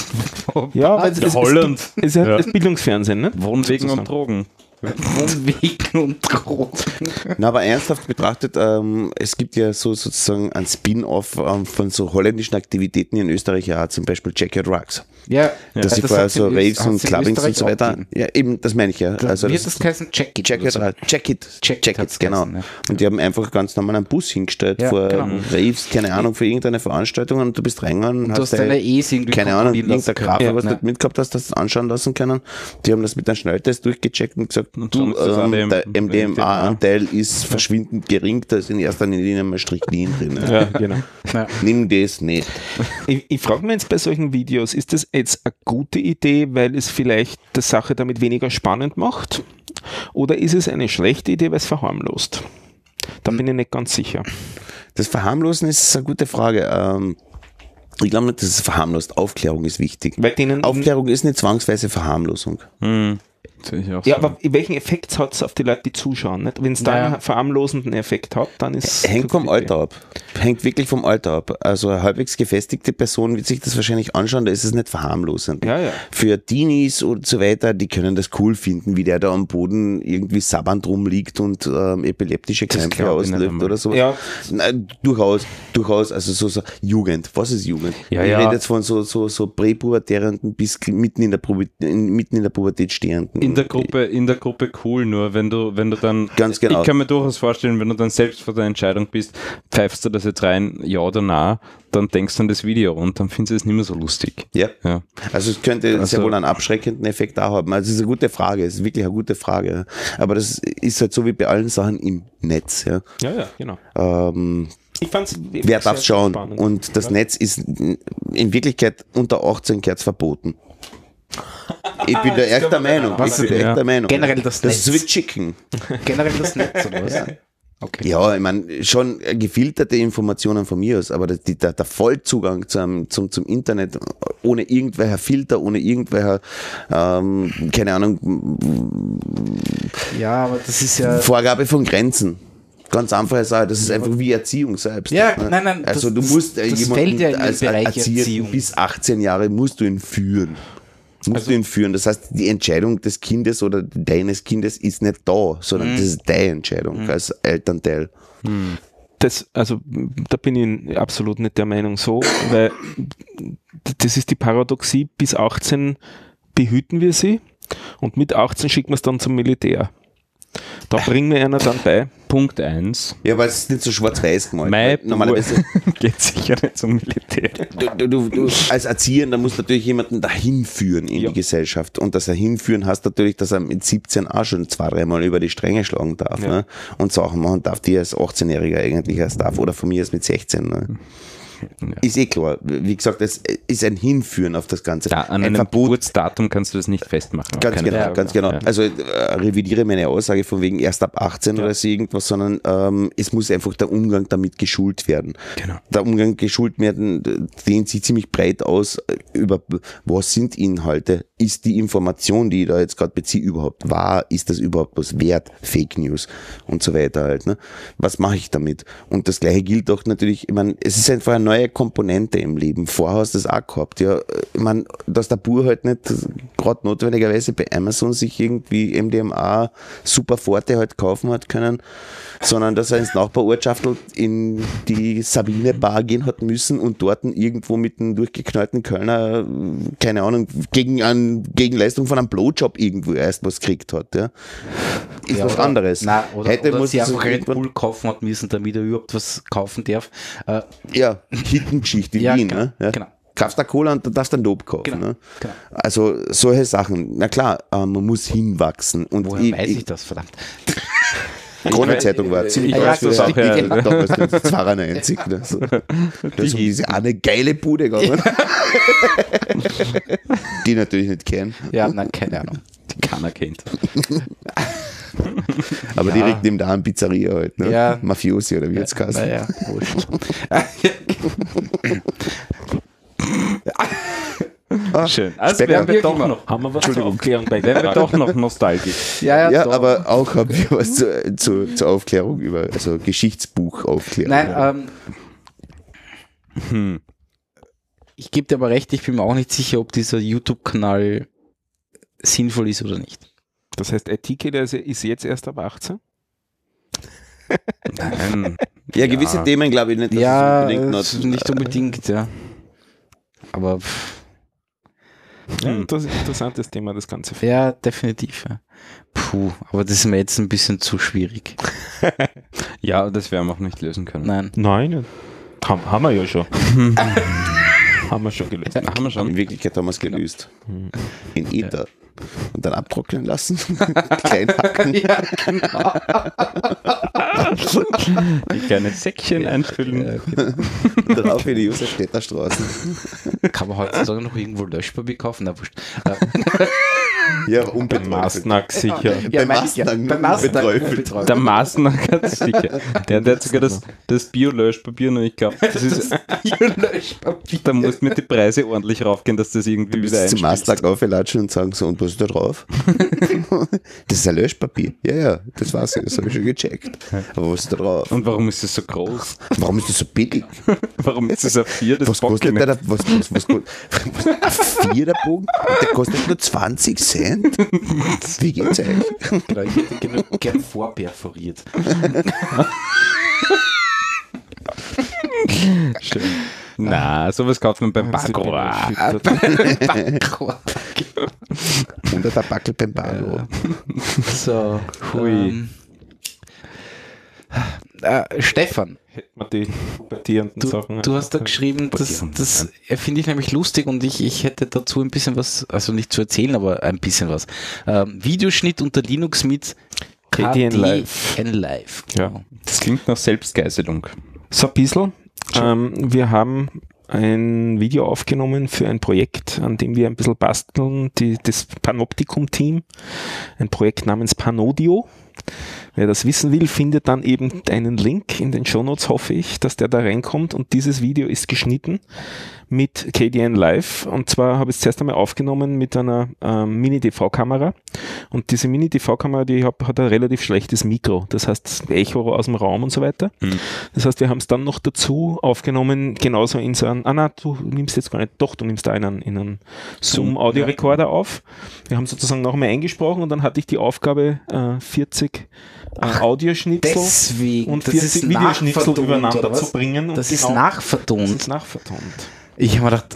ähm, ja, weil es, es, Holland. es, es ist halt Ja. das Bildungsfernsehen, ne? Wohnwegen Sozusagen. und Drogen. Wohnwegen und Drogen. Na, aber ernsthaft betrachtet, ähm, es gibt ja so sozusagen ein Spin-off ähm, von so holländischen Aktivitäten in Österreich, ja, zum Beispiel Check Your Drugs. Ja, Dass sie das vorher hat's so in Raves Öst- und hat's in Clubbings und Österreich so auch weiter. gegeben. Ja, eben, das meine ich ja. Da Also wird das, das geheißen Check It. Check oder It, so. right. check it, Check check, It hat's it, genau. geheißen, ja. Und die haben einfach ganz normal einen Bus hingestellt Ja, vor genau. Raves, keine Ahnung, für irgendeine Veranstaltung und du bist reingegangen und Du hast deine E's irgendwie keine Ahnung, kontrollieren lassen irgendein Graf, können. was Ja. du nicht mitgehabt hast, das anschauen lassen können. Die haben das mit einem Schnelltest durchgecheckt und gesagt, Und du, sagen, das ist ähm, A D M. der M D M A-Anteil ist verschwindend gering, da ist in erster Linie mal Strychnin drin. Ja. Ja, genau. Nimm das nicht. Ich, ich frage mich jetzt bei solchen Videos, ist das jetzt eine gute Idee, weil es vielleicht die Sache damit weniger spannend macht? Oder ist es eine schlechte Idee, weil es verharmlost? Da bin ich nicht ganz sicher. Das Verharmlosen ist eine gute Frage. Ähm, ich glaube nicht, dass es verharmlost. Aufklärung ist wichtig. Weil denen Aufklärung ist nicht zwangsweise Verharmlosung. Hm. Sehe ich auch Ja, so. aber welchen Effekt hat es auf die Leute, die zuschauen? Wenn es da Naja. einen verharmlosenden Effekt hat, dann ist Hängt vom Alter ab. Hängt wirklich vom Alter ab. Also eine halbwegs gefestigte Person wird sich das wahrscheinlich anschauen, da ist es nicht verharmlosend. Ja, ja. Für Teenies und so weiter, die können das cool finden, wie der da am Boden irgendwie sabbernd rumliegt und ähm, epileptische Krämpfe glaub ich nicht auslöst einmal. oder so. Ja. Nein, durchaus, durchaus, also so, so Jugend. Was ist Jugend? Ja, ich ja. rede jetzt von so, so, so präpubertärenden bis mitten in der, Pubertät, in, mitten in der Pubertät stehenden. in der Gruppe, in der Gruppe cool, nur wenn du, wenn du dann, Ganz genau. ich kann mir durchaus vorstellen, wenn du dann selbst vor der Entscheidung bist, pfeifst du das jetzt rein, ja oder nein, dann denkst du an das Video und dann findest du es nicht mehr so lustig. Ja. Ja. Also es könnte Also- sehr wohl einen abschreckenden Effekt auch haben. Also es ist eine gute Frage, es ist wirklich eine gute Frage. Aber das ist halt so wie bei allen Sachen im Netz. Ja. Ja, ja, genau. Ähm, Ich fand's wirklich wer sehr, darf sehr schauen? spannend. Und das Ja. Netz ist in Wirklichkeit unter achtzehn gehört verboten. Ich bin der echt der Meinung. Ich bin der Ja. echt der Meinung. Generell das Das ist so wie Netz. Chicken. Generell das Netz oder was? Ja. Okay. Ja, ich meine, schon gefilterte Informationen von mir aus, aber das, die, der, der Vollzugang zum, zum, zum Internet ohne irgendwelcher Filter, ohne irgendwelcher, ähm, keine Ahnung, Ja, aber das ist ja. Vorgabe von Grenzen. Ganz einfache Sache, das ist einfach wie Erziehung selbst. Ja, ne? nein, nein, Also das- du musst äh, das jemanden fällt ja in den als Bereich Erzieher Erziehung. bis achtzehn Jahre musst du ihn führen. Musst Also du ihn führen. Das heißt, die Entscheidung des Kindes oder deines Kindes ist nicht da, sondern Mhm. das ist deine Entscheidung als Elternteil. Das, also da bin ich absolut nicht der Meinung so, weil das ist die Paradoxie, bis achtzehn behüten wir sie und mit achtzehn schicken wir es dann zum Militär. Da bringen wir einer dann bei. Punkt eins. Ja, weil es ist nicht so schwarz-weiß gemalt. Mein Weil Normalerweise, geht sicher nicht zum Militär. du, du, du, als Erziehender musst du natürlich jemanden dahin führen in Ja. die Gesellschaft. Und das Dahinführen heißt natürlich, dass er mit siebzehn auch schon zwei, dreimal über die Stränge schlagen darf. Ja. Ne? Und Sachen machen darf, die er als achtzehnjähriger eigentlich erst darf. Oder von mir als mit sechzehn. Ne? Ist eh klar. Wie gesagt, es ist ein Hinführen auf das Ganze. Ja, an ein einem Verbot. Geburtsdatum kannst du das nicht festmachen. Ganz Keine genau, Frage. ganz genau. Ja. Also äh, revidiere meine Aussage von wegen erst ab achtzehn Ja. oder so irgendwas, sondern ähm, es muss einfach der Umgang damit geschult werden. Genau. Der Umgang geschult werden äh, dehnt sich ziemlich breit aus äh, über was sind Inhalte, ist die Information, die ich da jetzt gerade beziehe, überhaupt wahr, ist das überhaupt was wert, Fake News und so weiter halt. Ne? Was mache ich damit? Und das gleiche gilt auch natürlich, ich meine, es ist einfach eine neue Komponente im Leben. Vorher hast du das auch gehabt. Ja, ich meine, dass der Bur halt nicht gerade notwendigerweise bei Amazon sich irgendwie M D M A super Forte halt kaufen hat können, sondern dass er ins Nachbarortschaftel in die Sabine Bar gehen hat müssen und dort irgendwo mit einem durchgeknallten Kölner, keine Ahnung, gegen eine Gegenleistung von einem Blowjob irgendwo erst was gekriegt hat. Ja. Ist Ja, was oder- anderes. Nein, oder, Hätte oder muss sie es einfach Red irgendwann- Bull kaufen hat müssen, damit er überhaupt was kaufen darf. Äh, Ja, Hittengeschichte in Ja, Wien. genau, Ne? Ja. genau. Kaufst du Cola und du darfst dann Lob kaufen. Genau, Ne? genau. Also solche Sachen. Na klar, äh, man muss hinwachsen. Und woher ich, weiß ich, ich das, verdammt? Kronenzeitung war ziemlich Ja, groß ja, für so die- Sache, die- damals zweiundneunzig. Ne? So. Das ist diese eine geile Bude gegangen. Die natürlich nicht kennen. Ja, nein, keine Ahnung. Die keiner kennt. Aber Ja. direkt neben der einen Pizzeria halt. Ne? Ja. Mafiosi oder wie jetzt heißt. Naja, wurscht. Schön. Also Speck- wären wir Wie doch immer. noch, Haben wir was zur Aufklärung wären wir beigetragen? doch noch nostalgisch. ja, Ja, doch. aber auch haben wir was zu, zu, zur Aufklärung über, also Geschichtsbuchaufklärung. Nein, ähm, ich gebe dir aber recht, ich bin mir auch nicht sicher, ob dieser YouTube-Kanal sinnvoll ist oder nicht. Das heißt, I T-Kid ist ist jetzt erst ab achtzehn? Nein. Ja, gewisse Ja. Themen glaube ich nicht, dass Ja, es unbedingt es ist nicht unbedingt, ja. Aber pff, Ja, Hm. das ist ein interessantes Thema, das Ganze. ja, definitiv. Ja. Puh, aber das ist mir jetzt ein bisschen zu schwierig. Ja, das werden wir auch nicht lösen können. Nein. Nein, haben, haben wir ja schon. haben wir schon gelöst. Ja, haben wir schon. In Wirklichkeit haben wir es gelöst. Hm. In Ether. Und dann abtrocknen lassen. Klein hacken. Ja, genau. Die kleine Säckchen einfüllen. Und drauf in die Josefstädter Straßen. Kann man heutzutage noch irgendwo Löschpapier kaufen? Na, wurscht. Äh, Ja, Beim unbetreut. Mastnack sicher. Ja, Bei meine ich ja. Mastnack Bei Mastnack unbetreut. unbetreut. Der Maßnahme ganz sicher. Der, der hat sogar das, das Bio-Löschpapier noch, ich glaube, das ist, Löschpapier. da muss mit die Preise ordentlich raufgehen, dass das irgendwie Du wieder musst zum einspielt. Mastag auflatschen und sagen so, und was ist da drauf? Das ist ein Löschpapier. Ja, ja, das war's ja, das habe ich schon gecheckt. Aber was ist da drauf? Und warum ist es so groß? Warum ist das so billig? Warum ist es ein vier? Das Was bock ich kostet nicht. der, was, was, was, was, ein Viererbogen? Und der kostet nur zwanzig Cent? Wie geht's euch? Genau, ich hätte gern, gern vorperforiert. Schön. Na, sowas kauft man beim Sie bin Backoa. erschüttert. Der Tabackel beim Bahnhof. So, ähm, äh, Stefan, Hätten wir die pubertierenden du, Sachen. du hast da geschrieben, das, das finde ich nämlich lustig und ich, ich hätte dazu ein bisschen was, also nicht zu erzählen, aber ein bisschen was. Ähm, Videoschnitt unter Linux mit K D N Live. K D N Live. Ja. Genau. Das klingt nach Selbstgeißelung. So ein bisschen. Ähm, wir haben ein Video aufgenommen für ein Projekt, an dem wir ein bisschen basteln, die, das Panoptikum-Team, ein Projekt namens Panodio. Wer das wissen will, findet dann eben einen Link in den Shownotes, hoffe ich, dass der da reinkommt, und dieses Video ist geschnitten mit K D N Live, und zwar habe ich es zuerst einmal aufgenommen mit einer ähm, Mini-D V-Kamera, und diese Mini-D V-Kamera, die ich habe, hat ein relativ schlechtes Mikro, das heißt Echo aus dem Raum und so weiter. Mhm. Das heißt, wir haben es dann noch dazu aufgenommen, genauso in so einem, ah na, du nimmst jetzt gar nicht, doch, du nimmst da einen, in einen Zoom-Audio-Recorder ja. auf. Wir haben sozusagen noch einmal eingesprochen, und dann hatte ich die Aufgabe, äh, vierzig Ach, Audioschnitzel deswegen, und vierzig Videoschnitzel übereinander zu bringen. Und das genau, ist nachvertont. Das ist nachvertont. Ich habe mir gedacht,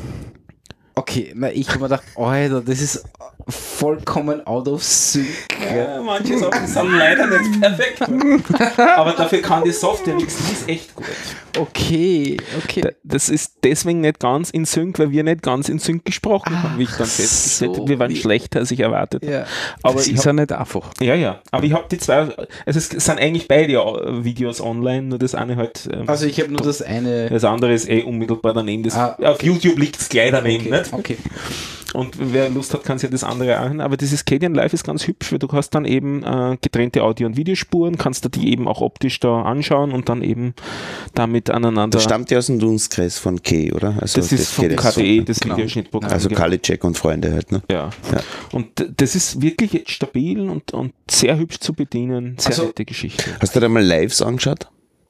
okay, na, ich habe mir gedacht, Alter, das ist vollkommen out of sync. Ja, manche Sachen sind leider nicht perfekt. Aber dafür kann die Software nichts, die ist echt gut. Okay, okay. Das ist deswegen nicht ganz in Sync, weil wir nicht ganz in Sync gesprochen Ach, haben, wie ich dann festgestellt habe. Wir waren schlechter, als ich erwartet habe. Ja. Aber das ist ja nicht einfach. Ja, ja. Aber ich habe die zwei, also es sind eigentlich beide Videos online, nur das eine halt. Ähm, also ich habe nur das eine. Das andere ist eh unmittelbar daneben. Das, ah, okay. Auf YouTube liegt es gleich daneben, okay, nicht? Okay. Und wer Lust hat, kann sich ja das andere anhören. Aber dieses K D N Live ist ganz hübsch, weil du hast dann eben äh, getrennte Audio- und Videospuren, kannst du die eben auch optisch da anschauen und dann eben damit aneinander. Das stammt ja aus dem Dunstkreis von K, oder? Also das ist vom K D E, das genau. Videoschnittprogramm. Also Kalicek und Freunde halt, ne? Ja. ja. Und das ist wirklich jetzt stabil und, und sehr hübsch zu bedienen. Sehr also, nette Geschichte. Hast du da mal Lives angeschaut?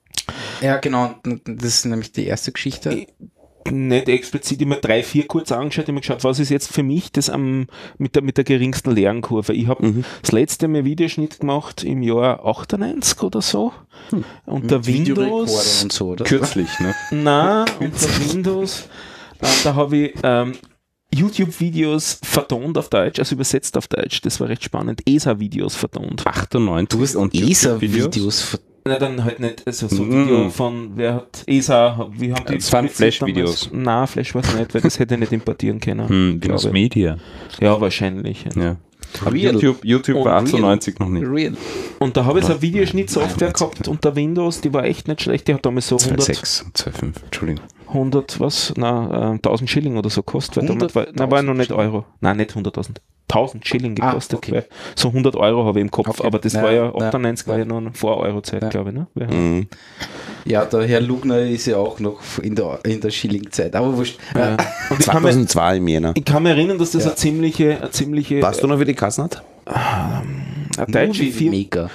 Ja, genau. Das ist nämlich die erste Geschichte. Ich nicht explizit immer drei, vier kurz angeschaut, immer geschaut, was ist jetzt für mich das am, mit, der, mit der geringsten Lernkurve. Ich habe mhm. das letzte Mal Videoschnitt gemacht im Jahr achtundneunzig oder so. Hm. Unter mit Windows. Und so, oder? Kürzlich, ne? Nein, unter Windows. Äh, da habe ich ähm, YouTube-Videos vertont auf Deutsch, also übersetzt auf Deutsch. Das war recht spannend. E S A-Videos vertont. achtundneunzig Du hast und E S A-Videos vertont. Na, dann halt nicht, also so ein Video von, wer hat E S A, wie haben die das waren Flash-Videos. Nein, Flash war es nicht, weil das hätte ich nicht importieren können. Hm, Windows Media. Ja, wahrscheinlich. Ja. ja. Aber YouTube, YouTube war achtundneunzig noch nicht. Real. Und da habe ich so eine Videoschnittsoftware gehabt unter Windows, die war echt nicht schlecht, die hat damals so hundert, zwei Komma sechs, zwei Komma fünf, Entschuldigung. hundert, was, na, äh, tausend Schilling oder so kostet, weil damals war, na, war noch nicht Euro, nein, nicht hunderttausend, tausend Schilling gekostet, ah, okay. So hundert Euro habe ich im Kopf, okay. Aber das ja, war ja, achtundneunzig ja, war ja noch vor Euro-Zeit, ja. glaube ich, ne? Ja. Mhm. Ja, der Herr Lugner ist ja auch noch in der, in der Schilling-Zeit, aber wurscht. Ja. zweitausendzwei im Jänner. Ich kann mich erinnern, dass das ja. eine ziemliche, eine ziemliche... Warst du noch für die Kassenat? Ein deutsche Firma.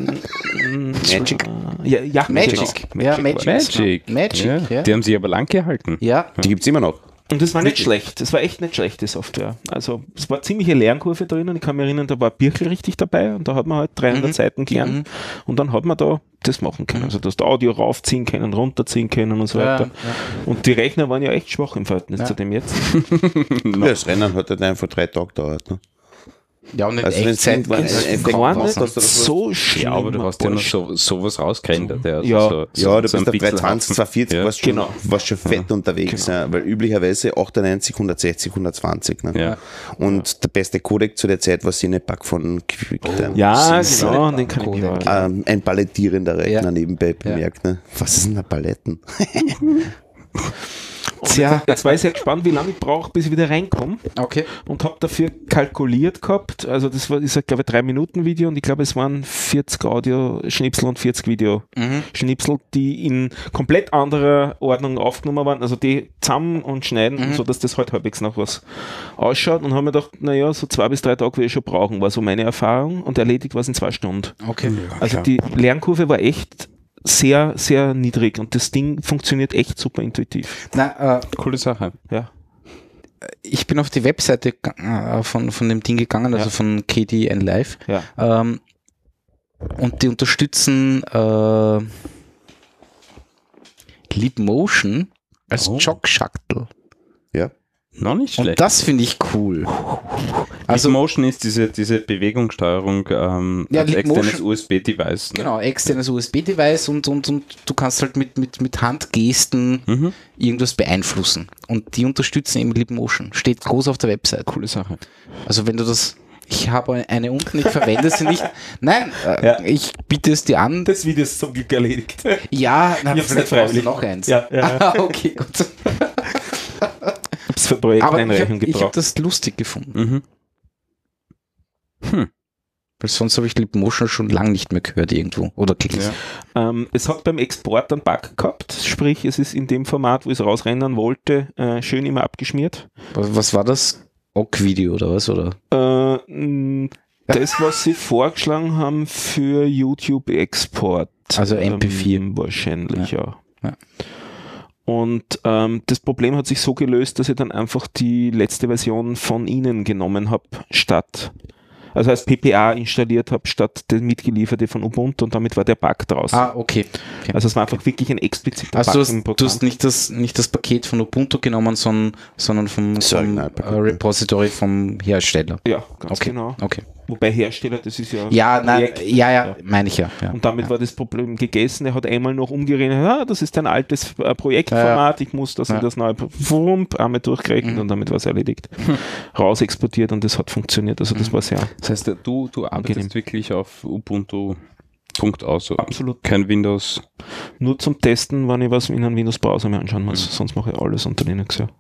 Magic. Ja, ja, Magic. Genau. Ja, Magic. Magic. Magic. Ja. Ja. Die haben sich aber lang gehalten. Ja. Die gibt es immer noch. Und das war nicht schlecht. Das war echt nicht schlecht, die Software. Also es war ziemliche Lernkurve drinnen. Ich kann mich erinnern, da war Birkel richtig dabei und da hat man halt dreihundert mhm. Seiten gelernt mhm. und dann hat man da das machen können. Also du hast Audio raufziehen können, runterziehen können und so ja, weiter. Ja. Und die Rechner waren ja echt schwach im Verhältnis ja. zu dem jetzt. Ja, das Rennen hat halt einfach drei Tage gedauert. Ne? Ja, und in also Echtzeit war nicht so schlimm. Ja, aber du hast ja noch so, sowas rausgerendert. Ja, ja, so, so, ja du so bist auf dreihundertzwanzig, zweihundertvierzig, ja. warst schon, genau. warst schon fett ja. unterwegs, genau. ja, weil üblicherweise achtundneunzig, hundertsechzig, hundertzwanzig. Ne? Ja. Und ja. der beste Codec zu der Zeit war Cinepack von QuickTime. Oh, ja, genau, den kann ich mich ähm, ein palettierender Rechner ja. nebenbei bemerkt. Ne? Was ist denn ein Paletten? Tja, jetzt war ich sehr gespannt, wie lange ich brauche, bis ich wieder reinkomme. Okay. Und habe dafür kalkuliert gehabt, also das war, ich sag, glaube ich, drei Minuten Video und ich glaube, es waren vierzig Audio-Schnipsel und vierzig Video-Schnipsel, mhm. die in komplett anderer Ordnung aufgenommen waren, also die zusammen und schneiden, mhm. so dass das halt halbwegs nach was ausschaut und haben mir gedacht, naja, so zwei bis drei Tage will ich schon brauchen, war so meine Erfahrung und erledigt war es in zwei Stunden. Okay. Also die Lernkurve war echt sehr, sehr niedrig und das Ding funktioniert echt super intuitiv. Na, äh, coole Sache. Ja. Ich bin auf die Webseite äh, von, von dem Ding gegangen, also ja. von K D N Live. Ja. Ähm, und die unterstützen äh, Leap Motion als oh. Jog-Shuttle. Ja. Noch nicht Und schlecht. das finde ich cool. Also Also, Motion ist diese, diese Bewegungssteuerung ähm, Ja, als Leap externes Motion- U S B-Device. Ne? genau, externes U S B-Device und, und, und du kannst halt mit, mit, mit Handgesten Mhm. irgendwas beeinflussen. Und die unterstützen eben Leap Motion. Steht groß auf der Website. Coole Sache. Also wenn du das, ich habe eine unten, ich verwende sie nicht. Nein, äh, Ja. ich biete es dir an. Das Video ist zum Glück erledigt. Ja, na, Ich hab's vielleicht nicht brauchst du freiwillig. noch eins. Ja, ja, ja. Ah, okay, gut. Hab's für Aber ich Projekteinreichung habe hab gebraucht. das lustig gefunden. Mhm. Hm. Weil sonst habe ich Leap Motion schon lange nicht mehr gehört irgendwo. Oder gelesen. Ja. Ähm, es hat beim Export einen Bug gehabt, sprich, es ist in dem Format, wo ich es rausrennen wollte, äh, schön immer abgeschmiert. Was, was war das? O G Video oder was? Oder? Äh, mh, das, was sie vorgeschlagen haben für YouTube-Export. Also M P vier. Ähm, wahrscheinlich, ja. Ja. Und ähm, das Problem hat sich so gelöst, dass ich dann einfach die letzte Version von ihnen genommen habe, statt, also als P P A installiert habe, statt der mitgelieferte von Ubuntu, und damit war der Bug draußen. Ah, okay. okay. Also es war einfach wirklich ein expliziter Also Bug du hast, im du Programm. hast nicht, das, nicht das Paket von Ubuntu genommen, sondern, sondern vom, Das vom äh, Originalpaket, ja. Repository vom Hersteller. Ja, ganz Okay. genau. Okay. Wobei Hersteller, das ist ja... Ja, nein, Projekt. ja, ja, Ja. meine ich ja. ja. Und damit ja. war das Problem gegessen. Er hat einmal noch umgerechnet, ah, das ist ein altes äh, Projektformat, ich muss das Ja. in das neue Wump einmal durchgerechnet Mhm. und damit war es erledigt. Raus exportiert und das hat funktioniert. Also das Mhm. war sehr Das heißt, du, du arbeitest Angenehm. wirklich auf Ubuntu Punkt aus. So. absolut Kein Windows. nur zum Testen, wenn ich was in einem Windows-Browser mir anschauen muss. Mhm. Sonst mache ich alles unter Linux. Ja.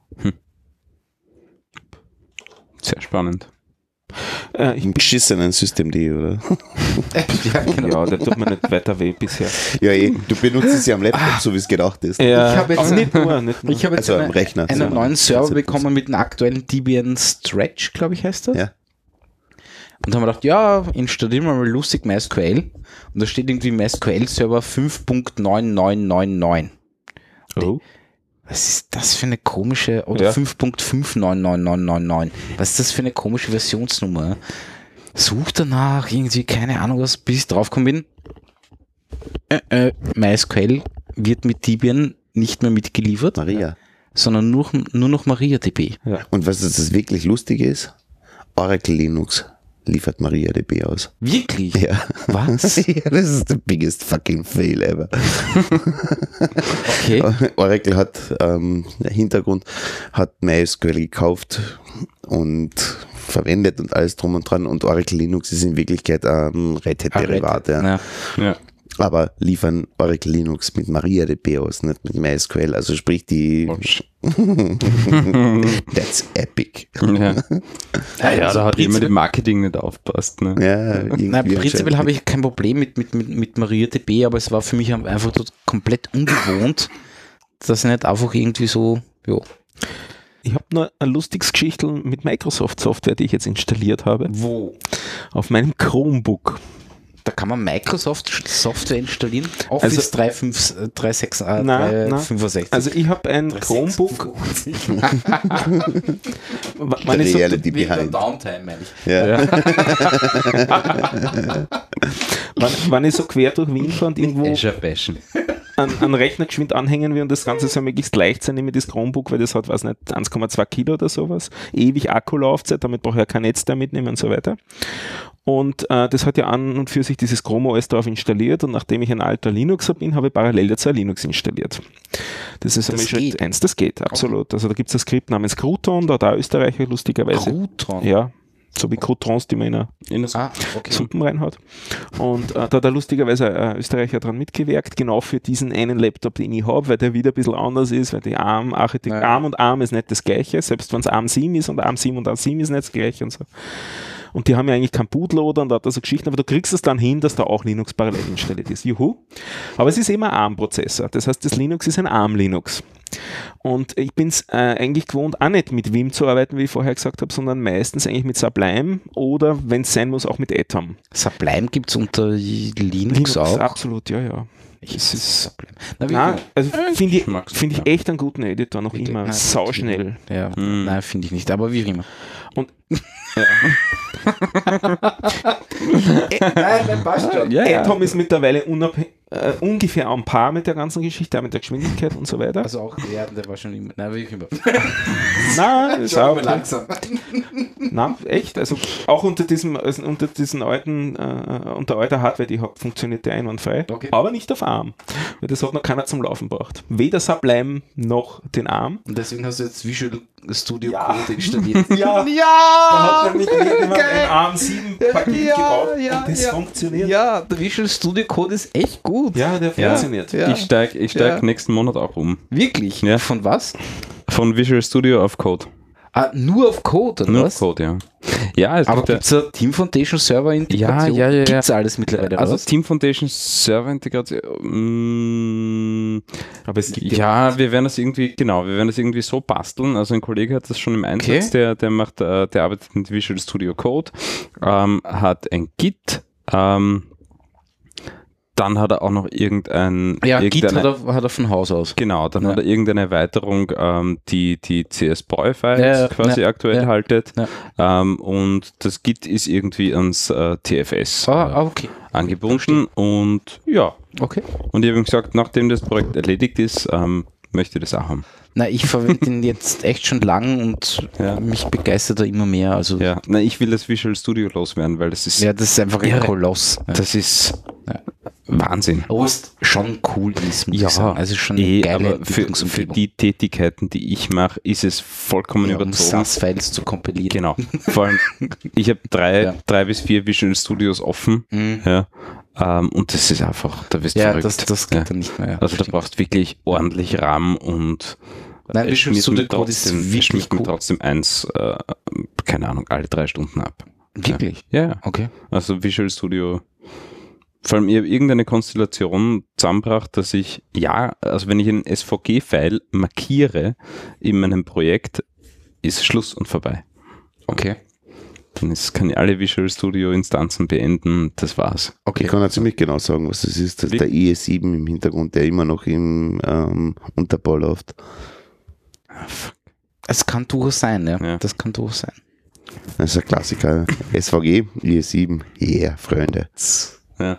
Sehr spannend. Äh, ich Im beschissenen Systemd, oder? ja, genau. Ja, der tut mir nicht weiter weh bisher. Ja, eh. Du benutzt es ja am Laptop, so wie es gedacht ist. Ja, Ich habe jetzt- aber nicht nur, nicht nur. Ich habe jetzt Also am eine, Rechner. einen So. neuen Server Das- bekommen mit einem aktuellen Debian Stretch, glaube ich, heißt das. Ja. Und haben wir gedacht, ja, installieren wir mal lustig MySQL. Und da steht irgendwie MySQL-Server fünf Punkt neun neun neun neun. Oh. Was ist das für eine komische, oder Ja. fünf Punkt fünf neun neun neun neun neun. Was ist das für eine komische Versionsnummer? Such danach, irgendwie, keine Ahnung was, bis ich draufgekommen bin. Äh, äh, MySQL wird mit Debian nicht mehr mitgeliefert, Maria. sondern nur, nur noch MariaDB. Und was das wirklich Lustige ist? Oracle Linux liefert MariaDB aus. Wirklich? Ja. Was? Ja, das ist the biggest fucking fail ever. Okay. Oracle hat, ähm, der Hintergrund, hat MySQL gekauft und verwendet und alles drum und dran, und Oracle Linux ist in Wirklichkeit ein Red Hat Derivat. Ja. Ja. Ja. Aber liefern Oracle Linux mit MariaDB aus, nicht mit MySQL. Also sprich die That's epic. Ja. Ja, ja, da hat Prinzip- jemand im Marketing nicht aufpasst. Ne? Ja, irgendwie Nein, prinzipiell anscheinend. habe ich kein Problem mit, mit, mit, mit MariaDB, aber es war für mich einfach dort komplett ungewohnt, dass ich nicht einfach irgendwie so, jo. Ich habe nur ein lustiges Geschichtel mit Microsoft-Software, die ich jetzt installiert habe, Wo? auf meinem Chromebook. Da kann man Microsoft Software installieren? Also- Office drei Punkt fünf, äh, drei Punkt sechs, äh, Nein, drei Punkt nein. fünfundsechzig. Also ich habe ein Chromebook. Wenn ich so, Reality behind. Downtime, meine ich. Ja. wenn, wenn ich so quer durch Wien fahre und irgendwo Azure Passion. an, an Rechner geschwind anhängen will und das Ganze soll möglichst leicht sein, nehme ich das Chromebook, weil das hat, weiß nicht, eins Komma zwei Kilo oder sowas. Ewig Akkulaufzeit, damit brauche ich ja kein Netz da mitnehmen und so weiter. Und äh, das hat ja an und für sich dieses Chrome O S drauf installiert, und nachdem ich ein alter Linuxer bin, habe ich parallel dazu ein Linux installiert. Das ist Das einmal Schritt geht. eins, das geht, absolut. Also da gibt es ein Skript namens Crouton, da hat auch Österreicher lustigerweise. Crouton. Ja, so wie Croutons, die man in einer In das Ah, okay. Suppen reinhaut. Und äh, da hat er lustigerweise ein Österreicher dran mitgewirkt, genau für diesen einen Laptop, den ich habe, weil der wieder ein bisschen anders ist, weil die ARM-Architektur, Ja. ARM und ARM ist nicht das gleiche, selbst wenn es ARM sieben ist und ARM sieben und ARM sieben ist nicht das gleiche und so. Und die haben ja eigentlich keinen Bootloader und da hat er so Geschichten, aber du kriegst es dann hin, dass da auch Linux parallel installiert ist. Juhu. Aber es ist immer ein ARM-Prozessor. Das heißt, das Linux ist ein ARM-Linux. Und ich bin es äh, eigentlich gewohnt, auch nicht mit Vim zu arbeiten, wie ich vorher gesagt habe, sondern meistens eigentlich mit Sublime oder, wenn es sein muss, auch mit Atom. Sublime gibt es unter Linux, auch. Absolut, ja, ja. Ich Es ist- Sublime. Na, wie Nein, also finde ich, mag's find ich nicht, echt einen guten Editor, noch Bitte? immer. Nein, Sauschnell. Ja, Hm. nein, finde ich nicht, aber wie auch immer. Und Nein, nein, passt schon. Ja, ja. Atom ist mittlerweile unabhängig, äh, ungefähr am Paar mit der ganzen Geschichte, auch mit der Geschwindigkeit und so weiter. Also auch der, der war schon immer. Nein, wie immer. Nein, ist auch langsam. Nein, echt. Also auch unter diesem, also unter diesen alten, äh, unter alter Hardware, die ich habe, funktioniert der einwandfrei. Okay. Aber nicht auf ARM. Weil das hat noch keiner zum Laufen gebracht. Weder Sublime noch den ARM. Und deswegen hast du jetzt Visual Studio Ja. Code installiert. Ja, da hat nämlich jemand ein ARM sieben Paket gebaut und das funktioniert. Ja, der Visual Studio Code ist echt gut. Ja, der Ja. funktioniert. Ja. Ich steige ich steig Ja. nächsten Monat auch um. Wirklich? Ja. Von was? Von Visual Studio auf Code. Ah, nur auf Code, oder Nur was? auf Code, ja. Ja, es Aber gibt ja, gibt es da Team Foundation Server Integration? Ja, ja, ja, ja. Gibt's alles mittlerweile, also was? Team Foundation Server Integration. Mm, Aber es gibt ja, wir werden das irgendwie, genau, wir werden das irgendwie so basteln. Also ein Kollege hat das schon im Einsatz, Okay. der, der macht, äh, der arbeitet mit Visual Studio Code, ähm, hat ein Git, ähm, dann hat er auch noch irgendein, Ja, Git irgendeine- hat er, hat er von Haus aus. Genau, dann Ja. hat er irgendeine Erweiterung, ähm, die die C S B O I-Files Ja, ja, quasi ja, aktuell ja, haltet. ja. Ähm, und das Git ist irgendwie ans äh, T F S Ah, äh, ah, okay. angebunden. Und ja, Okay. und ich habe ihm gesagt, nachdem das Projekt erledigt ist, ähm, möchte ich das auch haben. Na, ich verwende ihn jetzt echt schon lang und Ja. mich begeistert er immer mehr. Also, ja, Ja, na, ich will das Visual Studio loswerden, weil das ist, das ist einfach ein Irre. Koloss. Ja. das ist Ja. Wahnsinn. Aber es schon cool ist, muss ich sagen. Also schon eine eh, geile aber für, für Entwicklungsumgebung. die Tätigkeiten, die ich mache, ist es vollkommen Ja, um überzogen. S A S-Files zu kompilieren. Genau. Vor allem, ich habe drei, Ja. drei bis vier Visual Studios offen. Mhm. Ja. Ähm, und das ist einfach, da wirst du Ja, verrückt. das, das geht ja. dann nicht mehr. Ja, Also da stimmt. brauchst du wirklich ordentlich RAM und Nein, es Visual schmiert Studio mir Code ist trotzdem- es wirklich schmiert mir cool. trotzdem eins, äh, keine Ahnung, alle drei Stunden ab. Wirklich? Ja, ja. Okay. Also Visual Studio, vor allem ich habe irgendeine Konstellation zusammengebracht, dass ich, ja, also wenn ich ein S V G-File markiere in meinem Projekt, ist Schluss und vorbei. Okay. Dann ist, kann ich alle Visual Studio Instanzen beenden, das war's. Okay. Ich kann ja ziemlich genau sagen, was das ist. Das ist der I E sieben im Hintergrund, der immer noch im ähm, Unterbau läuft. Es kann durchaus sein, ja. Ja. Das kann durchaus sein. Das ist ein Klassiker. S V G, I E sieben, yeah, Freunde. Ja.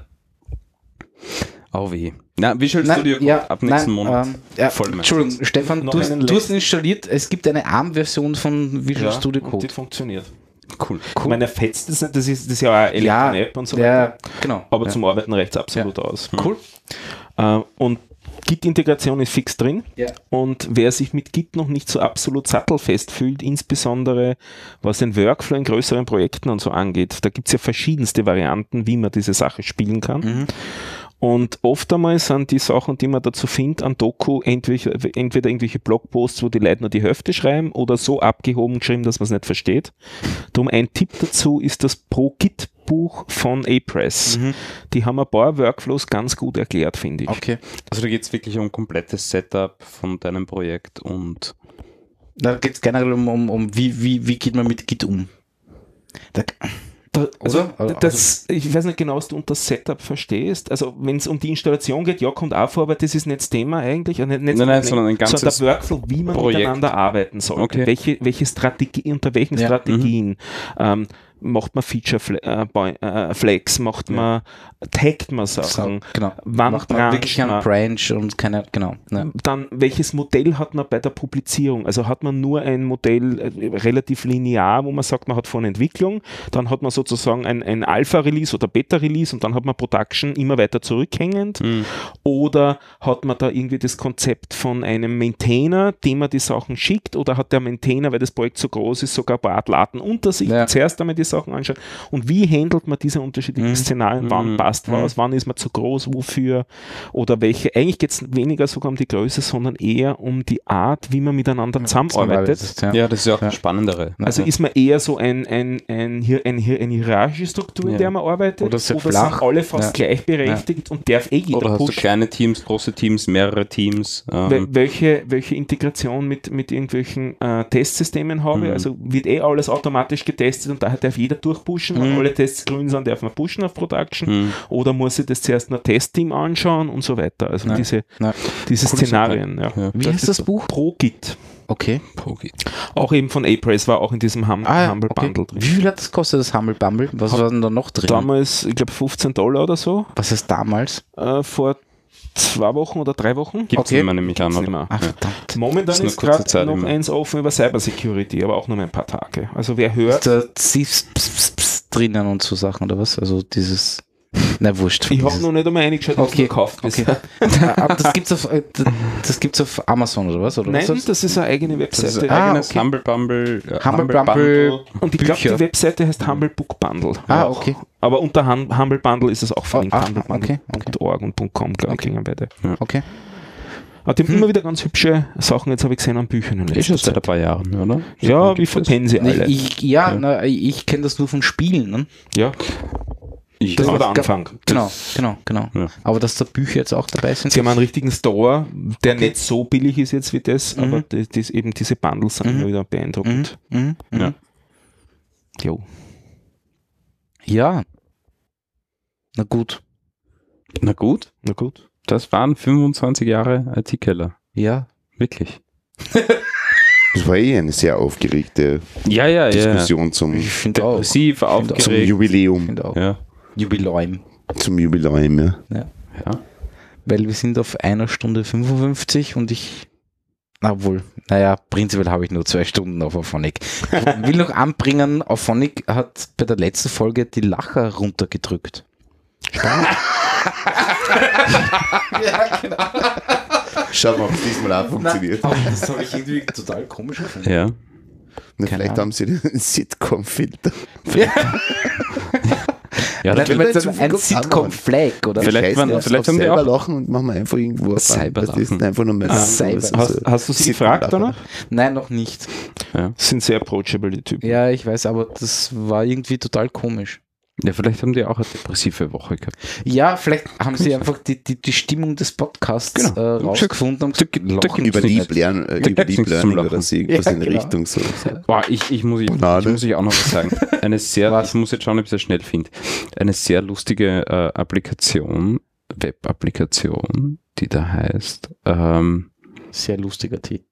Au weh. Na, Visual Nein, Studio ja, ab nächsten nein, Monat. Ähm, ja, Voll mein Entschuldigung, Stefan, Noch du hast, einen du hast installiert, es gibt eine ARM-Version von Visual ja, Studio und Code. die funktioniert. Cool. Ich meine, er fetzt das nicht, das ist, das ist ja auch eine Ja, Elektron-App und so weiter. Ja, genau. Aber ja. zum Arbeiten reicht es absolut aus. Cool. Äh, und Git-Integration ist fix drin. Ja. Und wer sich mit Git noch nicht so absolut sattelfest fühlt, insbesondere was den Workflow in größeren Projekten und so angeht, da gibt es ja verschiedenste Varianten, wie man diese Sache spielen kann. Mhm. Und oft einmal sind die Sachen, die man dazu findet, an Doku entweder, entweder irgendwelche Blogposts, wo die Leute nur die Hälfte schreiben oder so abgehoben geschrieben, dass man es nicht versteht. Darum ein Tipp dazu ist das Pro-Git-Buch von A-Press. Mhm. Die haben ein paar Workflows ganz gut erklärt, finde ich. Okay. Also da geht es wirklich um komplettes Setup von deinem Projekt und Da geht es generell um, um, um wie, wie, wie geht man mit Git um. Da, Da, also, Oder? das, ich weiß nicht genau, was du unter Setup verstehst. Also, wenn es um die Installation geht, ja, kommt auch vor, aber das ist nicht das Thema eigentlich. Nicht, nicht Nein, nein, das sondern ein Problem, ganzes sondern der Workflow, wie man Projekt. miteinander arbeiten sollte. Okay. Welche, welche Strategie, unter welchen Ja. Strategien ähm, macht man Feature Fle- äh, Boy- äh, Flex, macht man, taggt man Sachen, genau. wann Macht man brancht wirklich einen man? Branch und keine, genau. Ja. Dann, welches Modell hat man bei der Publizierung? Also hat man nur ein Modell äh, relativ linear, wo man sagt, man hat vorne Entwicklung, dann hat man sozusagen ein, ein Alpha-Release oder Beta-Release und dann hat man Production immer weiter zurückhängend. Mhm. Oder hat man da irgendwie das Konzept von einem Maintainer, dem man die Sachen schickt, oder hat der Maintainer, weil das Projekt so groß ist, sogar ein paar Atlaten unter sich, Ja. die zuerst einmal die Sachen anschaut? Und wie handelt man diese unterschiedlichen Mhm. Szenarien? Wann Mhm. passt was? Wann ist man zu groß? Wofür? Oder welche? Eigentlich geht es weniger sogar um die Größe, sondern eher um die Art, wie man miteinander zusammenarbeitet. Ja. ja, das ist ja auch Ja. das Spannendere. Also ist man eher so ein, ein, ein, hier- ein, hier- eine hierarchische Struktur, in Ja. der man arbeitet, Oder sehr sind flach. alle fast Ja. gleichberechtigt und darf eh jeder Oder hast du pushen. kleine Teams, große Teams, mehrere Teams? Wel- Ähm, welche, welche Integration mit, mit irgendwelchen äh, Testsystemen habe. Mhm. Also wird eh alles automatisch getestet und daher darf jeder jeder durchpushen, wenn Mhm. alle Tests grün sind, darf man pushen auf Production, Mhm. oder muss ich das zuerst ein Testteam anschauen und so weiter. Also Nein. diese, Nein. diese Coole Szenarien. Ja. Ja. Wie heißt das Buch? ProGit. Okay. Auch eben von A-Praise war auch in diesem hum Ah, Humble okay. Bundle drin. Wie viel hat das gekostet, das Humble Bundle? Was war denn da noch drin? Damals, ich glaube, fünfzehn Dollar oder so, Was heißt damals? äh, vor zwei Wochen oder drei Wochen. Gibt es Okay. immer nämlich an, Gibt's nicht oder? mehr. Ah, verdammt. Momentan Das ist nur ist kurze gerade Zeit noch immer. eins offen über Cybersecurity, aber auch nur ein paar Tage. Also wer hört, Ist da Ps, Ps, Ps, Ps drinnen und so Sachen oder was? Also dieses. Na, wurscht. ich habe Dieses- noch nicht einmal reingeschaut, was Okay, du gekauft hast. okay. Aber das gibt's auf, äh, das gibt's auf Amazon oder was? Oder Nein, was? das ist eine eigene Das ist Webseite. ein Ah, eigenes okay. Humble Bumble. äh, Humble Bumble. Und ich glaube, Bücher. die Webseite heißt Humble Book Bundle. Ah, Auch. okay. Aber unter hum Humble Bundle ist es auch verlinkt. Ah, ah, humblebundle punkt org und .com, glaube ich, Okay. klingen beide. Okay. Aber die haben immer wieder ganz hübsche Sachen, jetzt habe ich gesehen, an Büchern in Ist letzter schon seit ein Zeit. paar Jahren, oder? Ja, Gibt wie es? verpennen sie alle. Ich, ich, ja, Na, ich kenne das nur von Spielen. Ne? Ja, Ich das war auch. der Anfang. Genau, genau, genau. Ja. Aber dass da Bücher jetzt auch dabei sind. Sie haben einen richtigen Store, der nicht so billig ist jetzt wie das, Mhm. aber das, das eben diese Bundles sind Mhm. immer wieder beeindruckend. Mhm, mhm. Ja. Jo. Ja. Na gut. Na gut, Na gut. das waren fünfundzwanzig Jahre I T-Keller. Ja. Wirklich. Das war eh eine sehr aufgeregte Ja, ja, ja. Diskussion zum, Ich finde auch. Depressiv, zum aufgeregt. Jubiläum. Finde auch. Ja. Jubiläum. Zum Jubiläum, ja. Ja. Weil wir sind auf einer Stunde fünfundfünfzig und ich. Obwohl, naja, prinzipiell habe ich nur zwei Stunden auf Auphonic. Ich will noch anbringen, Auphonic hat bei der letzten Folge die Lacher runtergedrückt. Schauen wir, ob es diesmal auch funktioniert. Aber das habe ich irgendwie total komisch gefunden. Ja. Na, keine vielleicht Ahnung. haben sie den Sitcom-Filter. Ja, Nein, das wenn man wird jetzt zu ein viel Kopf Sitcom-Flag oder Vielleicht Scheiß waren- drauf, vielleicht auf haben die selber auch- lachen und machen wir einfach irgendwo auf an. Cyberlachen. Das ist einfach nur mehr Ah, so- Cyber- so- Hast, hast du sie gefragt danach? Nein, noch nicht. Sind sehr approachable, die Typen. Ja, ich weiß, aber das war irgendwie total komisch. Ja, vielleicht haben die auch eine depressive Woche gehabt. Ja, vielleicht haben sie einfach die, die, die Stimmung des Podcasts Genau. äh, rausgefunden und Da- gesagt, da lachen gibt's über Sie die nicht. Learn, äh, Da über gibt's die nichts zum Learning oder Lachen. so irgendwas Ja, in der genau. Richtung so. Boah, ich, ich, muss, ich, Banane. ich muss ich auch noch was sagen. Eine sehr, Was? ich muss jetzt schauen, ob ich das schnell finde. Eine sehr lustige äh, Applikation, Web-Applikation, die da heißt, ähm, Sehr lustiger Titel.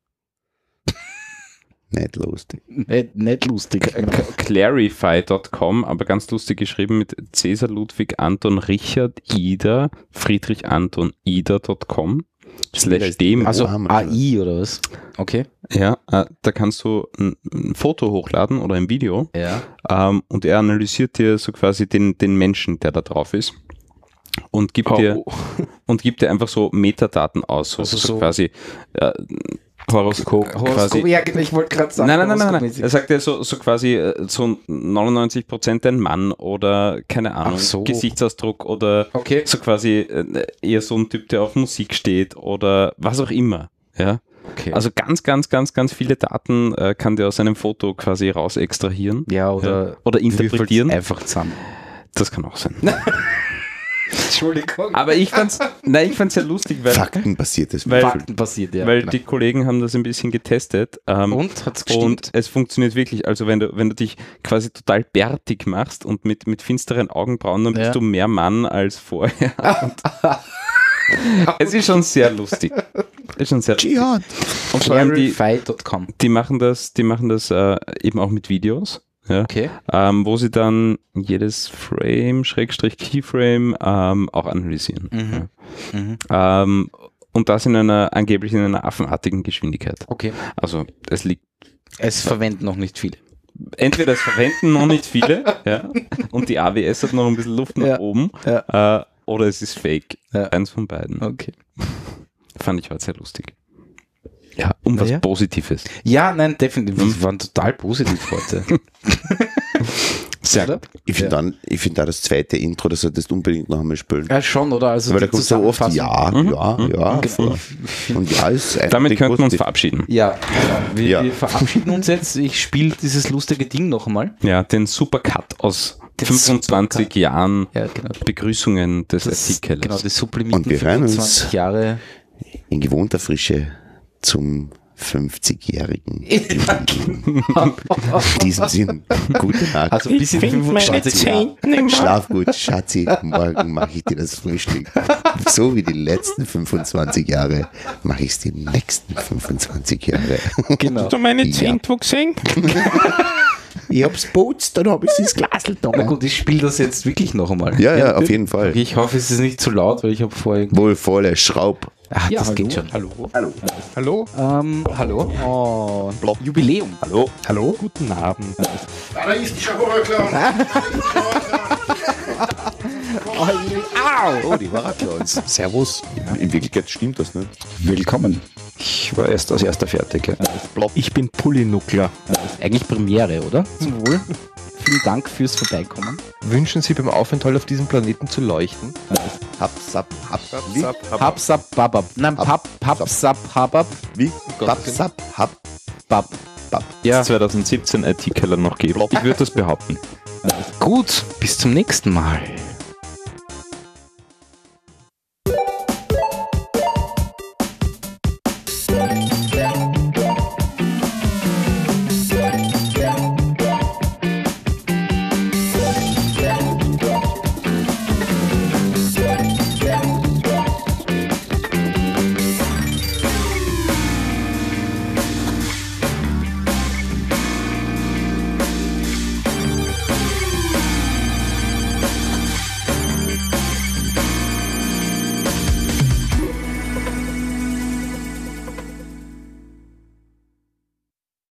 Nicht lustig. Nicht, nicht lustig. K- clarify Punkt com, aber ganz lustig geschrieben mit Cäsar Ludwig Anton Richard Ida Friedrich Anton Ida Punkt com slash Demo. Also haben wir A I oder was? Okay. Ja, äh, da kannst du ein, ein Foto hochladen oder ein Video Ja. ähm, und er analysiert dir so quasi den, den Menschen, der da drauf ist und gibt Oh. dir und gibt dir einfach so Metadaten aus, so, Also so, so- quasi äh, Horoskop. quasi. ja, ich wollte gerade sagen. Nein, nein, nein, nein, nein. Horoskopmäßig. Er sagt ja so, so quasi äh, so neunundneunzig Prozent ein Mann oder keine Ahnung, Ach so. Gesichtsausdruck oder Okay. so quasi äh, eher so ein Typ, der auf Musik steht oder was auch immer. Ja, Okay. also ganz, ganz, ganz, ganz viele Daten äh, kann der aus einem Foto quasi raus extrahieren ja, oder, ja. oder interpretieren. einfach zusammen. Das kann auch sein. Entschuldigung. Aber ich fand's, nein, ich fand's ja lustig, weil, Faktenbasiertes weil, Fakten passiert, ja. weil genau. die Kollegen haben das ein bisschen getestet. Ähm, Und hat's Und gestimmt? es funktioniert wirklich. Also wenn du, wenn du dich quasi total bärtig machst und mit, mit finsteren Augenbrauen, dann bist Ja. du mehr Mann als vorher. Und es ist schon sehr lustig. Ist schon sehr lustig. Dschihad. Und vor allem die, Clarify Punkt com. die machen das, die machen das äh, eben auch mit Videos. Ja, Okay. ähm, wo sie dann jedes Frame, Schrägstrich Keyframe ähm, auch analysieren. Mhm. Mhm. Ja. Ähm, und das in einer, angeblich in einer affenartigen Geschwindigkeit. Okay. Also es liegt Es verwenden noch nicht viele. entweder es verwenden noch nicht viele, ja, und die A W S hat noch ein bisschen Luft nach Ja, oben, ja. äh, oder es ist fake. Ja. Eins von beiden. Okay. Fand ich heute sehr lustig. Ja, um was Ja. Positives. Ja, nein, definitiv. Wir waren total positiv heute. Sehr Oder? Ich finde Ja. dann, ich finde da das zweite Intro, das solltest du unbedingt noch einmal spielen. Ja, schon, oder? Also Weil da die kommt so oft Zusammenfassung. ja, ja, ja. Ich- voll. ich- Und ja ist Damit eigentlich könnten wir uns positiv. verabschieden. Ja, wir, Ja. wir verabschieden uns jetzt. Ich spiele dieses lustige Ding noch einmal. Ja, den Supercut aus Den fünfundzwanzig Supercut. Jahren Ja, genau. Begrüßungen des Das, Artikels. genau, die Sublimiten Und wir hören uns. fünfundzwanzig Jahre. In gewohnter Frische zum fünfzigjährigen. In diesem Sinn, gute Nacht. Also ein bisschen fünfundzwanzig Jahre. Schlaf gut, Schatzi, morgen mache ich dir das Frühstück. So wie die letzten fünfundzwanzig Jahre mache ich es die nächsten fünfundzwanzig Jahre. Genau. Hast du meine Ja. Zentwo gesehen? Ich hab's putzt, dann hab ich das Glasl da. Na gut, ich spiele das jetzt wirklich noch einmal. Ja, ja, auf jeden Fall. Ich hoffe, es ist nicht zu laut, weil ich habe vorher... Wohl voller Schraub. Ach, Ja, das hallo. geht schon. Hallo. Hallo. Hallo. Ähm, hallo. Oh, Jubiläum. Hallo. Hallo. Guten Abend. Da ist die Horrorclown. Oh, die Waraclons. Servus. In Wirklichkeit stimmt das nicht. Willkommen. Ich war erst als erster fertig. Ja. Ich bin Pullinuckler. Eigentlich Premiere, oder? Zum Wohl. Vielen Dank fürs Vorbeikommen. Wünschen Sie beim Aufenthalt auf diesem Planeten zu leuchten? Hapsap, hap, wie? Papsap, babab. Nein, pap, papsap, habab, Wie? Hapsap, hap, bab. bab. Ja, zwanzig siebzehn I T-Keller noch geben. Ich würde das behaupten. gut. Bis zum nächsten Mal.